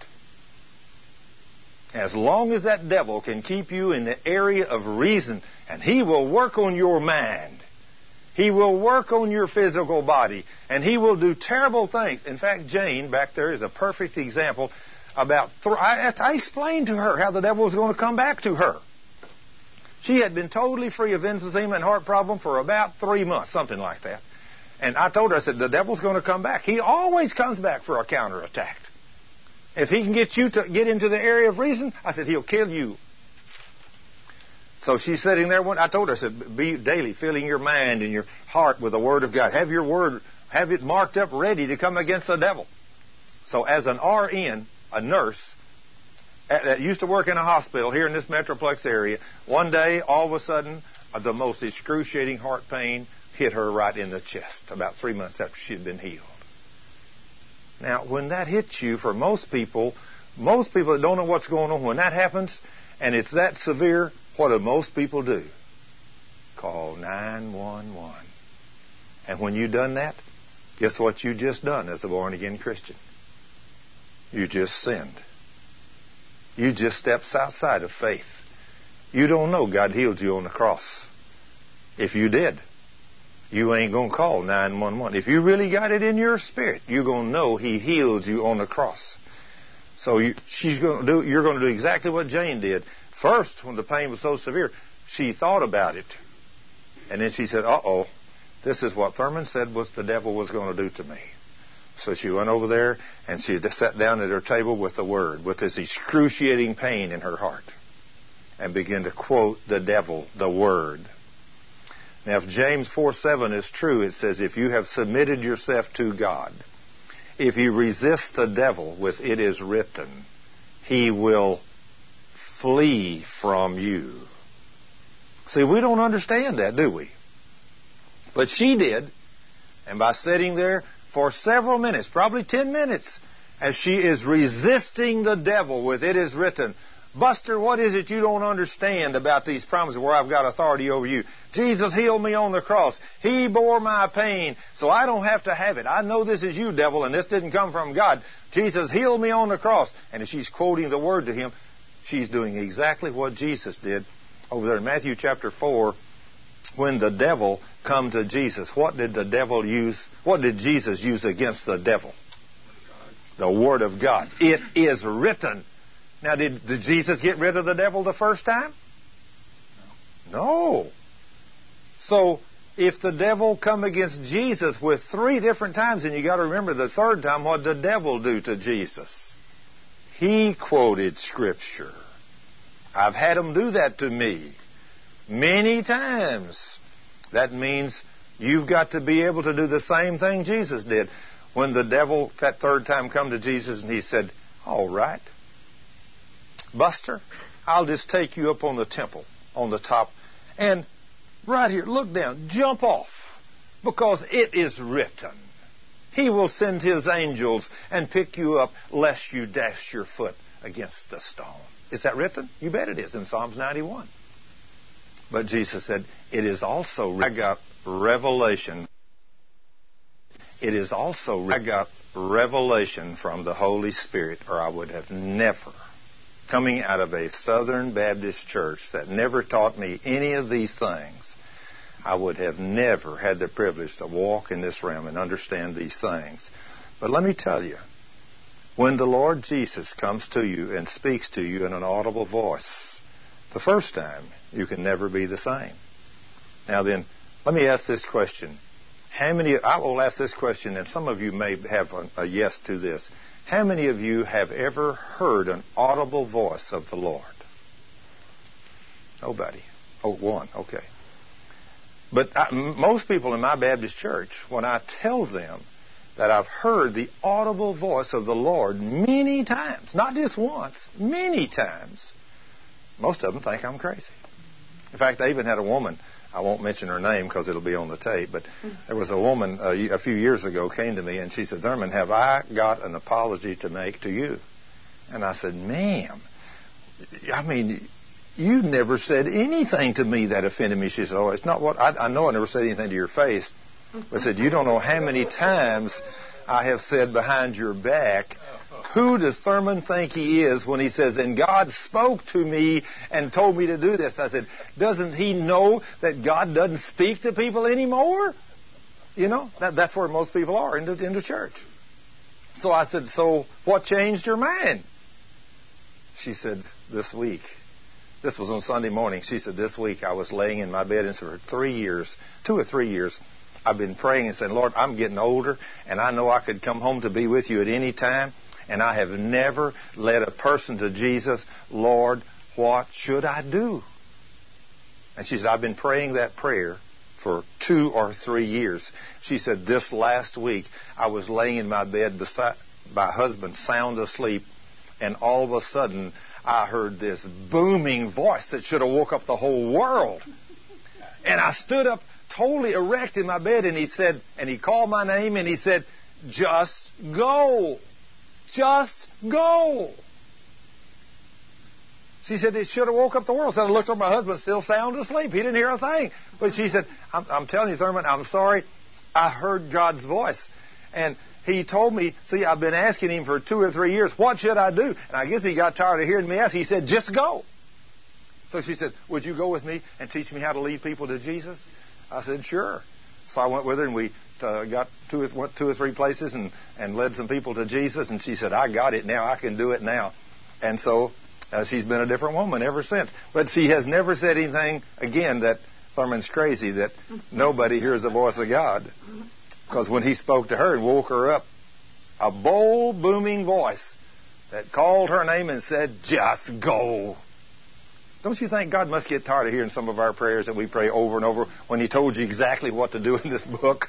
As long as that devil can keep you in the area of reason, and he will work on your mind, he will work on your physical body, and he will do terrible things. In fact, Jane back there is a perfect example about, th- I, I explained to her how the devil was going to come back to her. She had been totally free of emphysema and heart problem for about three months, something like that. And I told her, I said, the devil's going to come back. He always comes back for a counterattack. If he can get you to get into the area of reason, I said, he'll kill you. So she's sitting there. One, I told her, I said, be daily filling your mind and your heart with the Word of God. Have your Word, have it marked up ready to come against the devil. So as an R N, a nurse, that used to work in a hospital here in this Metroplex area, one day, all of a sudden, the most excruciating heart pain hit her right in the chest about three months after she had been healed. Now, when that hits you, for most people, most people that don't know what's going on, when that happens and it's that severe, what do most people do? Call nine one one. And when you've done that, guess what you just done as a born-again Christian? You just sinned. You just stepped outside of faith. You don't know God healed you on the cross. If you did, you ain't going to call nine one one. If you really got it in your spirit, you're going to know He healed you on the cross. So you, she's going to do, you're going to do exactly what Jane did. First, when the pain was so severe, she thought about it. And then she said, uh-oh, this is what Thurman said was the devil was going to do to me. So she went over there and she sat down at her table with the Word, with this excruciating pain in her heart, and began to quote the devil, the Word. Now, if James four seven is true, it says, if you have submitted yourself to God, if you resist the devil with it is written, he will flee from you. See, we don't understand that, do we? But she did. And by sitting there for several minutes, probably ten minutes, as she is resisting the devil with it is written, Buster, what is it you don't understand about these promises where I've got authority over you? Jesus healed me on the cross. He bore my pain, so I don't have to have it. I know this is you, devil, and this didn't come from God. Jesus healed me on the cross. And as she's quoting the Word to him, she's doing exactly what Jesus did over there in Matthew chapter four. When the devil come to Jesus, what did the devil use? What did Jesus use against the devil? The Word of God. It is written. Now, did, did Jesus get rid of the devil the first time? No. So, if the devil come against Jesus with three different times, and you got to remember the third time, what did the devil do to Jesus? He quoted Scripture. I've had him do that to me many times. That means you've got to be able to do the same thing Jesus did. When the devil, that third time, come to Jesus and he said, all right, Buster, I'll just take you up on the temple, on the top, and right here, look down, jump off, because it is written. He will send His angels and pick you up lest you dash your foot against a stone. Is that written? You bet it is in Psalms ninety-one. But Jesus said, it is also written. I got revelation. It is also written. I got revelation from the Holy Spirit, or I would have never, coming out of a Southern Baptist church that never taught me any of these things, I would have never had the privilege to walk in this realm and understand these things. But let me tell you, when the Lord Jesus comes to you and speaks to you in an audible voice, the first time, you can never be the same. Now then, let me ask this question. How many, I will ask this question, and some of you may have a, a yes to this. How many of you have ever heard an audible voice of the Lord? Nobody. Oh, one. Okay. But I, most people in my Baptist church, when I tell them that I've heard the audible voice of the Lord many times, not just once, many times, most of them think I'm crazy. In fact, I even had a woman, I won't mention her name because it'll be on the tape, but there was a woman uh, a few years ago came to me and she said, Thurman, have I got an apology to make to you? And I said, ma'am, I mean, you never said anything to me that offended me. She said, oh, it's not what, I, I know I never said anything to your face. But I said, you don't know how many times I have said behind your back, who does Thurman think he is when he says, and God spoke to me and told me to do this? I said, doesn't he know that God doesn't speak to people anymore? You know, that, that's where most people are in the, in the church. So I said, so what changed your mind? She said, this week. This was on Sunday morning. She said, this week I was laying in my bed, and for three years, two or three years, I've been praying and saying, Lord, I'm getting older, and I know I could come home to be with you at any time, and I have never led a person to Jesus. Lord, what should I do? And she said, I've been praying that prayer for two or three years. She said, this last week, I was laying in my bed beside my husband, sound asleep, and all of a sudden, I heard this booming voice that should have woke up the whole world. And I stood up totally erect in my bed, and he said, and he called my name, and he said, just go. Just go. She said, it should have woke up the world. So I looked at my husband, still sound asleep. He didn't hear a thing. But she said, I'm, I'm telling you, Thurman, I'm sorry. I heard God's voice. And he told me, see, I've been asking him for two or three years, what should I do? And I guess he got tired of hearing me ask. He said, just go. So she said, would you go with me and teach me how to lead people to Jesus? I said, sure. So I went with her, and we uh, got two or, went two or three places and, and led some people to Jesus. And she said, I got it now. I can do it now. And so uh, she's been a different woman ever since. But she has never said anything, again, that Thurman's crazy, that nobody hears the voice of God. Because when he spoke to her and woke her up, a bold, booming voice that called her name and said, just go. Don't you think God must get tired of hearing some of our prayers that we pray over and over when he told you exactly what to do in this book?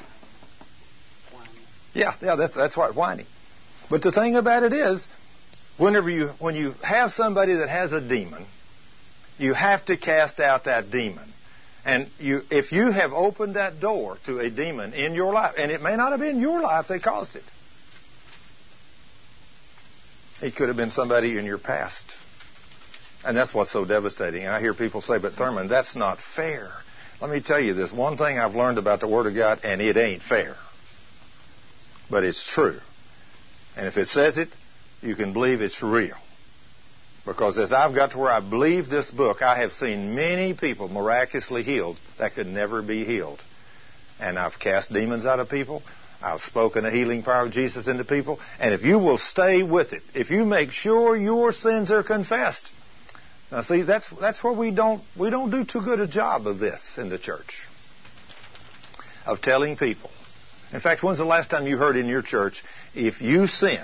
Yeah, yeah, that's, that's right, whining. But the thing about it is, whenever you, when you have somebody that has a demon, you have to cast out that demon. And you, if you have opened that door to a demon in your life, and it may not have been your life that caused it. It could have been somebody in your past. And that's what's so devastating. And I hear people say, but Thurman, that's not fair. Let me tell you this. One thing I've learned about the Word of God, and it ain't fair. But it's true. And if it says it, you can believe it's real. Because as I've got to where I believe this book, I have seen many people miraculously healed that could never be healed. And I've cast demons out of people. I've spoken the healing power of Jesus into people. And if you will stay with it, if you make sure your sins are confessed. Now see, that's that's where we don't we don't do too good a job of this in the church. Of telling people. In fact, when's the last time you heard in your church, if you sin,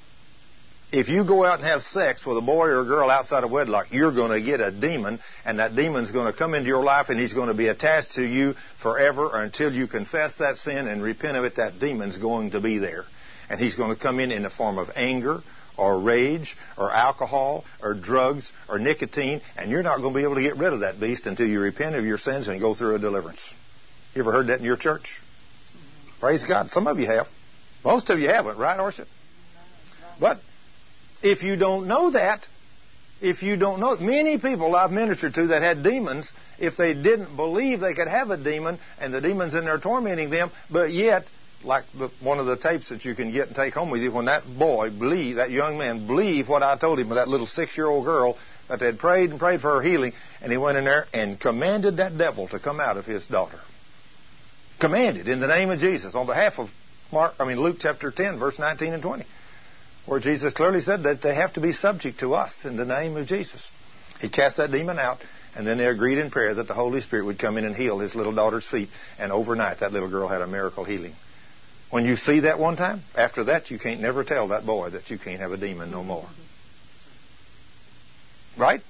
if you go out and have sex with a boy or a girl outside of wedlock, you're going to get a demon, and that demon's going to come into your life, and he's going to be attached to you forever, or until you confess that sin and repent of it, that demon's going to be there. And he's going to come in in the form of anger, or rage, or alcohol, or drugs, or nicotine, and you're not going to be able to get rid of that beast until you repent of your sins and go through a deliverance. You ever heard that in your church? Praise God. Some of you have. Most of you haven't, right, Orson? But if you don't know that, if you don't know, many people I've ministered to that had demons, if they didn't believe they could have a demon, and the demon's in there tormenting them, but yet, like the, one of the tapes that you can get and take home with you, when that boy believed, that young man believed what I told him with that little six-year-old girl, that they'd prayed and prayed for her healing, and he went in there and commanded that devil to come out of his daughter. Commanded in the name of Jesus on behalf of Mark, I mean Luke chapter ten, verse nineteen and twenty, where Jesus clearly said that they have to be subject to us in the name of Jesus. He cast that demon out, and then they agreed in prayer that the Holy Spirit would come in and heal his little daughter's feet, and overnight that little girl had a miracle healing. When you see that one time, after that you can't never tell that boy that you can't have a demon no more. Right?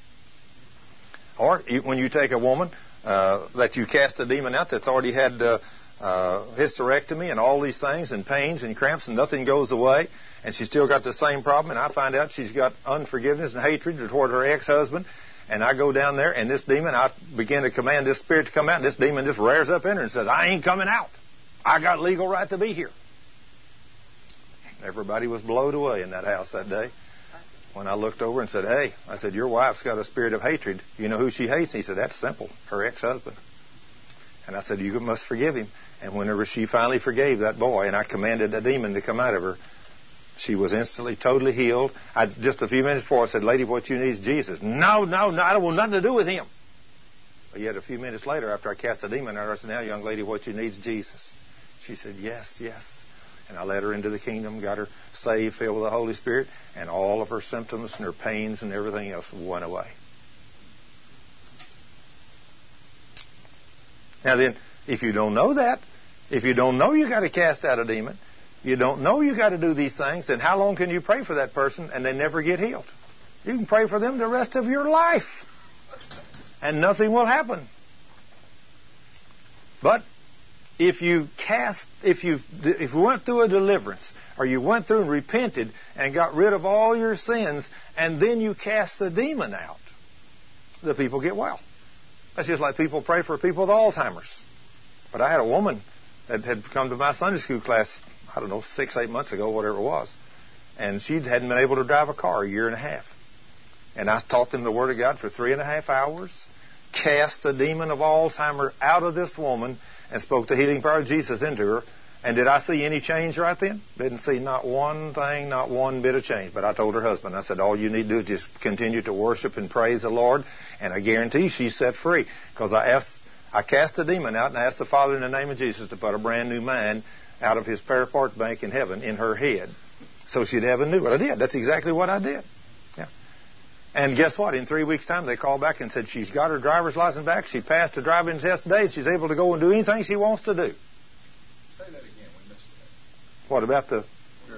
Or when you take a woman uh, that you cast a demon out that's already had uh, uh, hysterectomy and all these things and pains and cramps and nothing goes away, and she's still got the same problem, and I find out she's got unforgiveness and hatred toward her ex-husband, and I go down there, and this demon, I begin to command this spirit to come out, and this demon just rears up in her and says, I ain't coming out. I got legal right to be here. Everybody was blown away in that house that day. When I looked over and said, hey, I said, your wife's got a spirit of hatred. You know who she hates? And he said, that's simple, her ex-husband. And I said, you must forgive him. And whenever she finally forgave that boy, and I commanded a demon to come out of her, she was instantly totally healed. I, just a few minutes before, I said, lady, what you need is Jesus. No, no, no, I don't want nothing to do with him. But yet a few minutes later, after I cast the demon out of her, I said, now, young lady, what you need is Jesus. She said, yes, yes. And I led her into the kingdom, got her saved, filled with the Holy Spirit, and all of her symptoms and her pains and everything else went away. Now then, if you don't know that, if you don't know you got to cast out a demon, you don't know you got to do these things, then how long can you pray for that person and they never get healed? You can pray for them the rest of your life, and nothing will happen. But if you cast, if you if you went through a deliverance, or you went through and repented and got rid of all your sins, and then you cast the demon out, the people get well. That's just like people pray for people with Alzheimer's. But I had a woman that had come to my Sunday school class, I don't know, six, eight months ago, whatever it was. And she hadn't been able to drive a car a year and a half. And I taught them the Word of God for three and a half hours, cast the demon of Alzheimer's out of this woman, and spoke the healing power of Jesus into her. And did I see any change right then? Didn't see not one thing, not one bit of change. But I told her husband, I said, all you need to do is just continue to worship and praise the Lord. And I guarantee she's set free. Because I asked, I cast the demon out and I asked the Father in the name of Jesus to put a brand new mind out of his spare parts bank in heaven in her head. So she'd have a new one. I did. That's exactly what I did. Yeah. And guess what? In three weeks' time, they called back and said she's got her driver's license back. She passed the driving test today, and she's able to go and do anything she wants to do. Say that again. We missed it. What about the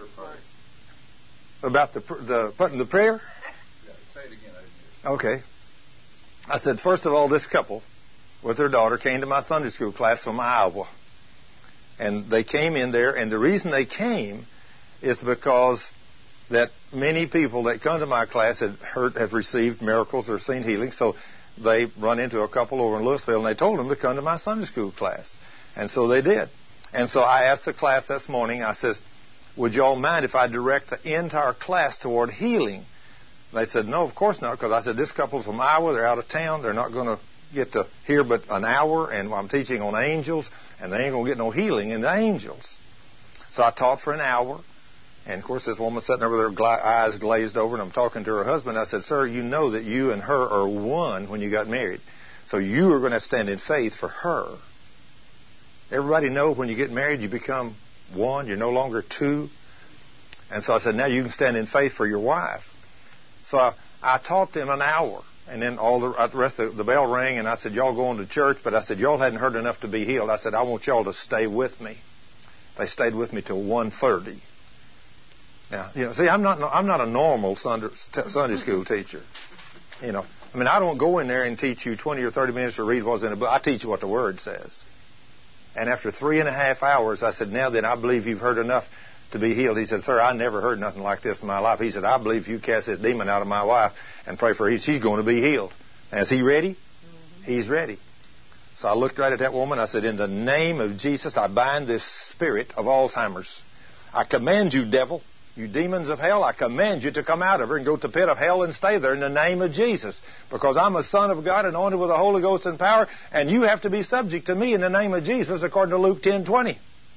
about the the putting the prayer? Yeah, say it again. I didn't hear it. Okay. I said, first of all, this couple with their daughter came to my Sunday school class from Iowa, and they came in there, and the reason they came is because that many people that come to my class had heard, have received miracles or seen healing. So they run into a couple over in Louisville, and they told them to come to my Sunday school class. And so they did. And so I asked the class this morning, I says, would you all mind if I direct the entire class toward healing? They said, no, of course not, because I said, this couple's from Iowa, they're out of town, they're not going to get to hear but an hour, and I'm teaching on angels, and they ain't going to get no healing in the angels. So I taught for an hour. And, of course, this woman sitting over there, gla- eyes glazed over, and I'm talking to her husband. I said, sir, you know that you and her are one when you got married. So you are going to stand in faith for her. Everybody knows when you get married, you become one. You're no longer two. And so I said, now you can stand in faith for your wife. So I, I taught them an hour. And then all the, the rest of the, the bell rang, and I said, y'all going to church? But I said, y'all hadn't heard enough to be healed. I said, I want y'all to stay with me. They stayed with me till one thirty. Now, you know, see, I'm not I'm not a normal Sunday, Sunday school teacher. You know, I mean, I don't go in there and teach you twenty or thirty minutes to read what's in a book. I teach you what the Word says. And after three and a half hours, I said, now then, I believe you've heard enough to be healed. He said, sir, I never heard nothing like this in my life. He said, I believe if you cast this demon out of my wife and pray for her, she's going to be healed. Now, is he ready? Mm-hmm. He's ready. So I looked right at that woman. I said, in the name of Jesus, I bind this spirit of Alzheimer's. I command you, devil, you demons of hell, I command you to come out of her and go to the pit of hell and stay there in the name of Jesus. Because I'm a son of God, anointed with the Holy Ghost and power, and you have to be subject to me in the name of Jesus, according to Luke ten twenty.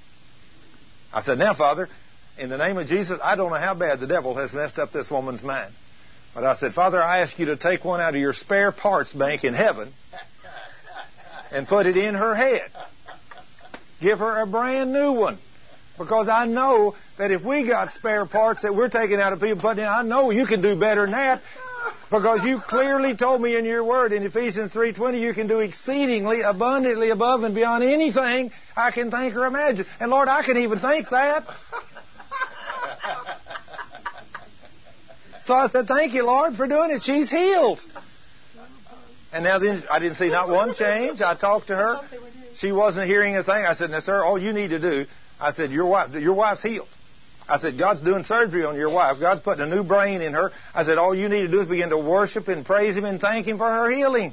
I said, now, Father, in the name of Jesus, I don't know how bad the devil has messed up this woman's mind. But I said, Father, I ask you to take one out of your spare parts bank in heaven and put it in her head. Give her a brand new one. Because I know that if we got spare parts that we're taking out of people putting in, I know you can do better than that. Because you clearly told me in your word in Ephesians three twenty, you can do exceedingly abundantly above and beyond anything I can think or imagine. And Lord, I can even think that. So I said, thank you, Lord, for doing it. She's healed. And now then, I didn't see not one change. I talked to her. She wasn't hearing a thing. I said, now, sir, all you need to do, I said, your wife, your wife's healed. I said, God's doing surgery on your wife. God's putting a new brain in her. I said, all you need to do is begin to worship and praise Him and thank Him for her healing.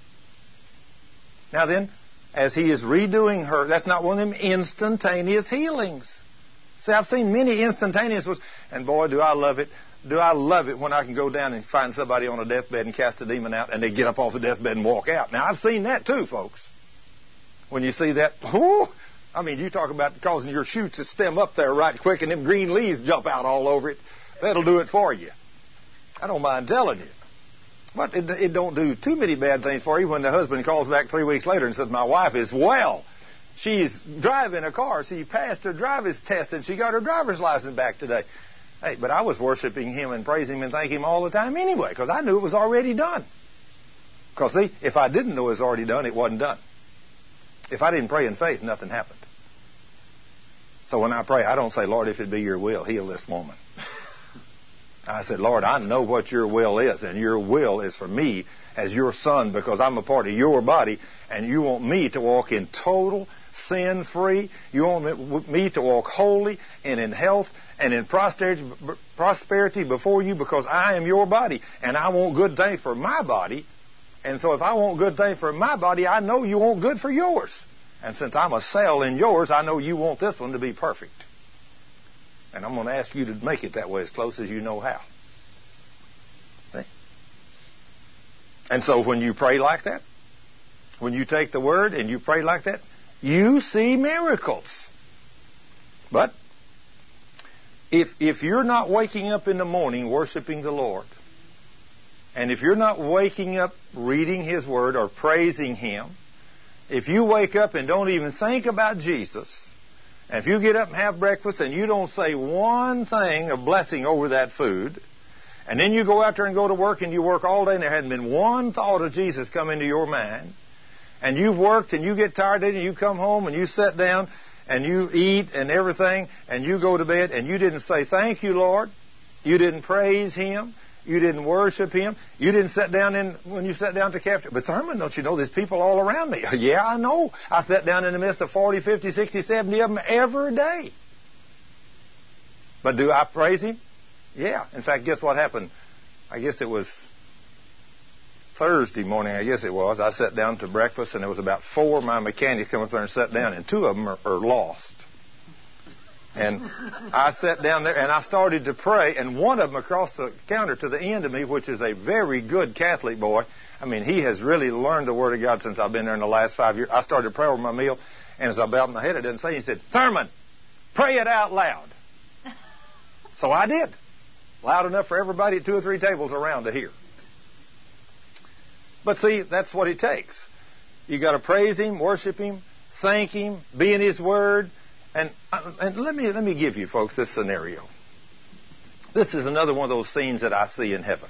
Now then, as He is redoing her, that's not one of them instantaneous healings. See, I've seen many instantaneous ones, and boy, do I love it. do I love it when I can go down and find somebody on a deathbed and cast a demon out and they get up off the deathbed and walk out. Now, I've seen that too, folks. When you see that, whoo, I mean, you talk about causing your shoots to stem up there right quick and them green leaves jump out all over it. That'll do it for you. I don't mind telling you. But it, it don't do too many bad things for you when the husband calls back three weeks later and says, my wife is well. She's driving a car. She passed her driver's test and she got her driver's license back today. Hey, but I was worshiping Him and praising Him and thanking Him all the time anyway because I knew it was already done. Because, see, if I didn't know it was already done, it wasn't done. If I didn't pray in faith, nothing happened. So when I pray, I don't say, Lord, if it be your will, heal this woman. I said, Lord, I know what your will is, and your will is for me as your son because I'm a part of your body, and you want me to walk in total sin-free. You want me to walk holy and in health and in prosperity, prosperity before you because I am your body, and I want good things for my body. And so if I want good things for my body, I know you want good for yours. And since I'm a cell in yours, I know you want this one to be perfect. And I'm going to ask you to make it that way as close as you know how. See? And so when you pray like that, when you take the Word and you pray like that, you see miracles. But if if you're not waking up in the morning worshiping the Lord, and if you're not waking up reading His Word or praising Him, if you wake up and don't even think about Jesus, and if you get up and have breakfast and you don't say one thing of blessing over that food, and then you go out there and go to work and you work all day and there hadn't been one thought of Jesus come into your mind, and you've worked and you get tired of it and you come home and you sit down and you eat and everything and you go to bed and you didn't say, thank you, Lord. You didn't praise Him. You didn't worship Him. You didn't sit down in when you sat down to cafeteria. But Thurman, don't you know there's people all around me? Yeah, I know. I sat down in the midst of forty, fifty, sixty, seventy of them every day. But do I praise Him? Yeah. In fact, guess what happened? I guess it was Thursday morning, I guess it was. I sat down to breakfast, and there was about four of my mechanics come up there and sat down, and two of them are, are lost. And I sat down there and I started to pray, and one of them across the counter to the end of me, which is a very good Catholic boy, I mean, he has really learned the Word of God since I've been there in the last five years. I started to pray over my meal, and as I bowed my head, I didn't say, he said, Thurman, pray it out loud. So I did. Loud enough for everybody at two or three tables around to hear. But see, that's what it takes. You got to praise Him, worship Him, thank Him, be in His Word. And, and let me let me give you, folks, this scenario. This is another one of those scenes that I see in heaven.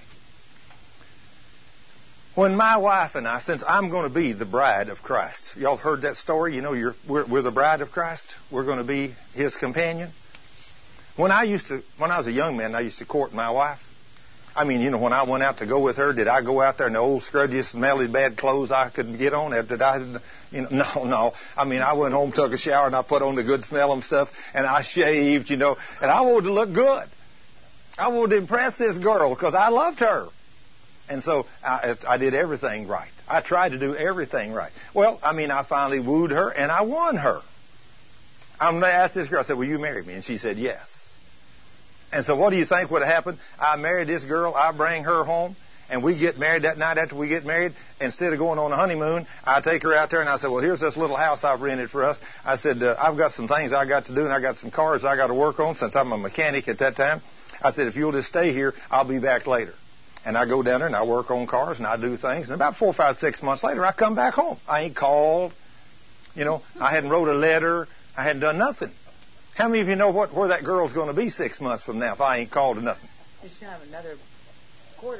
When my wife and I, since I'm going to be the bride of Christ, y'all heard that story? You know, you're, we're, we're the bride of Christ. We're going to be His companion. When I used to, when I was a young man, I used to court my wife. I mean, you know, when I went out to go with her, did I go out there in the old scrudgy, smelly, bad clothes I could get on? Did I, you know, no, no. I mean, I went home, took a shower, and I put on the good smelling stuff, and I shaved, you know, and I wanted to look good. I wanted to impress this girl because I loved her. And so I, I did everything right. I tried to do everything right. Well, I mean, I finally wooed her, and I won her. I'm going to ask this girl, I said, will you marry me? And she said, yes. And so what do you think would have happened? I married this girl. I bring her home. And we get married that night after we get married. Instead of going on a honeymoon, I take her out there and I said, well, here's this little house I've rented for us. I said, uh, I've got some things I got to do and I got some cars I got to work on since I'm a mechanic at that time. I said, if you'll just stay here, I'll be back later. And I go down there and I work on cars and I do things. And about four, five, six months later, I come back home. I ain't called. You know, I hadn't wrote a letter. I hadn't done nothing. How many of you know what where that girl's going to be six months from now if I ain't called or nothing? You should have another quarter.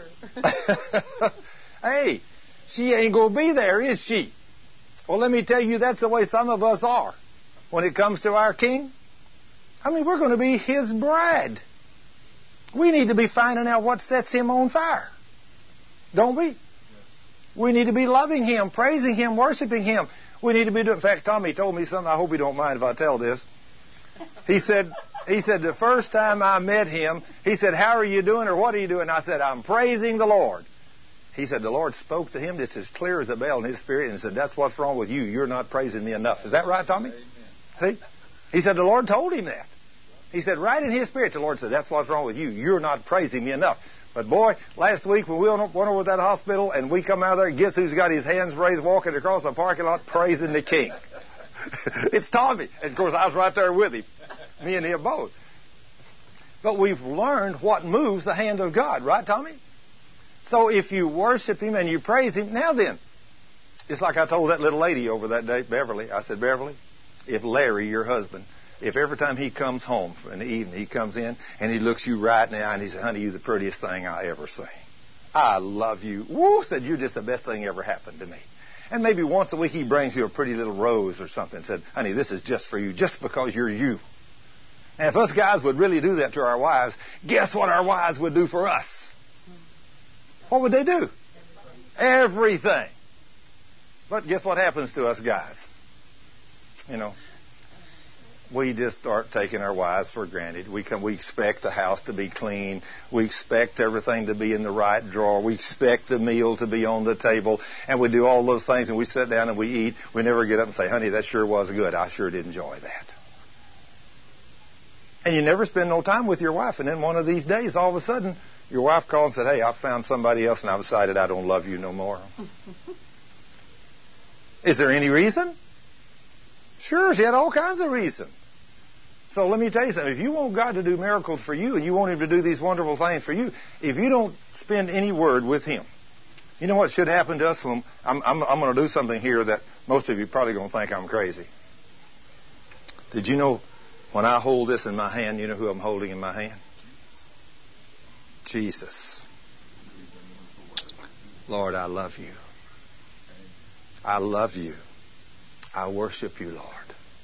Hey, she ain't going to be there, is she? Well, let me tell you, that's the way some of us are when it comes to our King. I mean, we're going to be His bride. We need to be finding out what sets Him on fire. Don't we? Yes. We need to be loving Him, praising Him, worshiping Him. We need to be doing. In fact, Tommy told me something. I hope he don't mind if I tell this. He said, he said, the first time I met him, he said, how are you doing or what are you doing? I said, I'm praising the Lord. He said, the Lord spoke to him just as clear as a bell in his spirit and said, that's what's wrong with you. You're not praising me enough. Is that right, Tommy? Amen. See? He said, the Lord told him that. He said, right in his spirit, the Lord said, that's what's wrong with you. You're not praising me enough. But boy, last week when we went over to that hospital and we come out of there, guess who's got his hands raised walking across the parking lot praising the King? It's Tommy. And of course, I was right there with him. Me and him both. But we've learned what moves the hand of God. Right, Tommy? So if you worship Him and you praise Him, now then, it's like I told that little lady over that day, Beverly. I said, Beverly, if Larry, your husband, if every time he comes home in the evening, he comes in and he looks you right in the eye and he says, honey, you're the prettiest thing I ever seen. I love you. Woo, said, you're just the best thing ever happened to me. And maybe once a week he brings you a pretty little rose or something and said, honey, this is just for you, just because you're you. And if us guys would really do that to our wives, guess what our wives would do for us? What would they do? Everything. But guess what happens to us guys? You know, we just start taking our wives for granted. We come, we expect the house to be clean. We expect everything to be in the right drawer. We expect the meal to be on the table. And we do all those things and we sit down and we eat. We never get up and say, honey, that sure was good. I sure did enjoy that. And you never spend no time with your wife. And then one of these days, all of a sudden, your wife called and said, hey, I found somebody else and I've decided I don't love you no more. Is there any reason? Sure, she had all kinds of reasons. So let me tell you something. If you want God to do miracles for you and you want Him to do these wonderful things for you, if you don't spend any word with Him, you know what should happen to us? When I'm, I'm, I'm going to do something here that most of you are probably going to think I'm crazy. Did you know when I hold this in my hand, you know who I'm holding in my hand? Jesus. Lord, I love you. I love you. I worship you, Lord.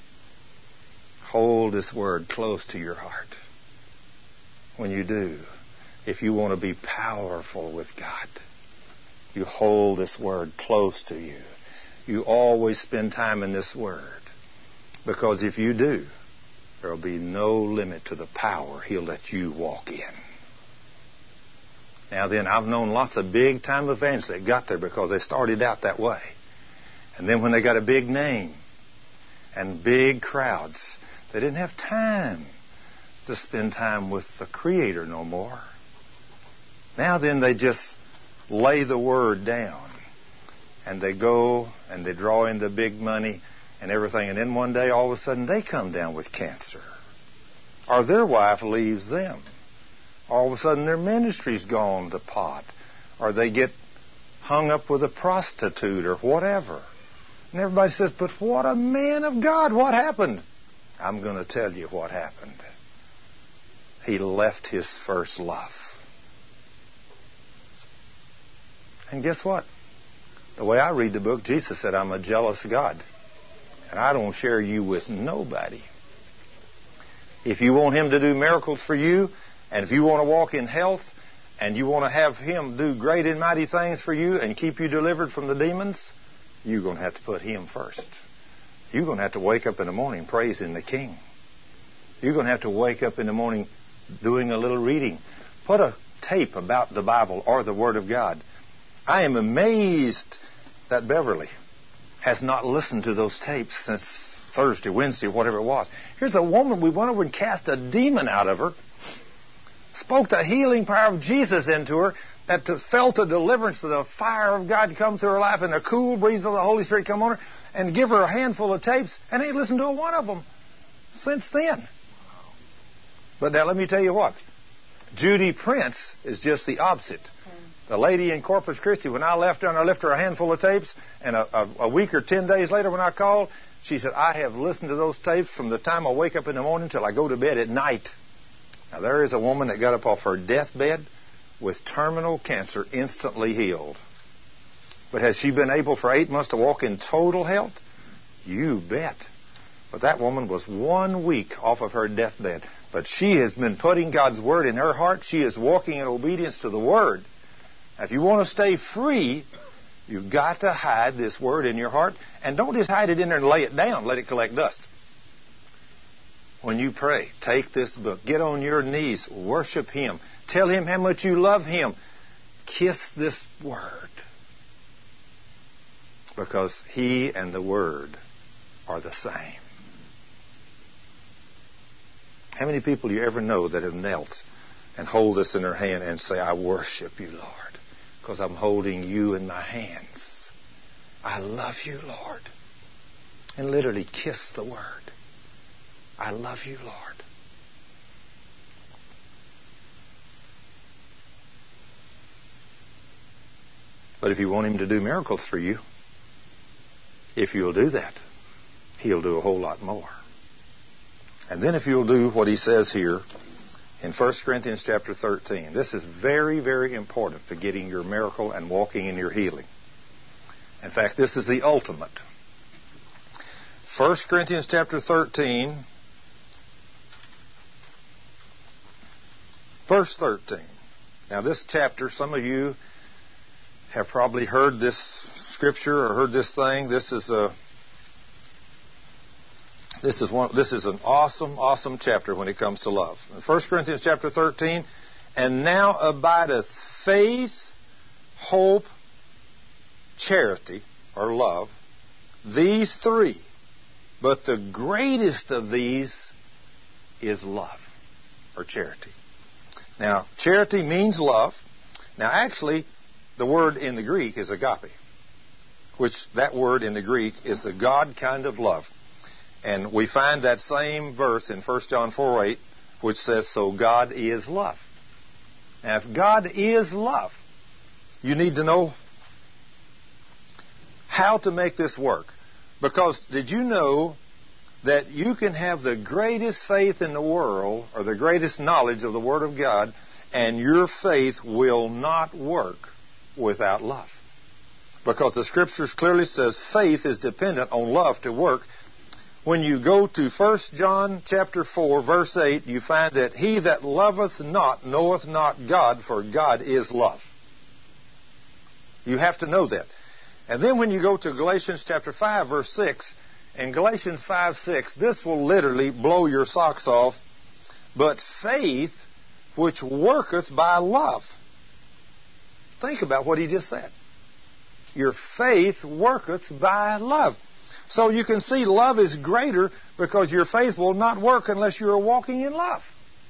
Hold this word close to your heart. When you do, if you want to be powerful with God, you hold this word close to you. You always spend time in this word. Because if you do, there will be no limit to the power He'll let you walk in. Now then, I've known lots of big-time evangelists that got there because they started out that way. And then when they got a big name and big crowds, they didn't have time to spend time with the Creator no more. Now then, they just lay the Word down. And they go and they draw in the big money and everything. And then one day, all of a sudden, they come down with cancer. Or their wife leaves them. All of a sudden, their ministry's gone to pot. Or they get hung up with a prostitute or whatever. And everybody says, but what a man of God, what happened? I'm going to tell you what happened. He left his first love. And guess what? The way I read the book, Jesus said, I'm a jealous God. And I don't share you with nobody. If you want Him to do miracles for you, and if you want to walk in health, and you want to have Him do great and mighty things for you and keep you delivered from the demons, you're going to have to put Him first. You're going to have to wake up in the morning praising the King. You're going to have to wake up in the morning doing a little reading. Put a tape about the Bible or the Word of God. I am amazed that Beverly has not listened to those tapes since Thursday, Wednesday, whatever it was. Here's a woman, we went over and cast a demon out of her, spoke the healing power of Jesus into her, that felt a deliverance, the fire of God come through her life, and the cool breeze of the Holy Spirit come on her, and give her a handful of tapes, and ain't listened to a one of them since then. But now let me tell you what. Judy Prince is just the opposite. The lady in Corpus Christi, when I left her and I left her a handful of tapes, and a, a, a week or ten days later when I called, she said, I have listened to those tapes from the time I wake up in the morning till I go to bed at night. Now there is a woman that got up off her deathbed with terminal cancer, instantly healed. But has she been able for eight months to walk in total health? You bet. But that woman was one week off of her deathbed. But she has been putting God's Word in her heart. She is walking in obedience to the Word. Now, if you want to stay free, you've got to hide this Word in your heart. And don't just hide it in there and lay it down. Let it collect dust. When you pray, take this book. Get on your knees. Worship Him. Tell Him how much you love Him. Kiss this Word. Because He and the Word are the same. How many people do you ever know that have knelt and hold this in their hand and say, I worship you, Lord, because I'm holding you in my hands. I love you, Lord. And literally kiss the word. I love you, Lord. But if you want him to do miracles for you, if you'll do that, he'll do a whole lot more. And then if you'll do what he says here in First Corinthians chapter thirteen, this is very, very important to getting your miracle and walking in your healing. In fact, this is the ultimate. First Corinthians chapter thirteen, verse thirteen. Now this chapter, some of you have probably heard this scripture or heard this thing. This is a this is one this is an awesome, awesome chapter when it comes to love. In First Corinthians chapter thirteen, and now abideth faith, hope, charity, or love, these three. But the greatest of these is love, or charity. Now, charity means love. Now, actually, the word in the Greek is agape, which that word in the Greek is the God kind of love. And we find that same verse in First John four eight, which says, so God is love. Now, if God is love, you need to know how to make this work. Because did you know that you can have the greatest faith in the world, or the greatest knowledge of the Word of God, and your faith will not work without love? Because the Scriptures clearly says faith is dependent on love to work. When you go to First John chapter four, verse eight, you find that he that loveth not knoweth not God, for God is love. You have to know that. And then when you go to Galatians chapter five, verse six, in Galatians five six, this will literally blow your socks off. But faith which worketh by love. Think about what he just said. Your faith worketh by love. So you can see love is greater because your faith will not work unless you're walking in love.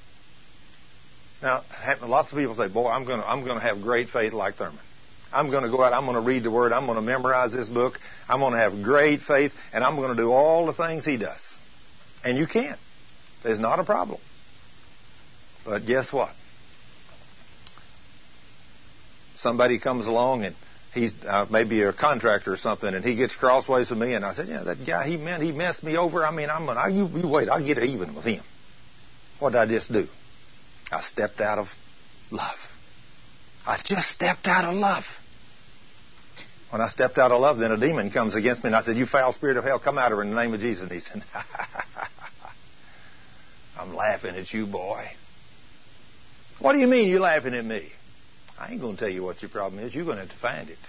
Now, lots of people say, boy, I'm going to I'm going to have great faith like Thurman. I'm going to go out, I'm going to read the Word, I'm going to memorize this book, I'm going to have great faith, and I'm going to do all the things he does. And you can. There's not a problem. But guess what? Somebody comes along and he's uh, maybe a contractor or something, and he gets crossways with me, and I said, yeah, that guy, he meant he messed me over. I mean, I'm gonna, I, you, you wait, I'll get even with him. What did I just do? I stepped out of love. I just stepped out of love. When I stepped out of love, then a demon comes against me, and I said, you foul spirit of hell, come out of her in the name of Jesus. And he said, I'm laughing at you, boy. What do you mean you're laughing at me? I ain't going to tell you what your problem is. You're going to have to find it.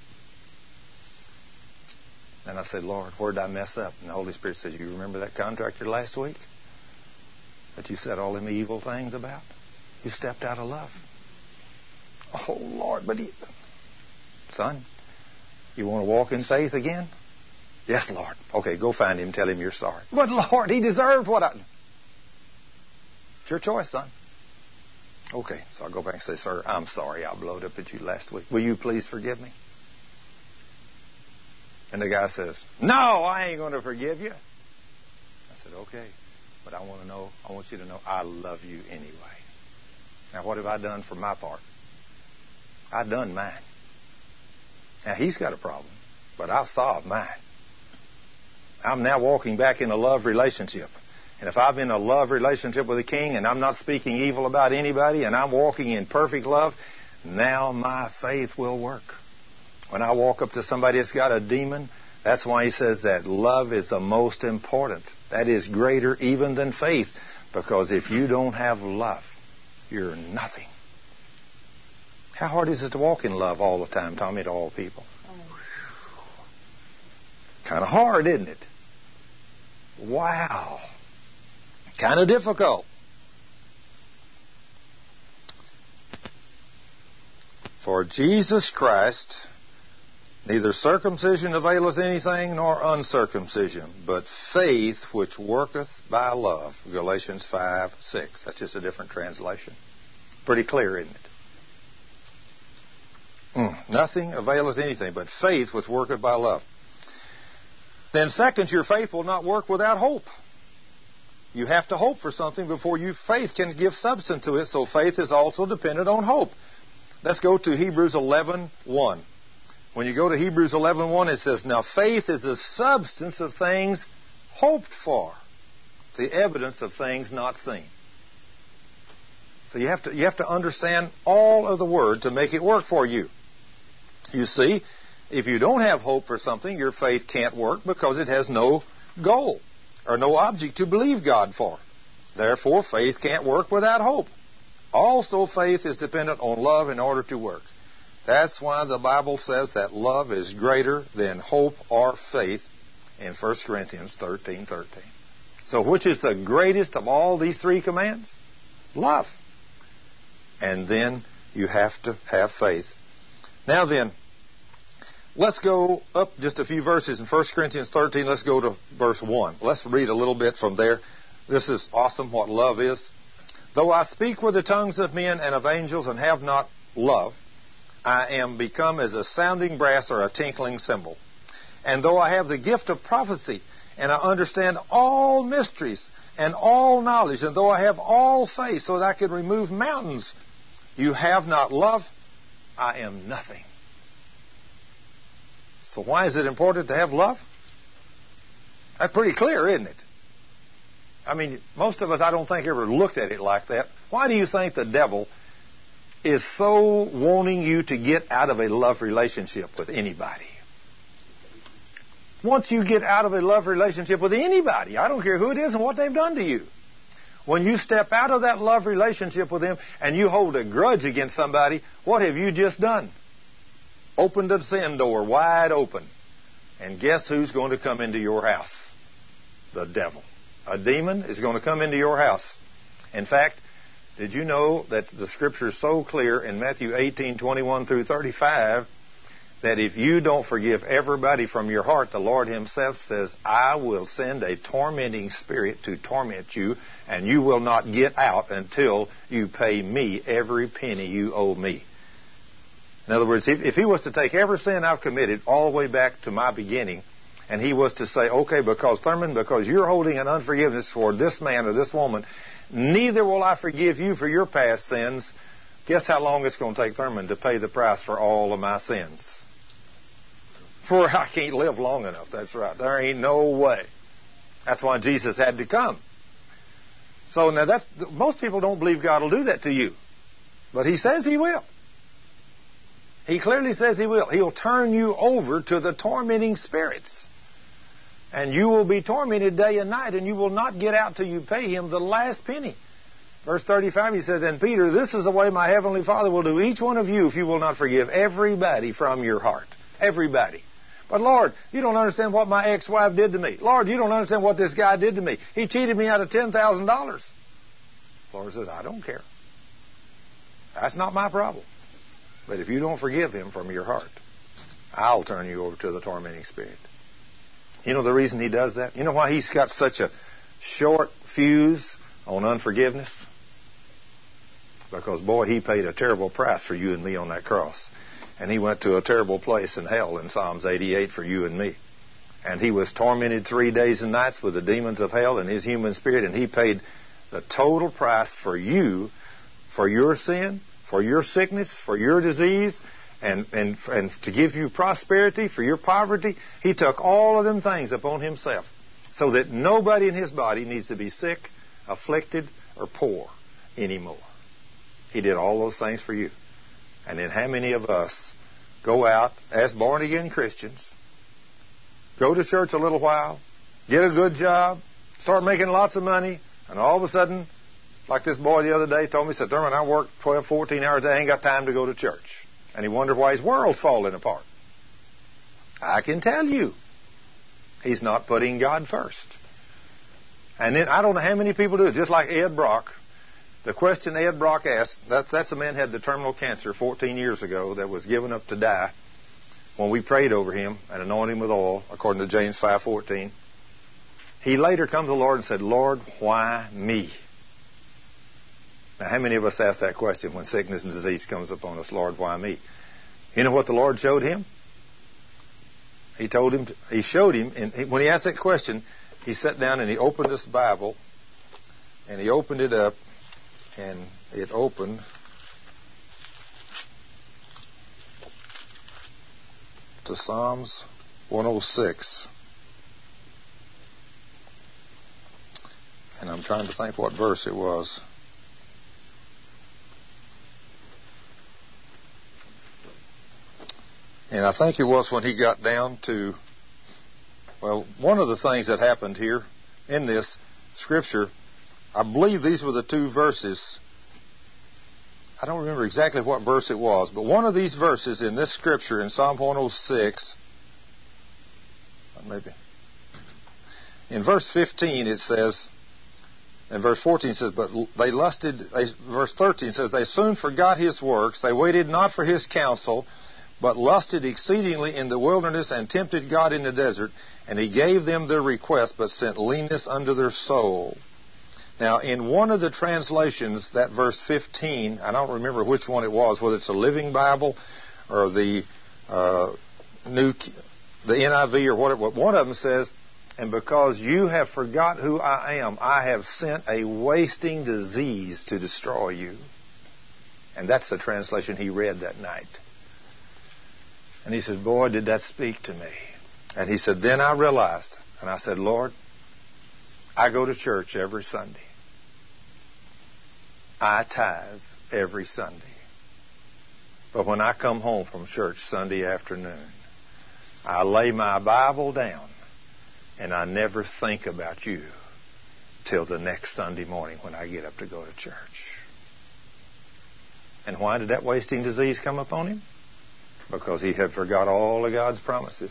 And I said, Lord, where did I mess up? And the Holy Spirit says, you remember that contractor last week that you said all them evil things about? You stepped out of love. Oh, Lord, but he... Son, you want to walk in faith again? Yes, Lord. Okay, go find him. Tell him you're sorry. But, Lord, he deserved what I... It's your choice, son. Okay, so I'll go back and say, sir, I'm sorry I blowed up at you last week. Will you please forgive me? And the guy says, no, I ain't going to forgive you. I said, okay, but I want to know, I want you to know I love you anyway. Now, what have I done for my part? I've done mine. Now, he's got a problem, but I've solved mine. I'm now walking back in a love relationship. And if I'm in a love relationship with the King and I'm not speaking evil about anybody and I'm walking in perfect love, now my faith will work. When I walk up to somebody that's got a demon, that's why he says that love is the most important. That is greater even than faith. Because if you don't have love, you're nothing. How hard is it to walk in love all the time, Tommy, to all people? Kind of hard, isn't it? Wow. Kind of difficult. For Jesus Christ Neither circumcision availeth anything, nor uncircumcision, but faith which worketh by love. Galatians five six. That's just a different translation. Pretty clear, isn't it? Mm, nothing availeth anything, but faith which worketh by love. Then second, your faith will not work without hope. You have to hope for something before you faith can give substance to it, so faith is also dependent on hope. Let's go to Hebrews eleven one. When you go to Hebrews eleven one, it says, now faith is the substance of things hoped for, the evidence of things not seen. So you have to you have to understand all of the Word to make it work for you. You see, if you don't have hope for something, your faith can't work because it has no goal or no object to believe God for. Therefore, faith can't work without hope. Also, faith is dependent on love in order to work. That's why the Bible says that love is greater than hope or faith in First Corinthians thirteen thirteen. So which is the greatest of all these three commands? Love. And then you have to have faith. Now then, let's go up just a few verses in First Corinthians thirteen. Let's go to verse one. Let's read a little bit from there. This is awesome what love is. Though I speak with the tongues of men and of angels and have not love, I am become as a sounding brass or a tinkling cymbal. And though I have the gift of prophecy, and I understand all mysteries and all knowledge, and though I have all faith so that I could remove mountains, you have not love, I am nothing. So why is it important to have love? That's pretty clear, isn't it? I mean, most of us, I don't think, ever looked at it like that. Why do you think the devil is so wanting you to get out of a love relationship with anybody? Once you get out of a love relationship with anybody, I don't care who it is and what they've done to you, when you step out of that love relationship with them and you hold a grudge against somebody, what have you just done? Opened the sin door wide open. And guess who's going to come into your house? The devil. A demon is going to come into your house. In fact, did you know that the Scripture is so clear in Matthew eighteen twenty-one through thirty-five that if you don't forgive everybody from your heart, the Lord Himself says, I will send a tormenting spirit to torment you, and you will not get out until you pay me every penny you owe me. In other words, if, if He was to take every sin I've committed all the way back to my beginning, and He was to say, okay, because Thurman, because you're holding an unforgiveness for this man or this woman, neither will I forgive you for your past sins. Guess how long it's going to take Thurman to pay the price for all of my sins? For I can't live long enough. That's right. There ain't no way. That's why Jesus had to come. So now that's, most people don't believe God will do that to you. But He says He will. He clearly says He will. He'll turn you over to the tormenting spirits. And you will be tormented day and night, and you will not get out till you pay Him the last penny. Verse thirty-five, He says, and Peter, this is the way my Heavenly Father will do each one of you if you will not forgive everybody from your heart. Everybody. But Lord, you don't understand what my ex-wife did to me. Lord, you don't understand what this guy did to me. He cheated me out of ten thousand dollars. The Lord says, I don't care. That's not my problem. But if you don't forgive him from your heart, I'll turn you over to the tormenting spirit. You know the reason He does that? You know why He's got such a short fuse on unforgiveness? Because, boy, He paid a terrible price for you and me on that cross. And He went to a terrible place in hell in Psalms eighty-eight for you and me. And He was tormented three days and nights with the demons of hell and His human spirit. And He paid the total price for you, for your sin, for your sickness, for your disease, and, and, and to give you prosperity, for your poverty. He took all of them things upon Himself so that nobody in His body needs to be sick, afflicted, or poor anymore. He did all those things for you. And then how many of us go out as born-again Christians, go to church a little while, get a good job, start making lots of money, and all of a sudden, like this boy the other day told me, he said, Thurman, I work twelve, fourteen hours a day, I ain't got time to go to church. And he wondered why his world's falling apart. I can tell you, he's not putting God first. And then I don't know how many people do it, just like Ed Brock. The question Ed Brock asked, that's, that's a man who had the terminal cancer fourteen years ago that was given up to die. when we prayed over him and anointed him with oil, according to James five fourteen, he later come to the Lord and said, Lord, why me? Now, how many of us ask that question when sickness and disease comes upon us? Lord, why me? You know what the Lord showed him? He told him, to, he showed him, and he, when he asked that question, he sat down and he opened this Bible, and he opened it up, and it opened to Psalms one oh six. And I'm trying to think what verse it was. And I think it was when he got down to, well, one of the things that happened here in this scripture, I believe these were the two verses. I don't remember exactly what verse it was, but one of these verses in this scripture in Psalm one oh six, maybe, in verse fifteen it says, and verse fourteen says, but they lusted, they, verse thirteen says, they soon forgot his works, they waited not for his counsel, but lusted exceedingly in the wilderness and tempted God in the desert, and he gave them their request, but sent leanness unto their soul. Now, in one of the translations, that verse fifteen, I don't remember which one it was, whether it's a Living Bible or the uh, new, the N I V or whatever, one of them says, and because you have forgot who I am, I have sent a wasting disease to destroy you. And that's the translation he read that night. And he said, boy, did that speak to me. And he said, then I realized, and I said, Lord, I go to church every Sunday. I tithe every Sunday. But when I come home from church Sunday afternoon, I lay my Bible down and I never think about you till the next Sunday morning when I get up to go to church. And why did that wasting disease come upon him? Because he had forgot all of God's promises.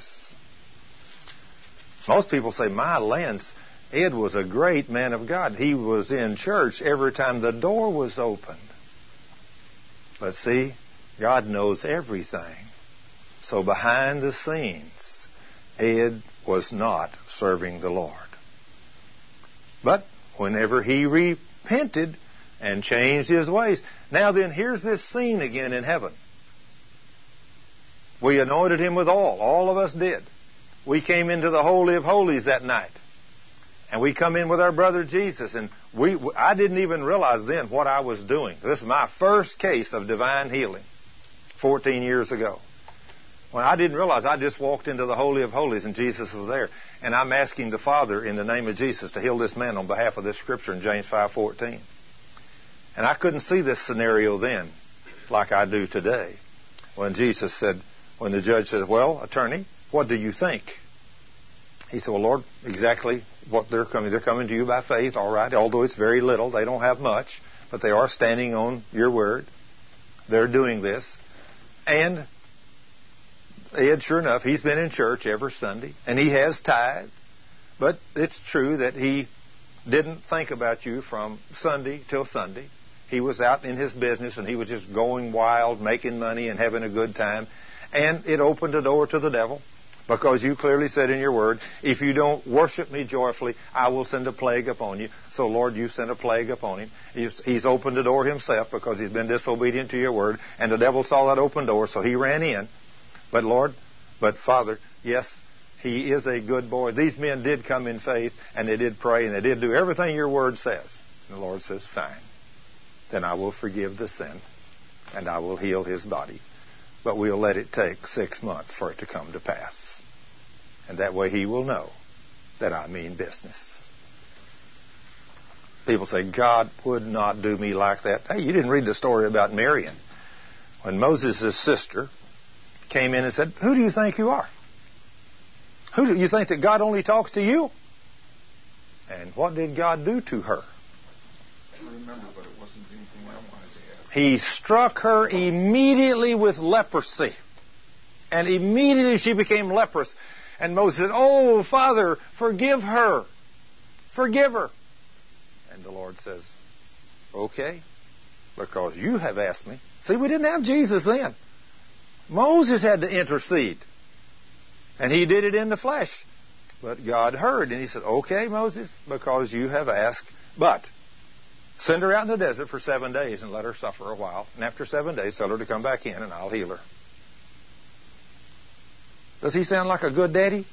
Most people say, my lands, Ed was a great man of God. He was in church every time the door was opened. But see, God knows everything. So behind the scenes, Ed was not serving the Lord. But whenever he repented and changed his ways, now then, here's this scene again in heaven. We anointed him with oil. All of us did. We came into the Holy of Holies that night. And we come in with our brother Jesus. And we, I didn't even realize then what I was doing. This is my first case of divine healing fourteen years ago. When I didn't realize, I just walked into the Holy of Holies and Jesus was there. And I'm asking the Father in the name of Jesus to heal this man on behalf of this scripture in James five fourteen. And I couldn't see this scenario then like I do today. When Jesus said, when the judge said, well, attorney, what do you think? He said, well, Lord, exactly what they're coming. They're coming to you by faith, all right, although it's very little. They don't have much, but they are standing on your word. They're doing this. And Ed, sure enough, he's been in church every Sunday, and he has tithed. But it's true that he didn't think about you from Sunday till Sunday. He was out in his business, and he was just going wild, making money and having a good time. And it opened a door to the devil, because you clearly said in your word, if you don't worship me joyfully, I will send a plague upon you. So, Lord, you sent a plague upon him. He's, he's opened the door himself because he's been disobedient to your word. And the devil saw that open door, so he ran in. But, Lord, but, Father, yes, he is a good boy. These men did come in faith, and they did pray, and they did do everything your word says. And the Lord says, fine. Then I will forgive the sin, and I will heal his body. But we'll let it take six months for it to come to pass. And that way he will know that I mean business. People say, God would not do me like that. Hey, you didn't read the story about Miriam. When Moses' sister came in and said, who do you think you are? Who do you think that God only talks to you? And what did God do to her? I remember, but it wasn't anything I wanted to ask. He struck her immediately with leprosy. And immediately she became leprous. And Moses said, oh, Father, forgive her. Forgive her. And the Lord says, okay, because you have asked me. See, we didn't have Jesus then. Moses had to intercede. And he did it in the flesh. But God heard, and he said, okay, Moses, because you have asked, but send her out in the desert for seven days and let her suffer a while. And after seven days, tell her to come back in, and I'll heal her. Does he sound like a good daddy?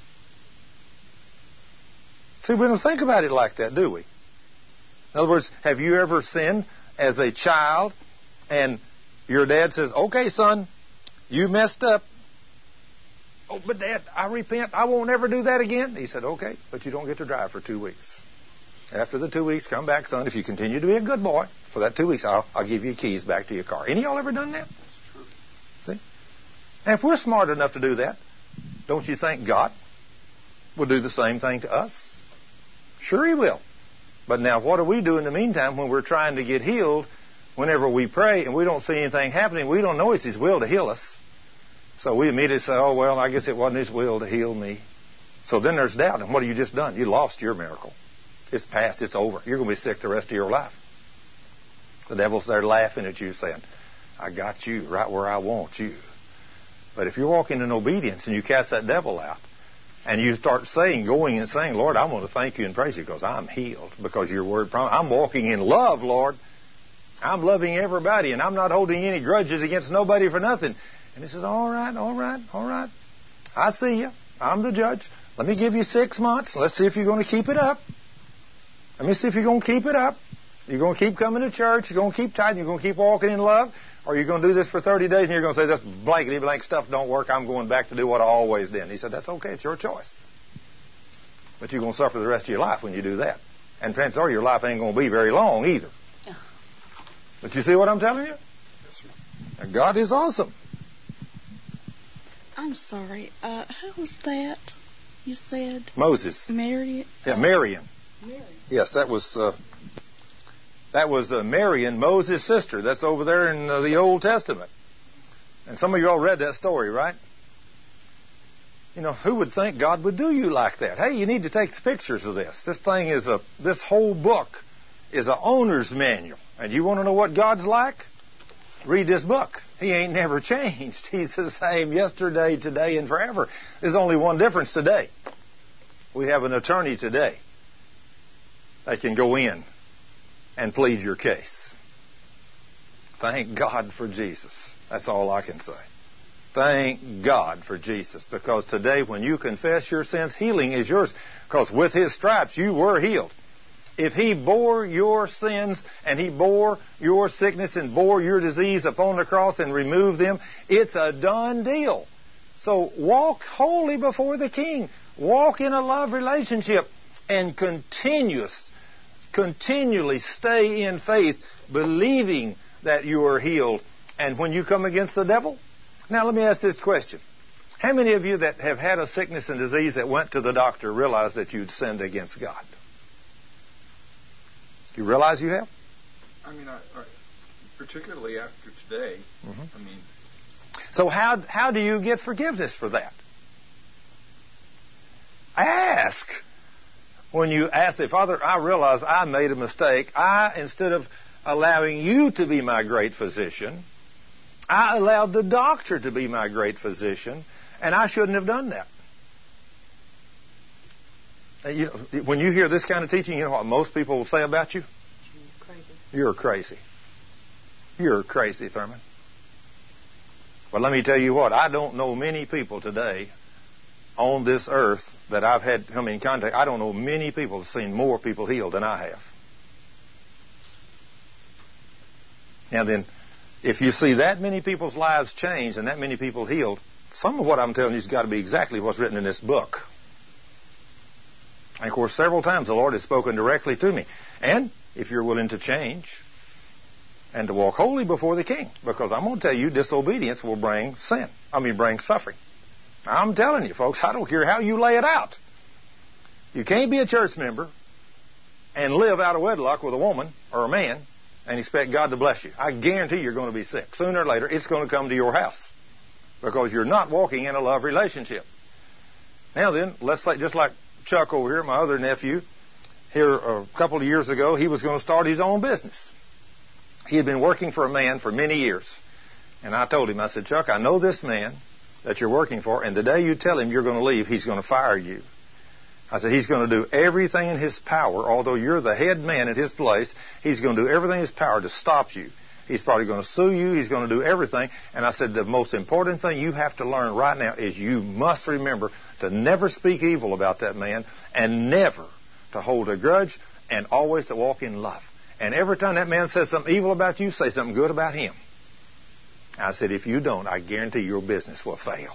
See, we don't think about it like that, do we? In other words, have you ever sinned as a child, and your dad says, okay, son, you messed up. Oh, but Dad, I repent. I won't ever do that again. He said, okay, but you don't get to drive for two weeks. After the two weeks, come back, son. If you continue to be a good boy, for that two weeks, I'll, I'll give you keys back to your car. Any of y'all ever done that? See? And if we're smart enough to do that, don't you think God will do the same thing to us? Sure He will. But now what do we do in the meantime when we're trying to get healed? Whenever we pray and we don't see anything happening, we don't know it's His will to heal us. So we immediately say, oh, well, I guess it wasn't His will to heal me. So then there's doubt. And what have you just done? You lost your miracle. It's past. It's over. You're going to be sick the rest of your life. The devil's there laughing at you saying, I got you right where I want you. But if you're walking in obedience and you cast that devil out and you start saying, going and saying, Lord, I want to thank you and praise you because I'm healed because your word promised. I'm walking in love, Lord. I'm loving everybody and I'm not holding any grudges against nobody for nothing. And he says, all right, all right, all right. I see you. I'm the judge. Let me give you six months. Let's see if you're going to keep it up. Let me see if you're going to keep it up. You're going to keep coming to church. You're going to keep tithing. You're going to keep walking in love. Or you're going to do this for thirty days and you're going to say, this blankety blank stuff don't work. I'm going back to do what I always did. And he said, that's okay. It's your choice. But you're going to suffer the rest of your life when you do that. And chances are your life ain't going to be very long either. Yeah. But you see what I'm telling you? Yes, sir. And God is awesome. I'm sorry. Uh, who was that? You said Moses. Marian. Yeah, Marian. Marian. Yes, that was uh, that was uh, Marian, Moses' sister. That's over there in uh, the Old Testament. And some of you all read that story, right? You know, who would think God would do you like that? Hey, you need to take pictures of this. This thing is a. This whole book is an owner's manual. And you want to know what God's like? Read this book. He ain't never changed. He's the same yesterday, today, and forever. There's only one difference today. We have an attorney today that can go in and plead your case. Thank God for Jesus. That's all I can say. Thank God for Jesus. Because today when you confess your sins, healing is yours. Because with His stripes you were healed. If He bore your sins and He bore your sickness and bore your disease upon the cross and removed them, it's a done deal. So walk holy before the King. Walk in a love relationship and continuous, continually stay in faith, believing that you are healed. And when you come against the devil, now let me ask this question. How many of you that have had a sickness and disease that went to the doctor realize that you'd sinned against God? You realize you have? I mean, I, I, particularly after today, mm-hmm. I mean... So how how do you get forgiveness for that? Ask. When you ask the Father, I realize I made a mistake. I, instead of allowing you to be my great physician, I allowed the doctor to be my great physician, and I shouldn't have done that. You know, when you hear this kind of teaching, you know what most people will say about you? Crazy. You're crazy. You're crazy, Thurman. But let me tell you what, I don't know many people today on this earth that I've had come in contact. I don't know many people who've seen more people healed than I have. Now then, if you see that many people's lives changed and that many people healed, some of what I'm telling you has got to be exactly what's written in this book. And of course, several times the Lord has spoken directly to me. And if you're willing to change and to walk holy before the King, because I'm going to tell you, disobedience will bring sin. I mean, bring suffering. I'm telling you, folks, I don't care how you lay it out. You can't be a church member and live out of wedlock with a woman or a man and expect God to bless you. I guarantee you're going to be sick. Sooner or later, it's going to come to your house because you're not walking in a love relationship. Now then, let's say, just like Chuck over here, my other nephew, here a couple of years ago, he was going to start his own business. He had been working for a man for many years. And I told him, I said, Chuck, I know this man that you're working for, and the day you tell him you're going to leave, he's going to fire you. I said, he's going to do everything in his power, although you're the head man at his place, he's going to do everything in his power to stop you. He's probably going to sue you. He's going to do everything. And I said, the most important thing you have to learn right now is you must remember to never speak evil about that man and never to hold a grudge and always to walk in love. And every time that man says something evil about you, say something good about him. I said, if you don't, I guarantee your business will fail.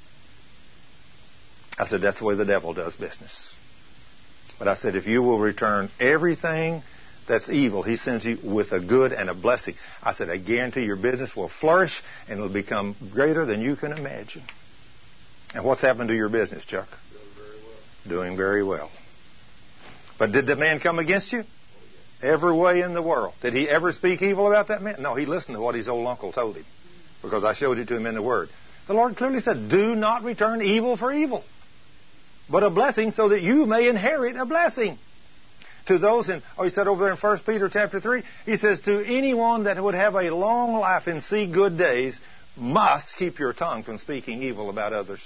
I said, that's the way the devil does business. But I said, if you will return everything that's evil he sends you with a good and a blessing, I said, I guarantee your business will flourish and it'll become greater than you can imagine. And what's happened to your business, Chuck? Doing very well. Doing very well. But did the man come against you? Every way in the world. Did he ever speak evil about that man? No, he listened to what his old uncle told him, because I showed it to him in the Word. The Lord clearly said, do not return evil for evil, but a blessing so that you may inherit a blessing. To those in, oh, he said over there in First Peter chapter three, he says, to anyone that would have a long life and see good days, must keep your tongue from speaking evil about others.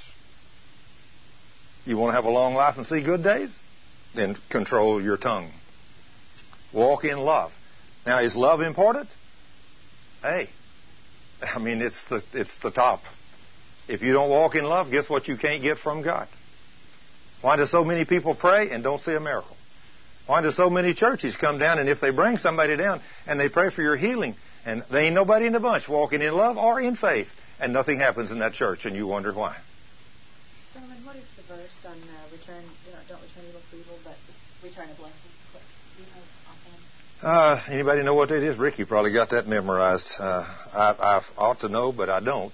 You want to have a long life and see good days? Then control your tongue. Walk in love. Now, is love important? Hey, I mean, it's the, it's the top. If you don't walk in love, guess what you can't get from God? Why do so many people pray and don't see a miracle? Why do so many churches come down, and if they bring somebody down and they pray for your healing, and there ain't nobody in the bunch walking in love or in faith, and nothing happens in that church, and you wonder why? Solomon, what is the verse on uh, return, you know, don't return evil for evil, but return a blessing? Do you know offhand? Uh, anybody know what it is? Ricky probably got that memorized. Uh, I, I ought to know, but I don't.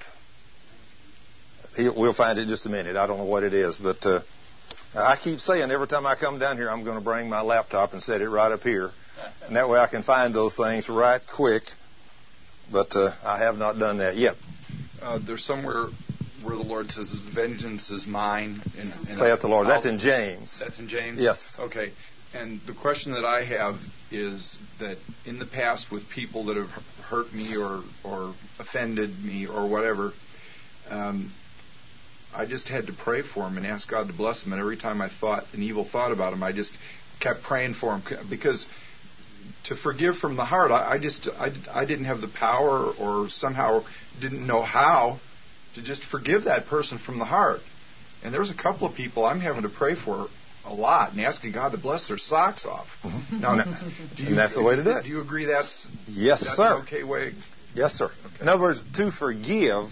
He, we'll find it in just a minute. I don't know what it is, but uh, I keep saying every time I come down here, I'm going to bring my laptop and set it right up here, and that way I can find those things right quick. But uh, I have not done that yet. Uh, there's somewhere where the Lord says, "Vengeance is mine." And, and Saith the Lord. I'll, that's in James. That's in James? Yes. Okay. And the question that I have is that in the past with people that have hurt me or, or offended me or whatever, um, I just had to pray for them and ask God to bless them. And every time I thought an evil thought about them, I just kept praying for them. Because to forgive from the heart, I, I just I, I didn't have the power or somehow didn't know how to just forgive that person from the heart. And there's a couple of people I'm having to pray for a lot and asking God to bless their socks off. Mm-hmm. Now, do you, and that's the way to do it. Do you agree that's, yes, that's sir. an okay way? Yes, sir. Okay. In other words, to forgive,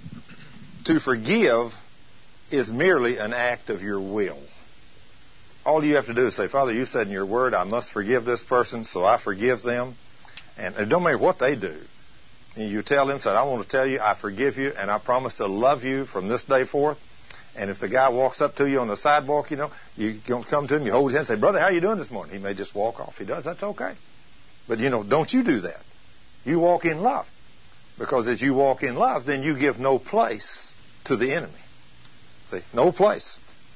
to forgive is merely an act of your will. All you have to do is say, Father, you said in your word, I must forgive this person, so I forgive them. And it don't matter what they do. And you tell them, say, I want to tell you, I forgive you, and I promise to love you from this day forth. And if the guy walks up to you on the sidewalk, you know, you don't come to him, you hold his hand and say, brother, how you doing this morning? He may just walk off. He does, that's okay. But, you know, don't you do that. You walk in love. Because as you walk in love, then you give no place to the enemy. See, no place.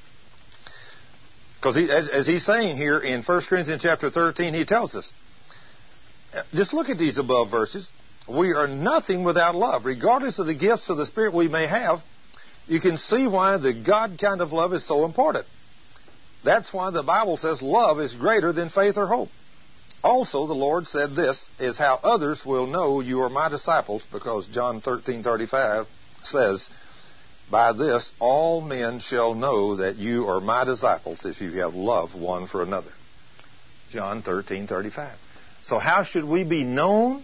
Because he, as, as he's saying here in First Corinthians chapter thirteen, he tells us, just look at these above verses. We are nothing without love. Regardless of the gifts of the Spirit we may have, you can see why the God kind of love is so important. That's why the Bible says love is greater than faith or hope. Also, the Lord said this is how others will know you are my disciples, because John thirteen thirty-five says, by this all men shall know that you are my disciples if you have love one for another. John thirteen thirty-five. So how should we be known?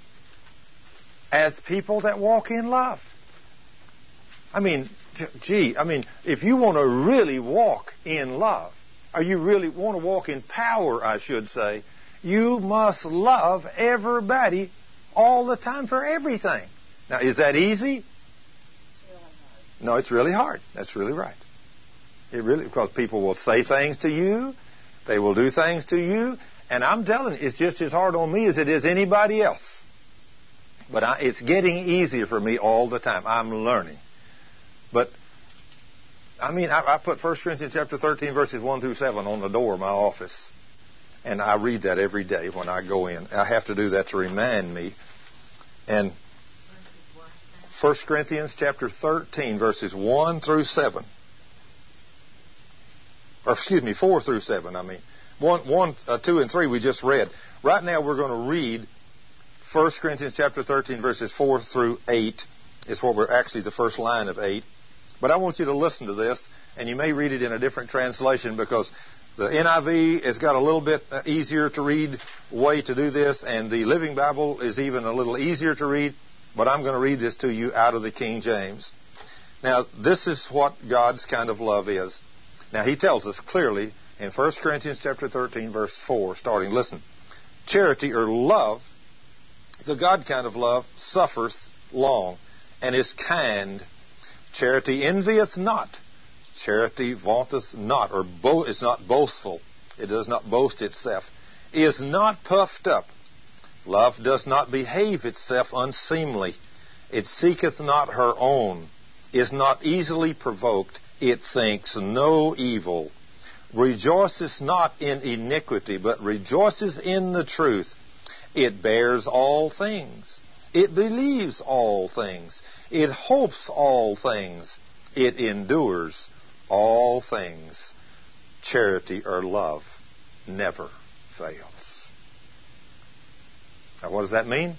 As people that walk in love. I mean, gee, I mean, if you want to really walk in love, or you really want to walk in power, I should say, you must love everybody all the time for everything. Now, is that easy? No, it's really hard. That's really right. It really, because people will say things to you, they will do things to you, and I'm telling you, it's just as hard on me as it is anybody else. But I, it's getting easier for me all the time. I'm learning. But, I mean, I, I put First Corinthians chapter thirteen, verses one through seven on the door of my office. And I read that every day when I go in. I have to do that to remind me. And First Corinthians chapter thirteen, verses one through seven. Or excuse me, four through seven, I mean. One, one, uh, two, and three we just read. Right now we're going to read First Corinthians chapter thirteen, verses four through eight. It's what we're actually the first line of eight. But I want you to listen to this, and you may read it in a different translation because the N I V has got a little bit easier to read way to do this, and the Living Bible is even a little easier to read. But I'm going to read this to you out of the King James. Now, this is what God's kind of love is. Now, he tells us clearly in First Corinthians chapter thirteen, verse four, starting, listen. Charity or love, the God kind of love, suffereth long and is kind. Charity envieth not. Charity vaunteth not, or bo- is not boastful. It does not boast itself. Is not puffed up. Love does not behave itself unseemly. It seeketh not her own. Is not easily provoked. It thinks no evil. Rejoiceth not in iniquity, but rejoices in the truth. It bears all things. It believes all things. It hopes all things. It endures all things. Charity or love never fails. Now, what does that mean?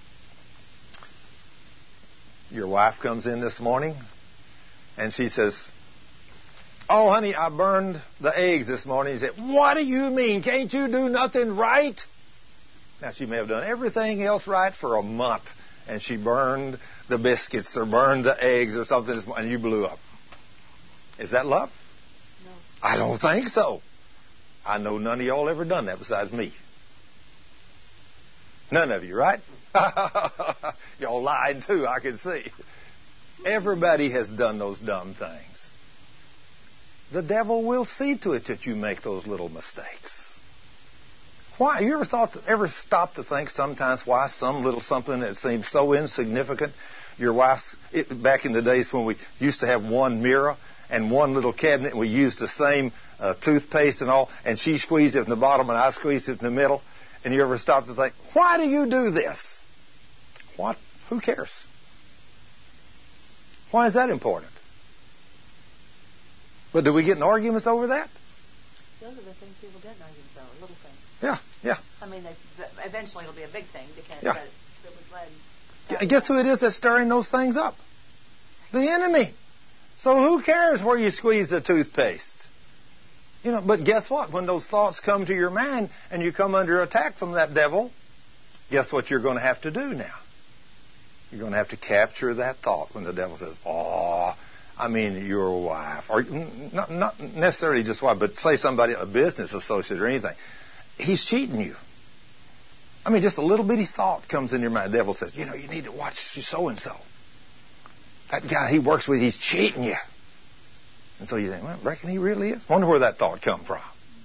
Your wife comes in this morning and she says, "Oh, honey, I burned the eggs this morning." You say, "What do you mean? Can't you do nothing right?" Now, she may have done everything else right for a month, and she burned the biscuits or burned the eggs or something, and you blew up. Is that love? No. I don't think so. I know none of y'all ever done that besides me. None of you, right? Y'all lied too, I can see. Everybody has done those dumb things. The devil will see to it that you make those little mistakes. Why? You ever thought, ever stopped to think sometimes why some little something that seems so insignificant? Your wife's, it, back in the days when we used to have one mirror and one little cabinet, and we used the same uh, toothpaste and all, and she squeezed it in the bottom and I squeezed it in the middle. And you ever stop to think, why do you do this? What? Who cares? Why is that important? But do we get in arguments over that? Those are the things people get in arguments over, little things. Yeah, yeah. I mean, they, eventually it'll be a big thing because yeah. that, that was led. Guess who it is that's stirring those things up? The enemy. So who cares where you squeeze the toothpaste? You know, but guess what? When those thoughts come to your mind and you come under attack from that devil, guess what you're going to have to do now? You're going to have to capture that thought when the devil says, "Oh, I mean, your wife," or not, not necessarily just wife, but say somebody, a business associate or anything. He's cheating you. I mean, just a little bitty thought comes in your mind. The devil says, "You know, you need to watch so-and-so. That guy he works with, he's cheating you." And so you think, well, I reckon he really is. Wonder where that thought come from.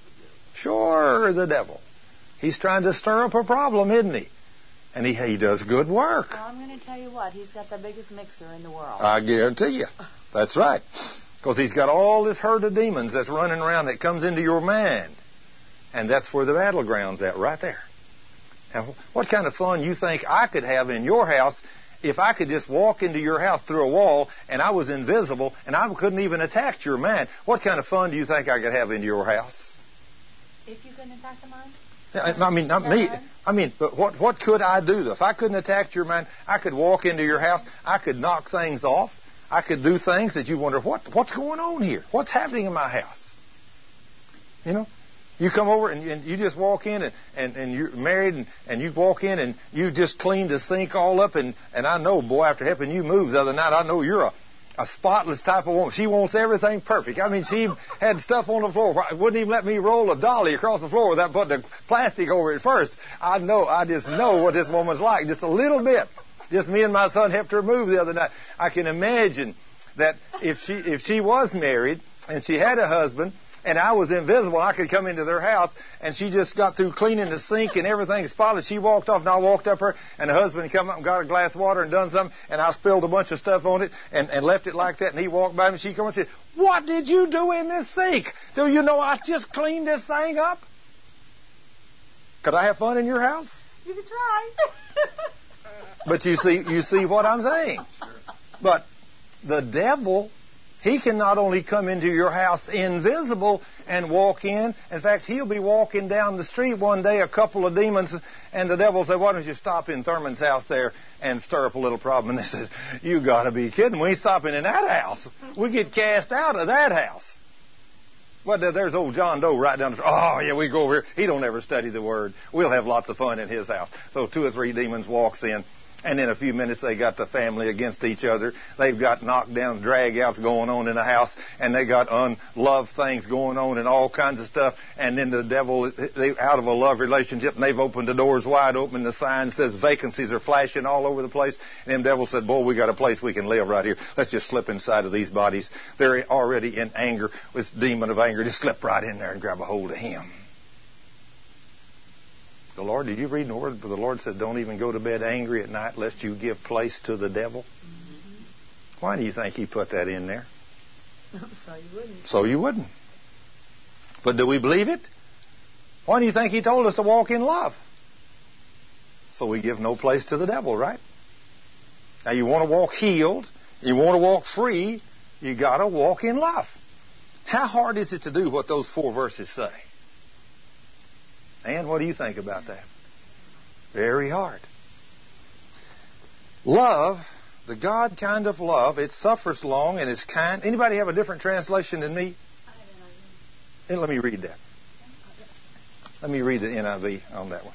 Sure, the devil. He's trying to stir up a problem, isn't he? And he, he does good work. Well, I'm going to tell you what. He's got the biggest mixer in the world. I guarantee you. That's right. Because he's got all this herd of demons that's running around that comes into your mind. And that's where the battleground's at, right there. Now, what kind of fun you think I could have in your house if I could just walk into your house through a wall and I was invisible and I couldn't even attack your man? What kind of fun do you think I could have into your house? If you couldn't attack the mind? I mean, not me. I mean, but what what could I do? If I couldn't attack your man, I could walk into your house. I could knock things off. I could do things that you wonder, what what's going on here? What's happening in my house? You know? You come over and, and you just walk in and, and, and you're married and, and you walk in and you just cleaned the sink all up and, and I know, boy, after helping you move the other night, I know you're a, a spotless type of woman. She wants everything perfect. I mean, she had stuff on the floor. Wouldn't even let me roll a dolly across the floor without putting the plastic over it first. I know, I just know what this woman's like, just a little bit. Just me and my son helped her move the other night. I can imagine that if she if she was married and she had a husband, and I was invisible, I could come into their house, and she just got through cleaning the sink and everything spotless. She walked off, and I walked up her, and the husband come up and got a glass of water and done something, and I spilled a bunch of stuff on it and, and left it like that, and he walked by me, and she come and said, "What did you do in this sink? Do you know I just cleaned this thing up?" Could I have fun in your house? You could try. But you see, you see what I'm saying. But the devil, he can not only come into your house invisible and walk in. In fact, he'll be walking down the street one day, a couple of demons, and the devil will say, why don't you stop in Thurman's house there and stir up a little problem? And they says, you got to be kidding. We ain't stopping in that house. We get cast out of that house. Well, there's old John Doe right down the street. Oh, yeah, we go over here. He don't ever study the Word. We'll have lots of fun in his house. So two or three demons walks in. And in a few minutes, they got the family against each other. They've got knockdown, drag-outs going on in the house. And they got unloved things going on and all kinds of stuff. And then the devil, they out of a love relationship, and they've opened the doors wide open. The sign says vacancies are flashing all over the place. And them devils said, boy, we got a place we can live right here. Let's just slip inside of these bodies. They're already in anger, with demon of anger. Just slip right in there and grab a hold of him. The Lord, did you read in the Word? The Lord said, don't even go to bed angry at night lest you give place to the devil. Mm-hmm. Why do you think He put that in there? So you wouldn't. So you wouldn't. But do we believe it? Why do you think He told us to walk in love? So we give no place to the devil, right? Now you want to walk healed, you want to walk free, you got to walk in love. How hard is it to do what those four verses say? And what do you think about that? Very hard. Love, the God kind of love, it suffers long and is kind. Anybody have a different translation than me? And let me read that. Let me read the N I V on that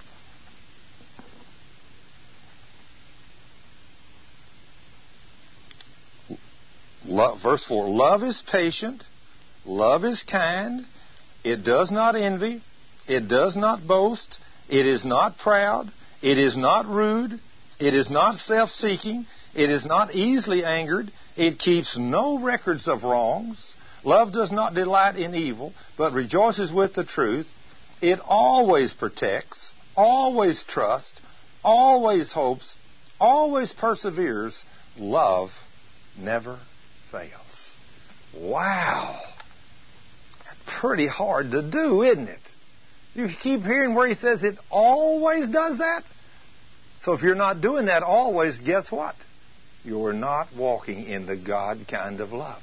one. Love, verse four, love is patient, love is kind, it does not envy, it does not boast. It is not proud. It is not rude. It is not self-seeking. It is not easily angered. It keeps no records of wrongs. Love does not delight in evil, but rejoices with the truth. It always protects, always trusts, always hopes, always perseveres. Love never fails. Wow. That's pretty hard to do, isn't it? You keep hearing where he says it always does that. So if you're not doing that always, guess what? You're not walking in the God kind of love.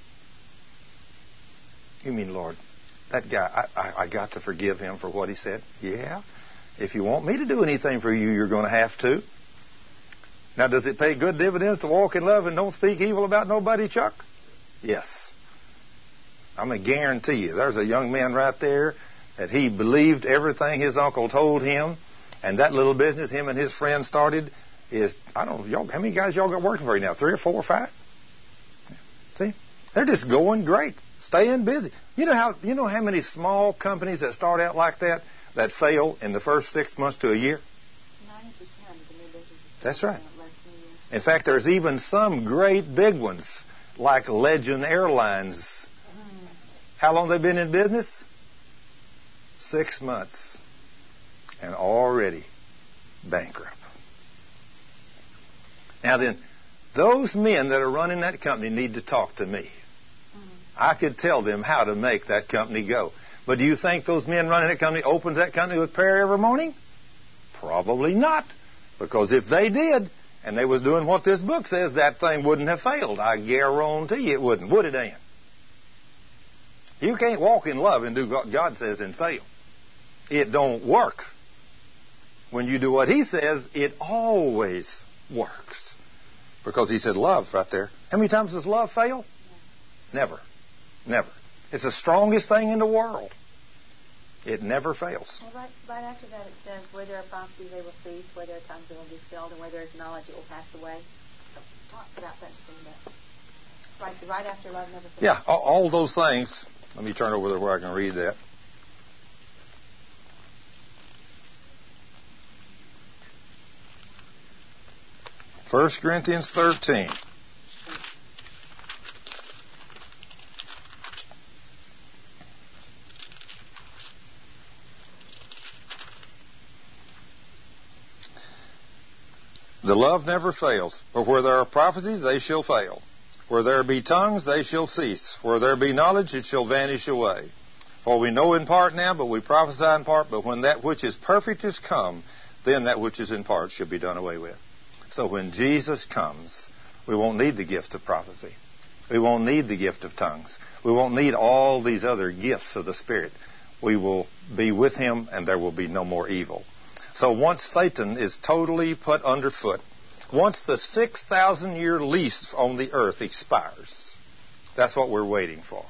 You mean, Lord, that guy, I, I, I got to forgive him for what he said? Yeah. If you want me to do anything for you, you're going to have to. Now, does it pay good dividends to walk in love and don't speak evil about nobody, Chuck? Yes. I'm going to guarantee you, there's a young man right there that he believed everything his uncle told him, and that little business him and his friend started is, I don't know, y'all, how many guys y'all got working for you now? Three or four or five? See? They're just going great, staying busy. You know how you know how many small companies that start out like that, that fail in the first six months to a year? ninety percent of the new businesses. That's right. In fact, there's even some great big ones, like Legend Airlines. Mm. How long have they been in business? Six months, and already bankrupt. Now then, those men that are running that company need to talk to me. Mm-hmm. I could tell them how to make that company go. But do you think those men running that company opens that company with prayer every morning? Probably not. Because if they did, and they was doing what this book says, that thing wouldn't have failed. I guarantee you it wouldn't. Would it, Ann? You can't walk in love and do what God says and fail. It don't work. When you do what He says, it always works. Because He said love right there. How many times does love fail? Never. Never. It's the strongest thing in the world. It never fails. Well, right, right after that it says, where there are prophecies they will cease, where there are tongues they will be stilled, and where there is knowledge it will pass away. Talk about that just a little bit. Right, right after love never fails. Yeah, all, all those things. Let me turn over there where I can read that. First Corinthians thirteen. The love never fails, but where there are prophecies, they shall fail. Where there be tongues, they shall cease. Where there be knowledge, it shall vanish away. For we know in part now, but we prophesy in part. But when that which is perfect is come, then that which is in part shall be done away with. So when Jesus comes, We won't need the gift of prophecy. We won't need the gift of tongues. We won't need all these other gifts of the Spirit. We will be with Him, and there will be no more evil. So once Satan is totally put underfoot, once the six thousand year lease on the earth expires, that's what we're waiting for.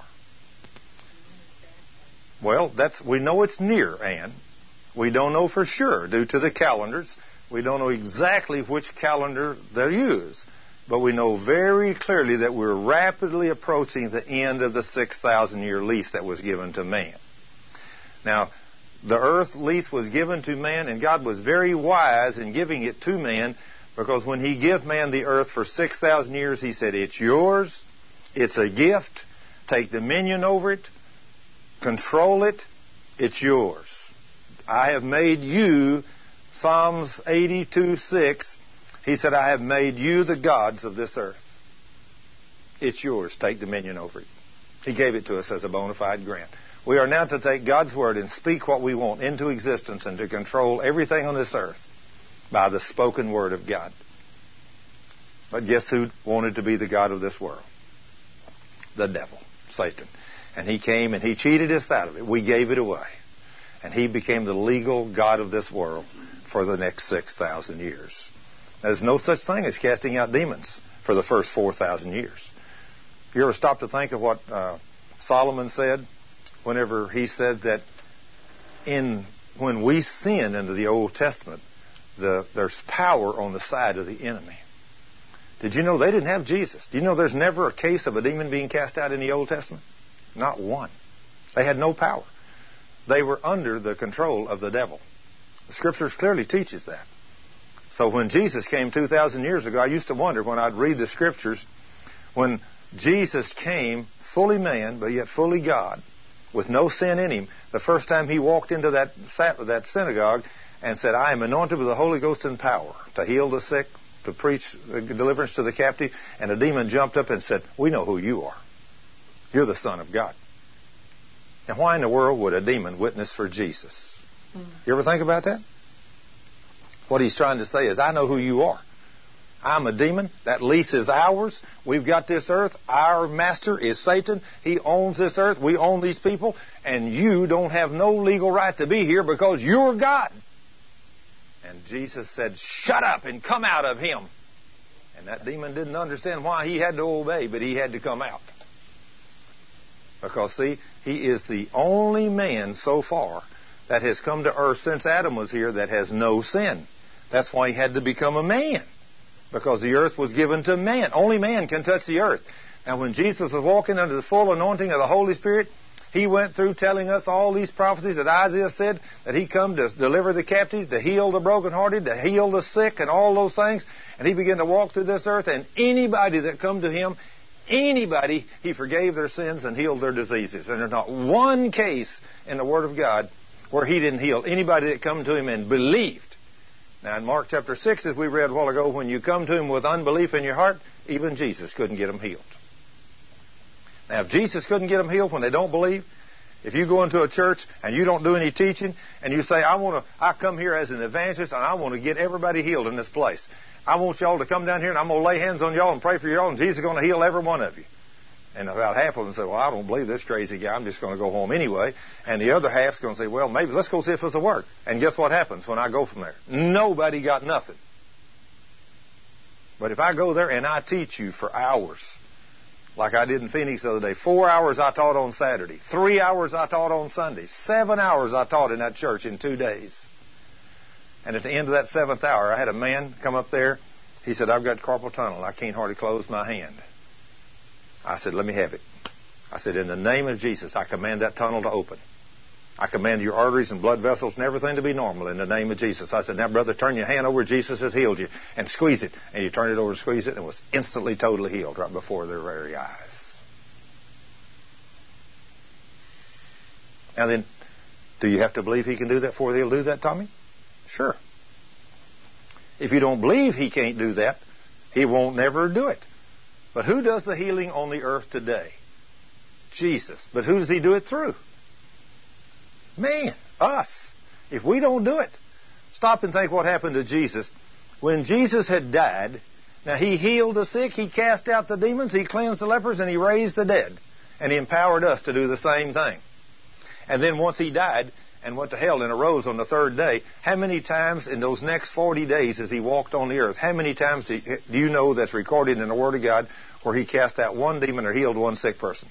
Well, that's we know it's near, Ann. We don't know for sure due to the calendars. We don't know exactly which calendar they use. But we know very clearly that we're rapidly approaching the end of the six thousand year lease that was given to man. Now, the earth lease was given to man, and God was very wise in giving it to man, because when He gave man the earth for six thousand years, He said, it's yours, it's a gift, take dominion over it, control it, it's yours. I have made you, Psalms eighty-two six, He said, I have made you the gods of this earth. It's yours, take dominion over it. He gave it to us as a bona fide grant. We are now to take God's Word and speak what we want into existence and to control everything on this earth by the spoken Word of God. But guess who wanted to be the God of this world? The devil, Satan. And he came and he cheated us out of it. We gave it away. And he became the legal God of this world for the next six thousand years. There's no such thing as casting out demons for the first four thousand years. You ever stop to think of what uh, Solomon said whenever he said that in when we sin into the Old Testament, the, there's power on the side of the enemy. Did you know they didn't have Jesus? Do you know there's never a case of a demon being cast out in the Old Testament? Not one. They had no power. They were under the control of the devil. The Scriptures clearly teaches that. So when Jesus came two thousand years ago, I used to wonder when I'd read the Scriptures, when Jesus came fully man, but yet fully God, with no sin in Him, the first time He walked into that, that synagogue and said, I am anointed with the Holy Ghost and power to heal the sick, to preach deliverance to the captive, and a demon jumped up and said, we know who you are. You're the Son of God. Now, why in the world would a demon witness for Jesus? Mm-hmm. You ever think about that? What he's trying to say is, I know who you are. I'm a demon. That lease is ours. We've got this earth. Our master is Satan. He owns this earth. We own these people. And you don't have no legal right to be here because you're God. And Jesus said, shut up and come out of him. And that demon didn't understand why he had to obey, but he had to come out. Because, see, he is the only man so far that has come to earth since Adam was here that has no sin. That's why he had to become a man. Because the earth was given to man. Only man can touch the earth. Now, when Jesus was walking under the full anointing of the Holy Spirit, he went through telling us all these prophecies that Isaiah said, that he come to deliver the captives, to heal the brokenhearted, to heal the sick, and all those things. And he began to walk through this earth, and anybody that come to him, anybody, he forgave their sins and healed their diseases. And there's not one case in the Word of God where he didn't heal anybody that come to him and believed. Now, in Mark chapter six, as we read a while ago, when you come to him with unbelief in your heart, even Jesus couldn't get them healed. Now, if Jesus couldn't get them healed when they don't believe, if you go into a church and you don't do any teaching, and you say, I want to, I come here as an evangelist, and I want to get everybody healed in this place. I want y'all to come down here, and I'm going to lay hands on y'all and pray for y'all, and Jesus is going to heal every one of you. And about half of them say, well, I don't believe this crazy guy. I'm just going to go home anyway. And the other half's going to say, well, maybe let's go see if this will work. And guess what happens when I go from there? Nobody got nothing. But if I go there and I teach you for hours, like I did in Phoenix the other day, four hours I taught on Saturday, three hours I taught on Sunday, seven hours I taught in that church in two days. And at the end of that seventh hour, I had a man come up there. He said, I've got carpal tunnel. I can't hardly close my hand. I said, let me have it. I said, in the name of Jesus, I command that tunnel to open. I command your arteries and blood vessels and everything to be normal in the name of Jesus. I said, now, brother, turn your hand over. Jesus has healed you. And squeeze it. And you turn it over and squeeze it, and it was instantly totally healed right before their very eyes. Now then, do you have to believe he can do that before he'll do that, Tommy? Sure. If you don't believe he can't do that, he won't never do it. But who does the healing on the earth today? Jesus. But who does he do it through? Man, us. If we don't do it, stop and think what happened to Jesus. When Jesus had died, Now, He healed the sick, He cast out the demons, He cleansed the lepers, and He raised the dead. And He empowered us to do the same thing. And then once He died and went to hell and arose on the third day, how many times in those next forty days as He walked on the earth, how many times do you know that's recorded in the Word of God where He cast out one demon or healed one sick person?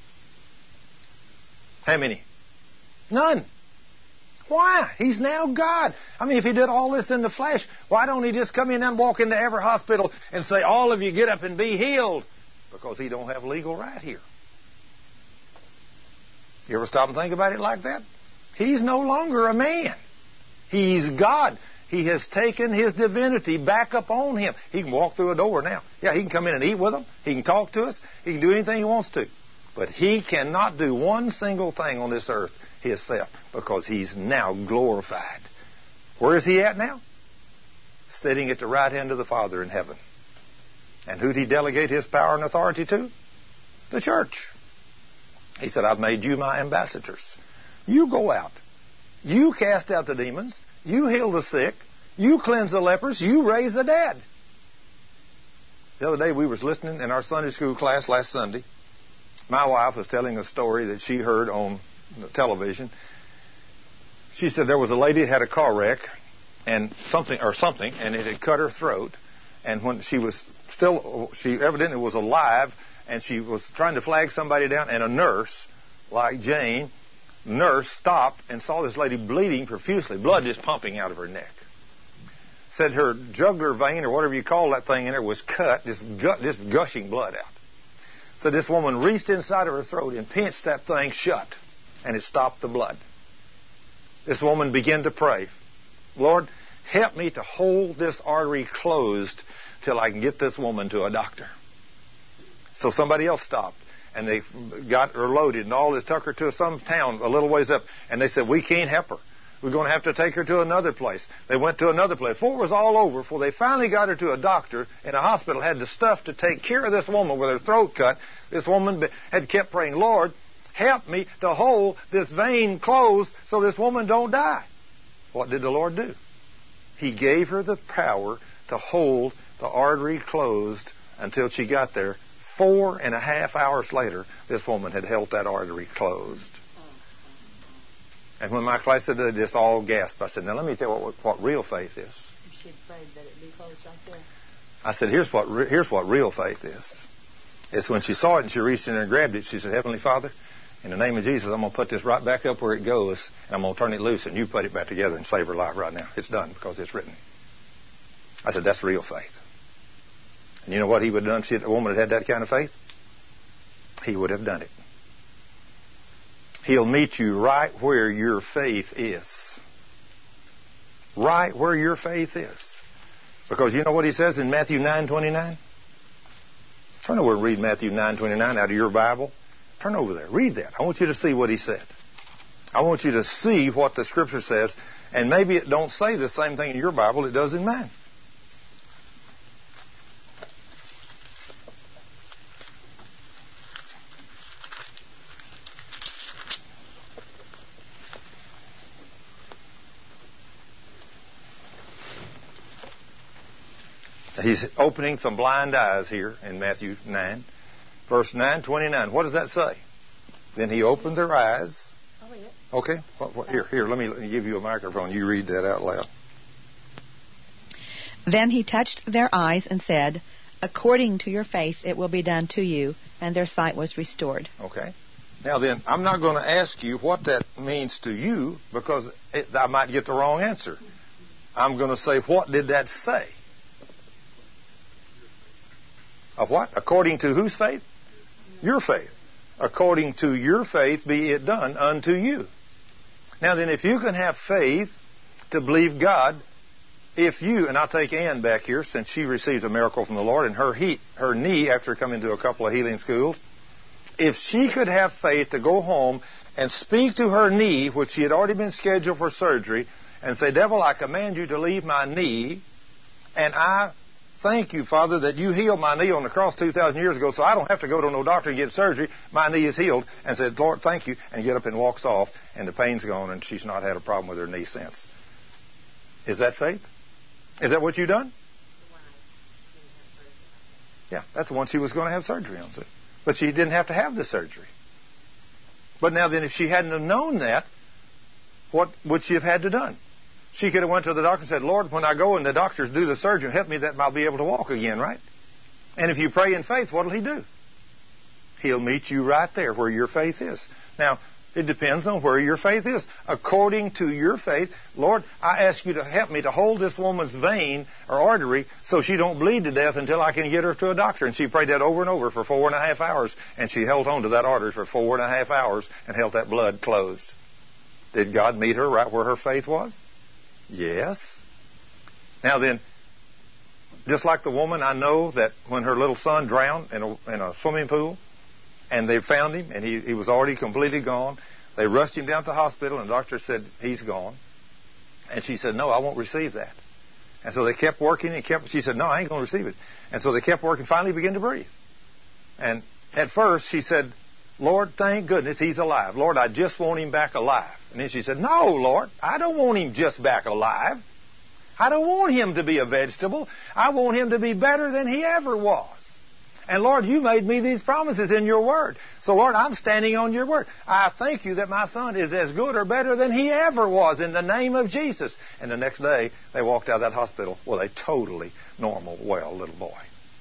How many? None. Why? He's now God. I mean, if He did all this in the flesh, why don't He just come in and walk into every hospital and say, all of you get up and be healed? Because He don't have legal right here. You ever stop and think about it like that? He's no longer a man. He's God. He has taken His divinity back up on Him. He can walk through a door now. Yeah, He can come in and eat with them. He can talk to us. He can do anything He wants to. But He cannot do one single thing on this earth Himself because He's now glorified. Where is He at now? Sitting at the right hand of the Father in heaven. And who did He delegate His power and authority to? The church. He said, I've made you my ambassadors. You go out. You cast out the demons. You heal the sick. You cleanse the lepers. You raise the dead. The other day we was listening in our Sunday school class last Sunday. My wife was telling a story that she heard on the television. She said there was a lady that had a car wreck and something or something, and it had cut her throat. And when she was still, she evidently was alive, and she was trying to flag somebody down, and a nurse, like Jane, nurse stopped and saw this lady bleeding profusely, blood just pumping out of her neck. Said her jugular vein, or whatever you call that thing in there, was cut, just, gu- just gushing blood out. So this woman reached inside of her throat and pinched that thing shut, and it stopped the blood. This woman began to pray, Lord, help me to hold this artery closed till I can get this woman to a doctor. So somebody else stopped, and they got her loaded, and all this took her to some town a little ways up, and they said, we can't help her. We're going to have to take her to another place. They went to another place. Before it was all over, before they finally got her to a doctor in a hospital, had the stuff to take care of this woman with her throat cut, this woman had kept praying, Lord, help me to hold this vein closed so this woman don't die. What did the Lord do? He gave her the power to hold the artery closed until she got there. Four and a half hours later, this woman had held that artery closed. And when my class said that, they just all gasped. I said, now let me tell you what, what real faith is. She prayed that it be closed right there. I said, here's what, re- here's what real faith is. It's when she saw it and she reached in there and grabbed it. She said, Heavenly Father, in the name of Jesus, I'm going to put this right back up where it goes, and I'm going to turn it loose, and you put it back together and save her life right now. It's done because it's written. I said, that's real faith. And you know what he would have done if the woman had had that kind of faith? He would have done it. He'll meet you right where your faith is. Right where your faith is. Because you know what he says in Matthew nine twenty-nine? Turn over and read Matthew nine twenty-nine out of your Bible. Turn over there. Read that. I want you to see what he said. I want you to see what the Scripture says. And maybe it don't say the same thing in your Bible it does in mine. He's opening some blind eyes here in Matthew nine. Verse nine twenty-nine. What does that say? Then he opened their eyes. I'll read it. Okay. What, what, here, here. Let me, let me give you a microphone. You read that out loud. Then he touched their eyes and said, according to your faith it will be done to you. And their sight was restored. Okay. Now then, I'm not going to ask you what that means to you because it, I might get the wrong answer. I'm going to say, what did that say? Of what? According to whose faith? Your faith. According to your faith be it done unto you. Now then, if you can have faith to believe God, if you, and I'll take Ann back here since she received a miracle from the Lord and her he, her knee after coming to a couple of healing schools, if she could have faith to go home and speak to her knee, which she had already been scheduled for surgery, and say, devil, I command you to leave my knee, and I thank you, Father, that you healed my knee on the cross two thousand years ago, so I don't have to go to no doctor and get surgery. My knee is healed. And said, Lord, thank you. And get up and walks off, and the pain's gone, and she's not had a problem with her knee since. Is that faith? Is that what you've done? Yeah, that's the one she was going to have surgery on. See? But she didn't have to have the surgery. But now then, if she hadn't have known that, what would she have had to done? She could have went to the doctor and said, Lord, when I go and the doctors do the surgery, help me that I'll be able to walk again, right? And if you pray in faith, what will He do? He'll meet you right there where your faith is. Now, it depends on where your faith is. According to your faith, Lord, I ask you to help me to hold this woman's vein or artery so she don't bleed to death until I can get her to a doctor. And she prayed that over and over for four and a half hours, and she held on to that artery for four and a half hours and held that blood closed. Did God meet her right where her faith was? Yes. Now then, just like the woman, I know that when her little son drowned in a, in a swimming pool, and they found him, and he, he was already completely gone. They rushed him down to the hospital, and the doctor said, he's gone. And she said, no, I won't receive that. And so they kept working, and kept. She said, no, I ain't going to receive it. And so they kept working, finally began to breathe. And at first, she said, Lord, thank goodness he's alive. Lord, I just want him back alive. And then she said, no, Lord, I don't want him just back alive. I don't want him to be a vegetable. I want him to be better than he ever was. And Lord, you made me these promises in your word. So Lord, I'm standing on your word. I thank you that my son is as good or better than he ever was in the name of Jesus. And the next day, they walked out of that hospital with a totally normal, well little boy.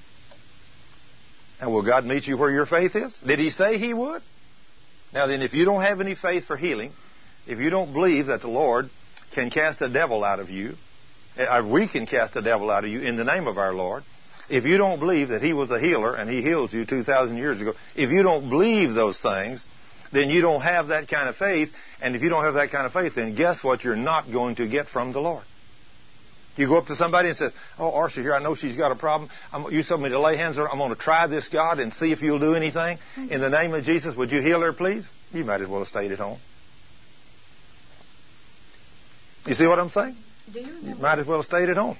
And will God meet you where your faith is? Did He say He would? Now then, if you don't have any faith for healing, if you don't believe that the Lord can cast a devil out of you, we can cast a devil out of you in the name of our Lord. If you don't believe that He was a healer and He healed you two thousand years ago, if you don't believe those things, then you don't have that kind of faith. And if you don't have that kind of faith, then guess what you're not going to get from the Lord? You go up to somebody and says, oh, Arcia here, I know she's got a problem. I'm, you told me to lay hands on her. I'm going to try this, God, and see if you'll do anything. In the name of Jesus, would you heal her, please? You might as well have stayed at home. You see what I'm saying? Do you remember? You might as well have stayed at home.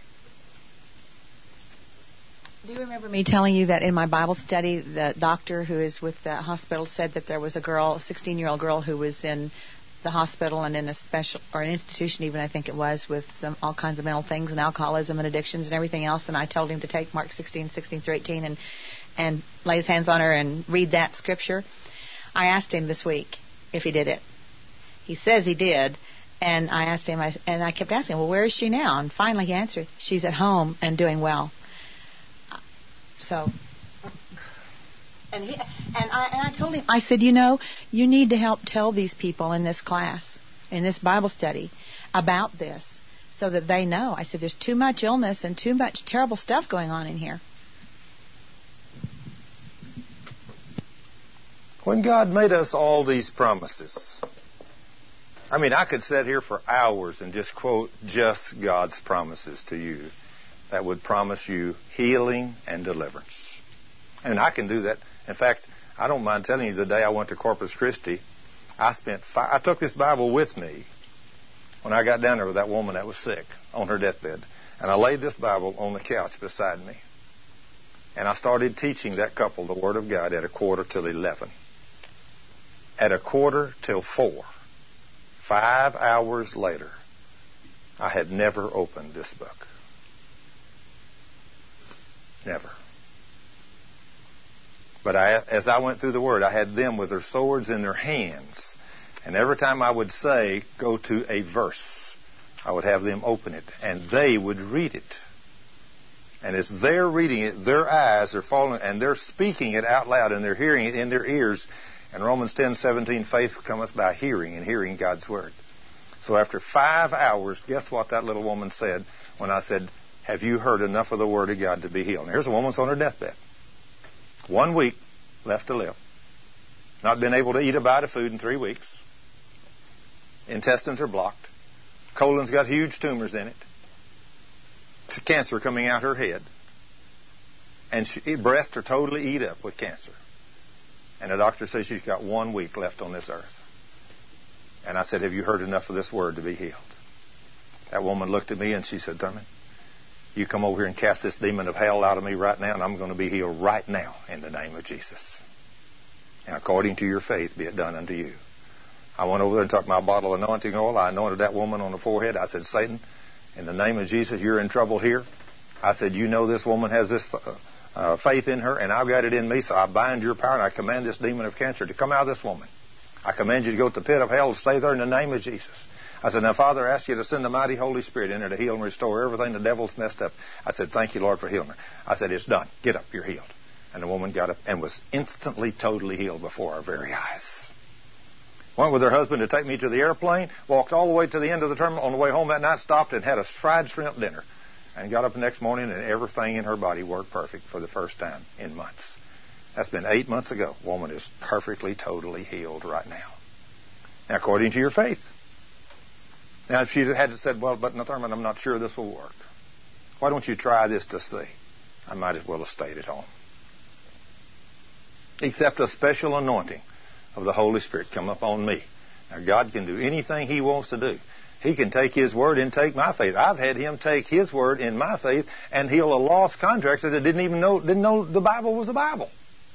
Do you remember me telling you that in my Bible study, the doctor who is with the hospital said that there was a girl, a sixteen-year-old girl, who was in the hospital and in a special, or an institution even, I think it was, with some all kinds of mental things and alcoholism and addictions and everything else. And I told him to take Mark sixteen, sixteen through eighteen and, and lay his hands on her and read that scripture. I asked him this week if he did it. He says he did. And I asked him, I, and I kept asking, well, where is she now? And finally he answered, she's at home and doing well. So, and he, and I, and I told him, I said, you know, you need to help tell these people in this class, in this Bible study, about this, so that they know. I said, there's too much illness and too much terrible stuff going on in here. When God made us all these promises, I mean, I could sit here for hours and just quote just God's promises to you that would promise you healing and deliverance. And I can do that. In fact, I don't mind telling you, the day I went to Corpus Christi, I spent five, I took this Bible with me when I got down there with that woman that was sick on her deathbed. And I laid this Bible on the couch beside me. And I started teaching that couple the Word of God at a quarter till eleven. At a quarter till four. Five hours later, I had never opened this book. Never. But I, as I went through the Word, I had them with their swords in their hands. And every time I would say, go to a verse, I would have them open it. And they would read it. And as they're reading it, their eyes are falling, and they're speaking it out loud, and they're hearing it in their ears. And Romans ten seventeen, faith cometh by hearing, and hearing God's Word. So after five hours, guess what that little woman said when I said, have you heard enough of the Word of God to be healed? And here's a woman on her deathbed. One week left to live. Not been able to eat a bite of food in three weeks. Intestines are blocked. Colon's got huge tumors in it. Cancer coming out her head. And she, breasts are totally eat up with cancer. And the doctor says she's got one week left on this earth. And I said, have you heard enough of this Word to be healed? That woman looked at me and she said, Thurman, you come over here and cast this demon of hell out of me right now, and I'm going to be healed right now in the name of Jesus. And according to your faith, be it done unto you. I went over there and took my bottle of anointing oil. I anointed that woman on the forehead. I said, Satan, in the name of Jesus, you're in trouble here. I said, you know this woman has this uh, uh, faith in her, and I've got it in me, so I bind your power, and I command this demon of cancer to come out of this woman. I command you to go to the pit of hell and stay there in the name of Jesus. I said, now, Father, I ask you to send the mighty Holy Spirit in there to heal and restore everything the devil's messed up. I said, thank you, Lord, for healing her. I said, it's done. Get up. You're healed. And the woman got up and was instantly, totally healed before our very eyes. Went with her husband to take me to the airplane, walked all the way to the end of the terminal. On the way home that night, stopped and had a fried shrimp dinner. And got up the next morning, and everything in her body worked perfect for the first time in months. That's been eight months ago. Woman is perfectly, totally healed right now. Now, according to your faith. Now, if she had said, well, but Thurman, I'm not sure this will work. Why don't you try this to see? I might as well have stayed at home. Except a special anointing of the Holy Spirit come upon me. Now, God can do anything He wants to do. He can take His word and take my faith. I've had Him take His word in my faith and heal a lost contractor that didn't even know didn't know the Bible was the Bible.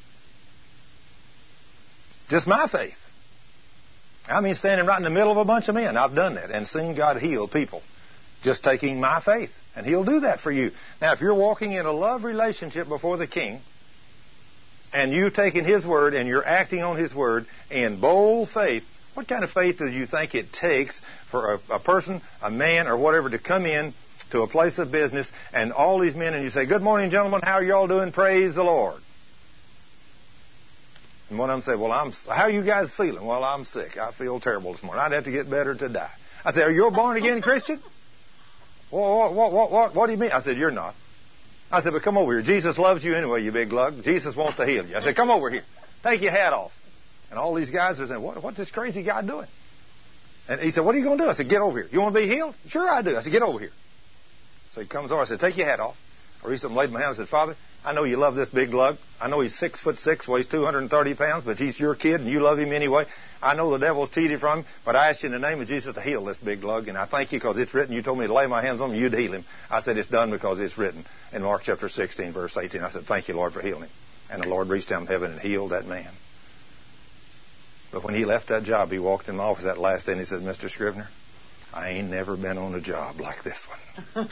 Just my faith. I mean, standing right in the middle of a bunch of men. I've done that and seen God heal people just taking my faith. And He'll do that for you. Now, if you're walking in a love relationship before the King, and you've taken His word and you're acting on His word in bold faith, what kind of faith do you think it takes for a, a person, a man, or whatever to come in to a place of business and all these men, and you say, good morning, gentlemen, how are you all doing? Praise the Lord. And one of them say, well, I'm, how are you guys feeling? Well, I'm sick. I feel terrible this morning. I'd have to get better to die. I said, are you a born-again Christian? What, what, what, what, what do you mean? I said, you're not. I said, but come over here. Jesus loves you anyway, you big lug. Jesus wants to heal you. I said, come over here. Take your hat off. And all these guys are saying, what, what's this crazy guy doing? And he said, what are you going to do? I said, get over here. You want to be healed? Sure I do. I said, get over here. So he comes over. I said, take your hat off. I reached up and laid my hand. I said, Father, I know you love this big lug. I know he's six foot six, weighs two hundred thirty pounds, but he's your kid and you love him anyway. I know the devil's cheated from him, but I ask you in the name of Jesus to heal this big lug, and I thank you because it's written. You told me to lay my hands on him, you'd heal him. I said, it's done because it's written in Mark chapter sixteen, verse eighteen. I said, thank you, Lord, for healing him. And the Lord reached down from heaven and healed that man. But when he left that job, he walked in my office that last day and he said, Mister Scrivener, I ain't never been on a job like this one.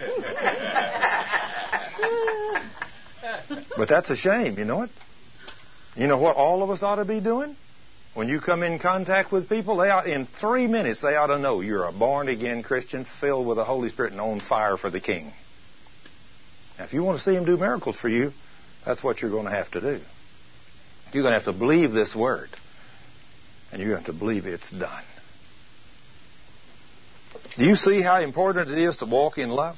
But that's a shame, you know it? You know what all of us ought to be doing? When you come in contact with people, they ought, in three minutes they ought to know you're a born-again Christian filled with the Holy Spirit and on fire for the King. Now, if you want to see Him do miracles for you, that's what you're going to have to do. You're going to have to believe this Word. And you're going to have to believe it's done. Do you see how important it is to walk in love?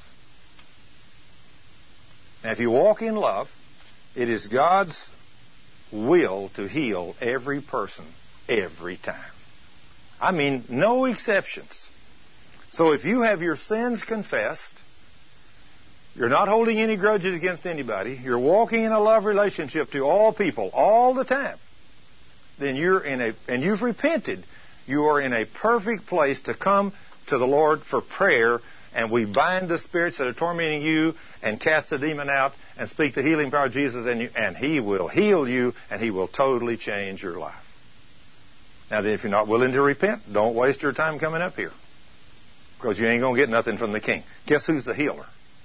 Now, if you walk in love, it is God's will to heal every person every time. I mean, no exceptions. So if you have your sins confessed, you're not holding any grudges against anybody, you're walking in a love relationship to all people all the time, then you're in a, and you've repented, you are in a perfect place to come to the Lord for prayer, and we bind the spirits that are tormenting you and cast the demon out and speak the healing power of Jesus in you, and He will heal you and He will totally change your life. Now, if you're not willing to repent, don't waste your time coming up here, because you ain't going to get nothing from the King. Guess who's the healer?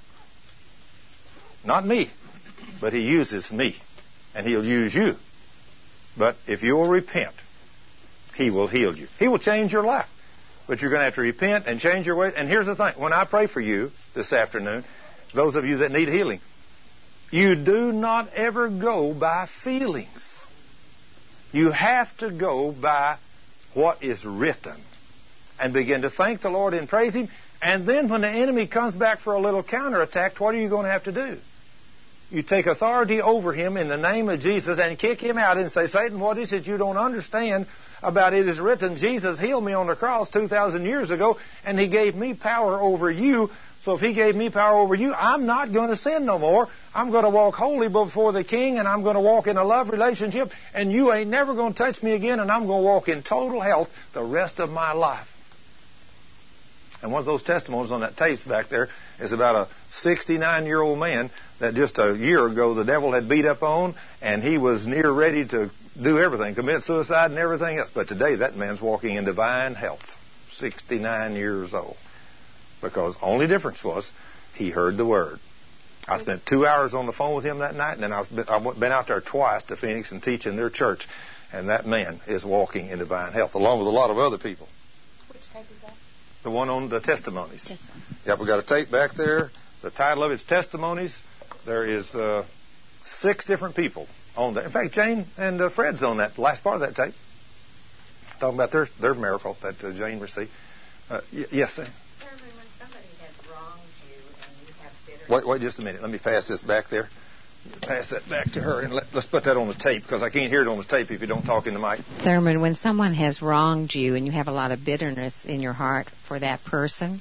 Not me, but He uses me, and He'll use you. But if you will repent, He will heal you. He will change your life. But you're going to have to repent and change your ways. And here's the thing. When I pray for you this afternoon, those of you that need healing, you do not ever go by feelings. You have to go by what is written and begin to thank the Lord and praise Him. And then when the enemy comes back for a little counterattack, what are you going to have to do? You take authority over him in the name of Jesus and kick him out and say, Satan, what is it you don't understand about it is written? Jesus healed me on the cross two thousand years ago, and He gave me power over you. So if He gave me power over you, I'm not going to sin no more. I'm going to walk holy before the King, and I'm going to walk in a love relationship, and you ain't never going to touch me again, and I'm going to walk in total health the rest of my life. And one of those testimonies on that tapes back there is about a sixty-nine-year-old man that just a year ago the devil had beat up on, and he was near ready to do everything, commit suicide and everything else. But today that man's walking in divine health, sixty-nine years old. Because only difference was he heard the Word. I spent two hours on the phone with him that night, and then I've been, I've been out there twice to Phoenix and teach in their church, and that man is walking in divine health, along with a lot of other people. Which tape is that? The one on the testimonies. Testimonies. Yep, we got a tape back there. The title of it's Testimonies. There is uh, six different people on that. In fact, Jane and uh, Fred's on that last part of that tape, talking about their their miracle that uh, Jane received. Uh, y- yes, sir. Thurman, when somebody has wronged you and you have bitterness... Wait, wait just a minute. Let me pass this back there. Pass that back to her, and let, let's put that on the tape, because I can't hear it on the tape if you don't talk in the mic. Thurman, when someone has wronged you and you have a lot of bitterness in your heart for that person,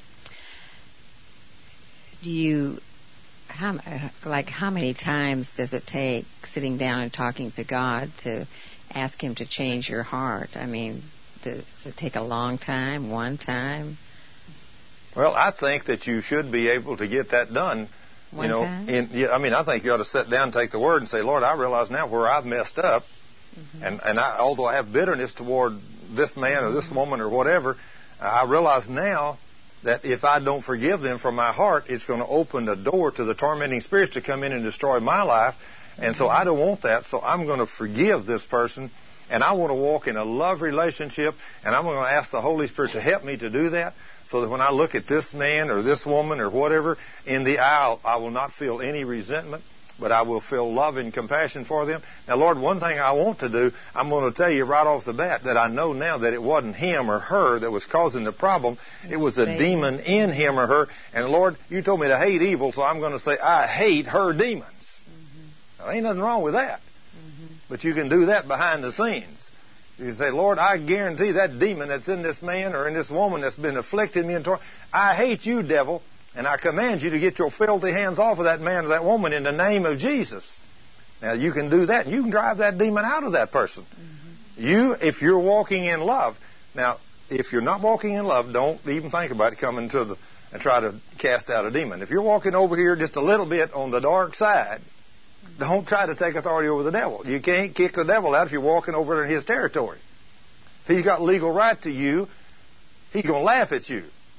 do you, how, like how many times does it take sitting down and talking to God to ask Him to change your heart? I mean, does it take a long time, one time? Well, I think that you should be able to get that done. One you know, time? in, yeah, I mean, I think you ought to sit down and take the word and say, Lord, I realize now where I've messed up. Mm-hmm. And, and I, although I have bitterness toward this man or this woman or whatever, I realize now that if I don't forgive them from my heart, it's going to open the door to the tormenting spirits to come in and destroy my life. And so I don't want that. So I'm going to forgive this person. And I want to walk in a love relationship. And I'm going to ask the Holy Spirit to help me to do that, so that when I look at this man or this woman or whatever in the aisle, I will not feel any resentment, but I will feel love and compassion for them. Now, Lord, one thing I want to do, I'm going to tell you right off the bat that I know now that it wasn't him or her that was causing the problem. It was the demon in him or her. And, Lord, you told me to hate evil, so I'm going to say I hate her demons. Mm-hmm. Now, ain't nothing wrong with that. Mm-hmm. But you can do that behind the scenes. You say, Lord, I guarantee that demon that's in this man or in this woman that's been afflicting me and tormenting, I hate you, devil, and I command you to get your filthy hands off of that man or that woman in the name of Jesus. Now, you can do that. You can drive that demon out of that person. Mm-hmm. You, if you're walking in love. Now, if you're not walking in love, don't even think about it coming to the and try to cast out a demon. If you're walking over here just a little bit on the dark side, don't try to take authority over the devil. You can't kick the devil out if you're walking over in his territory. If he's got legal right to you, he's going to laugh at you.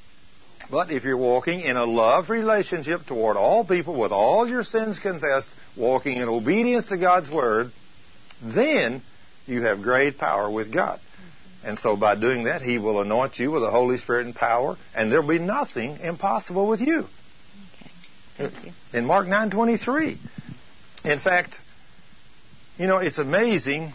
But if you're walking in a love relationship toward all people with all your sins confessed, walking in obedience to God's Word, then you have great power with God. And so by doing that, He will anoint you with the Holy Spirit and power, and there will be nothing impossible with you. Okay. Thank you. In Mark nine twenty-three. In fact, you know, it's amazing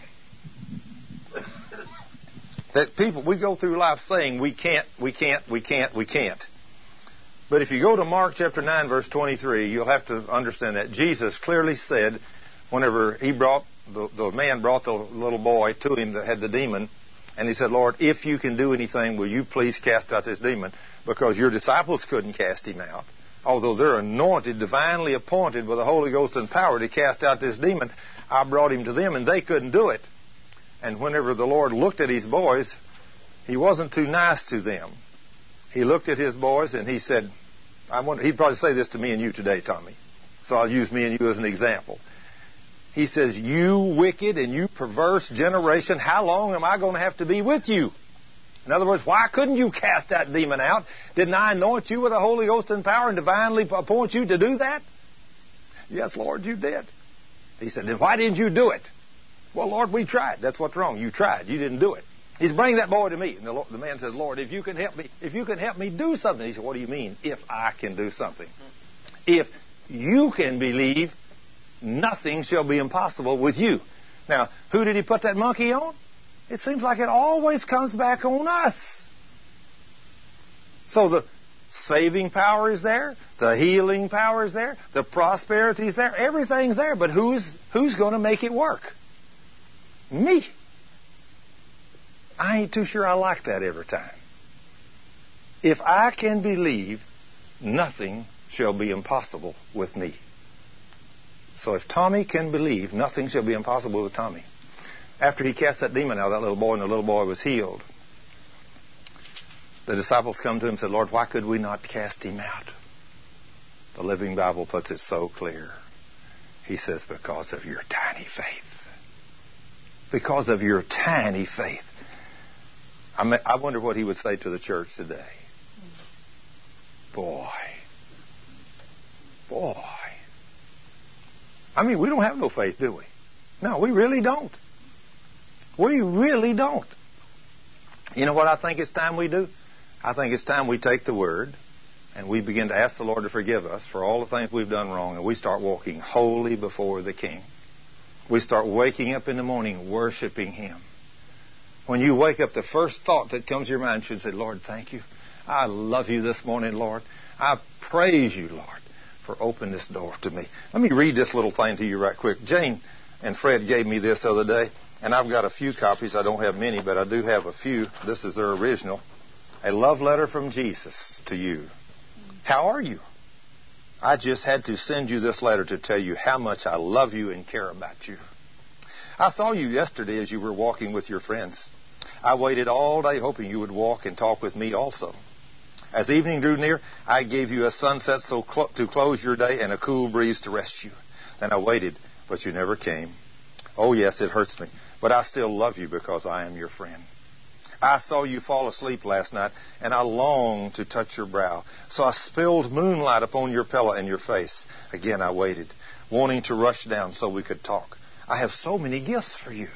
that people, we go through life saying we can't, we can't, we can't, we can't. But if you go to Mark chapter nine, verse twenty-three, you'll have to understand that Jesus clearly said, whenever he brought, the, the man brought the little boy to him that had the demon, and he said, Lord, if you can do anything, will you please cast out this demon? Because your disciples couldn't cast him out. Although they're anointed, divinely appointed with the Holy Ghost and power to cast out this demon, I brought him to them, and they couldn't do it. And whenever the Lord looked at his boys, He wasn't too nice to them. He looked at his boys, and He said, I wonder, he'd probably say this to me and you today, Tommy. So I'll use me and you as an example. He says, you wicked and you perverse generation, how long am I going to have to be with you? In other words, why couldn't you cast that demon out? Didn't I anoint you with the Holy Ghost and power and divinely appoint you to do that? Yes, Lord, you did. He said, then why didn't you do it? Well, Lord, we tried. That's what's wrong. You tried. You didn't do it. He's bringing that boy to me. And the, Lord, the man says, Lord, if you can help me, if you can help me do something. He said, what do you mean, if I can do something? If you can believe, nothing shall be impossible with you. Now, who did he put that monkey on? It seems like it always comes back on us. So the saving power is there, the healing power is there, the prosperity is there, everything's there, but who's who's going to make it work? Me. I ain't too sure I like that every time. If I can believe, nothing shall be impossible with me. So if Tommy can believe, nothing shall be impossible with Tommy. After he cast that demon out of that little boy and the little boy was healed, the disciples come to him and said, Lord, why could we not cast him out? The Living Bible puts it so clear. He says, because of your tiny faith. Because of your tiny faith. I, mean, I wonder what he would say to the church today. Boy. Boy. I mean, we don't have no faith, do we? No, we really don't. We really don't. You know what I think it's time we do? I think it's time we take the Word and we begin to ask the Lord to forgive us for all the things we've done wrong, and we start walking holy before the King. We start waking up in the morning worshiping Him. When you wake up, the first thought that comes to your mind should say, Lord, thank you. I love you this morning, Lord. I praise you, Lord, for opening this door to me. Let me read this little thing to you right quick. Jane and Fred gave me this the other day, and I've got a few copies. I don't have many, but I do have a few. This is their original. A love letter from Jesus to you. How are you? I just had to send you this letter to tell you how much I love you and care about you. I saw you yesterday as you were walking with your friends. I waited all day hoping you would walk and talk with me also. As evening drew near, I gave you a sunset so cl- to close your day and a cool breeze to rest you. Then I waited, but you never came. Oh, yes, it hurts me, but I still love you because I am your friend. I saw you fall asleep last night, and I longed to touch your brow. So I spilled moonlight upon your pillow and your face. Again I waited, wanting to rush down so we could talk. I have so many gifts for you.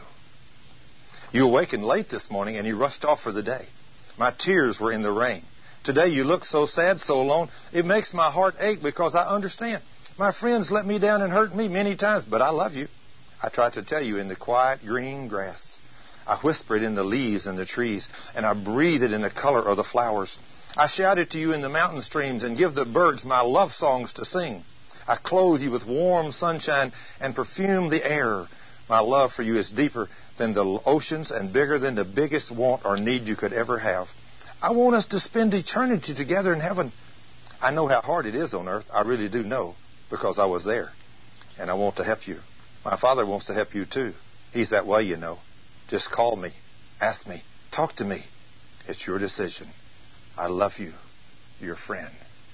You awakened late this morning, and you rushed off for the day. My tears were in the rain. Today you look so sad, so alone. It makes my heart ache because I understand. My friends let me down and hurt me many times, but I love you. I tried to tell you in the quiet green grass. I whispered in the leaves and the trees, and I breathed in the color of the flowers. I shouted to you in the mountain streams and give the birds my love songs to sing. I clothe you with warm sunshine and perfume the air. My love for you is deeper than the oceans and bigger than the biggest want or need you could ever have. I want us to spend eternity together in heaven. I know how hard it is on earth. I really do know, because I was there. And I want to help you. My Father wants to help you too. He's that way, you know. Just call me, ask me, talk to me. It's your decision. I love you, your friend,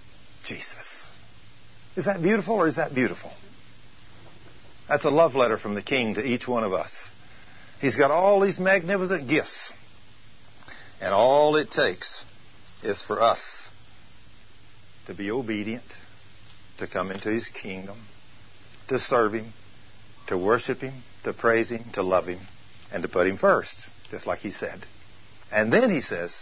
Jesus. Is that beautiful or is that beautiful? That's a love letter from the King to each one of us. He's got all these magnificent gifts. And all it takes is for us to be obedient, to come into His kingdom, to serve Him, to worship Him, to praise Him, to love Him, and to put Him first, just like He said. And then He says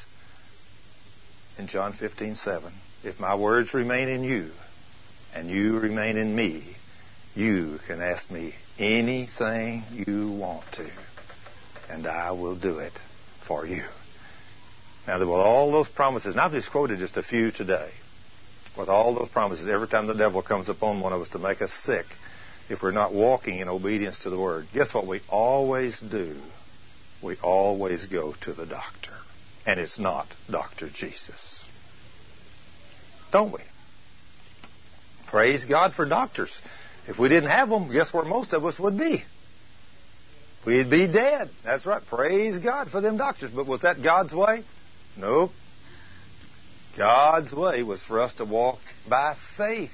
in John fifteen seven, if my words remain in you and you remain in me, you can ask me anything you want to, and I will do it for you. Now, with all those promises, and I've just quoted just a few today, with all those promises, every time the devil comes upon one of us to make us sick, if we're not walking in obedience to the Word, guess what we always do? We always go to the doctor. And it's not Doctor Jesus. Don't we? Praise God for doctors. If we didn't have them, guess where most of us would be? We'd be dead. That's right. Praise God for them doctors. But was that God's way? Nope. God's way was for us to walk by faith.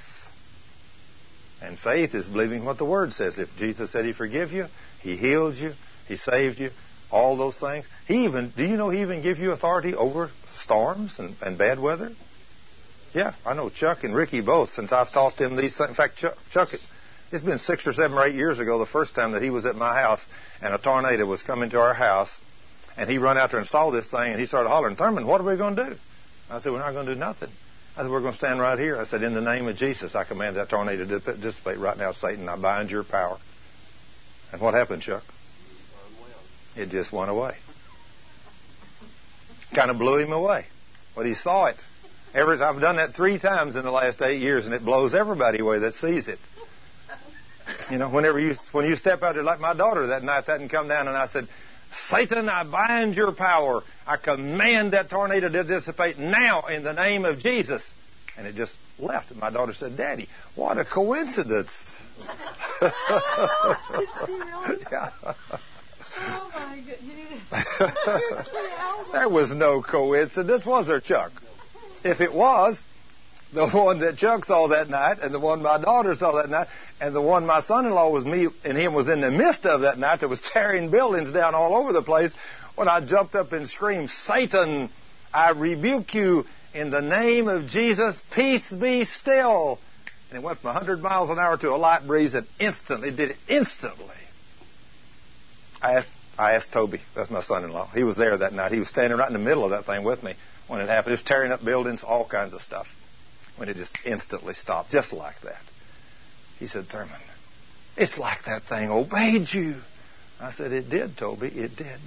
And faith is believing what the Word says. If Jesus said He forgive you, He healed you, He saved you, all those things. He even, do you know He even give you authority over storms and, and bad weather? Yeah, I know Chuck and Ricky both, since I've taught them these things. In fact, Chuck, Chuck, it's been six or seven or eight years ago, the first time that he was at my house, and a tornado was coming to our house, and he run out there and installed this thing, and he started hollering, Thurman, what are we going to do? I said, we're not going to do nothing. I said, we're going to stand right here. I said, in the name of Jesus, I command that tornado to dissipate right now, Satan. I bind your power. And what happened, Chuck? It just went away. Kind of blew him away. But he saw it. Every I've done that three times in the last eight years, and it blows everybody away that sees it. You know, whenever you when you step out there, like my daughter that night, that didn't come down, and I said, Satan, I bind your power. I command that tornado to dissipate now in the name of Jesus. And it just left. And my daughter said, Daddy, what a coincidence. Did she really? Yeah. Oh, my goodness. There was no coincidence, was there, Chuck? If it was, the one that Chuck saw that night, and the one my daughter saw that night, and the one my son-in-law was me and him was in the midst of that night that was tearing buildings down all over the place, when I jumped up and screamed, Satan, I rebuke you in the name of Jesus. Peace be still. And it went from one hundred miles an hour to a light breeze, and instantly, did it instantly. I asked, I asked Toby, that's my son-in-law. He was there that night. He was standing right in the middle of that thing with me when it happened. It was tearing up buildings, all kinds of stuff, when it just instantly stopped, just like that. He said, Thurman, it's like that thing obeyed you. I said, it did, Toby, it did.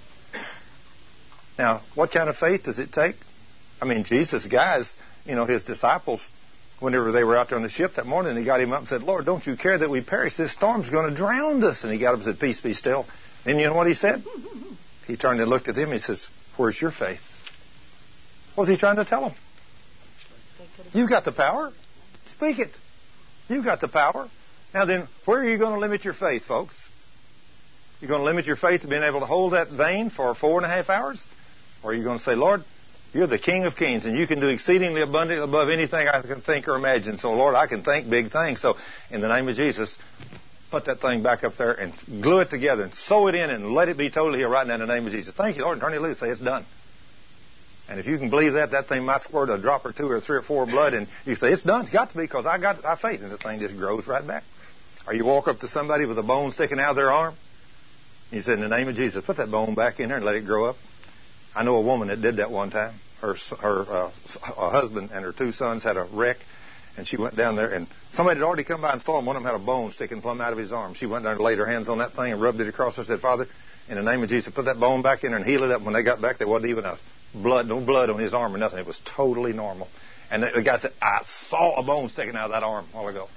Now, what kind of faith does it take? I mean, Jesus' guys, you know, his disciples, whenever they were out there on the ship that morning, they got him up and said, Lord, don't you care that we perish? This storm's going to drown us. And he got up and said, peace, be still. And you know what he said? He turned and looked at them. He says, where's your faith? What was he trying to tell them? You've got the power. Speak it. You've got the power. Now then, where are you going to limit your faith, folks? You're going to limit your faith to being able to hold that vein for four and a half hours? Or are you going to say, Lord, you're the King of Kings, and you can do exceedingly abundantly above anything I can think or imagine. So, Lord, I can think big things. So, in the name of Jesus, put that thing back up there and glue it together and sew it in and let it be totally here right now in the name of Jesus. Thank you, Lord, and turn it loose. Say, it's done. And if you can believe that, that thing might squirt a drop or two or three or four of blood, and you say, it's done. It's got to be because I got I faith. And the thing just grows right back. Or you walk up to somebody with a bone sticking out of their arm. You said, in the name of Jesus, put that bone back in there and let it grow up. I know a woman that did that one time. Her her, uh, her husband and her two sons had a wreck, and she went down there, and somebody had already come by and saw him. One of them had a bone sticking plumb out of his arm. She went down and laid her hands on that thing and rubbed it across her and said, Father, in the name of Jesus, put that bone back in there and heal it up. When they got back, there wasn't even a blood, no blood on his arm or nothing. It was totally normal. And the, the guy said, I saw a bone sticking out of that arm a while ago.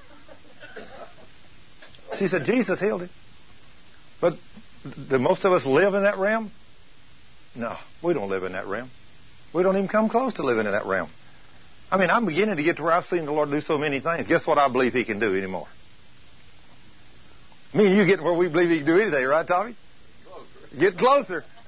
She said, Jesus healed him. But do most of us live in that realm? No, we don't live in that realm. We don't even come close to living in that realm. I mean, I'm beginning to get to where I've seen the Lord do so many things. Guess what I believe He can do anymore? Me and you getting where we believe He can do anything, right, Tommy? Closer. Get closer.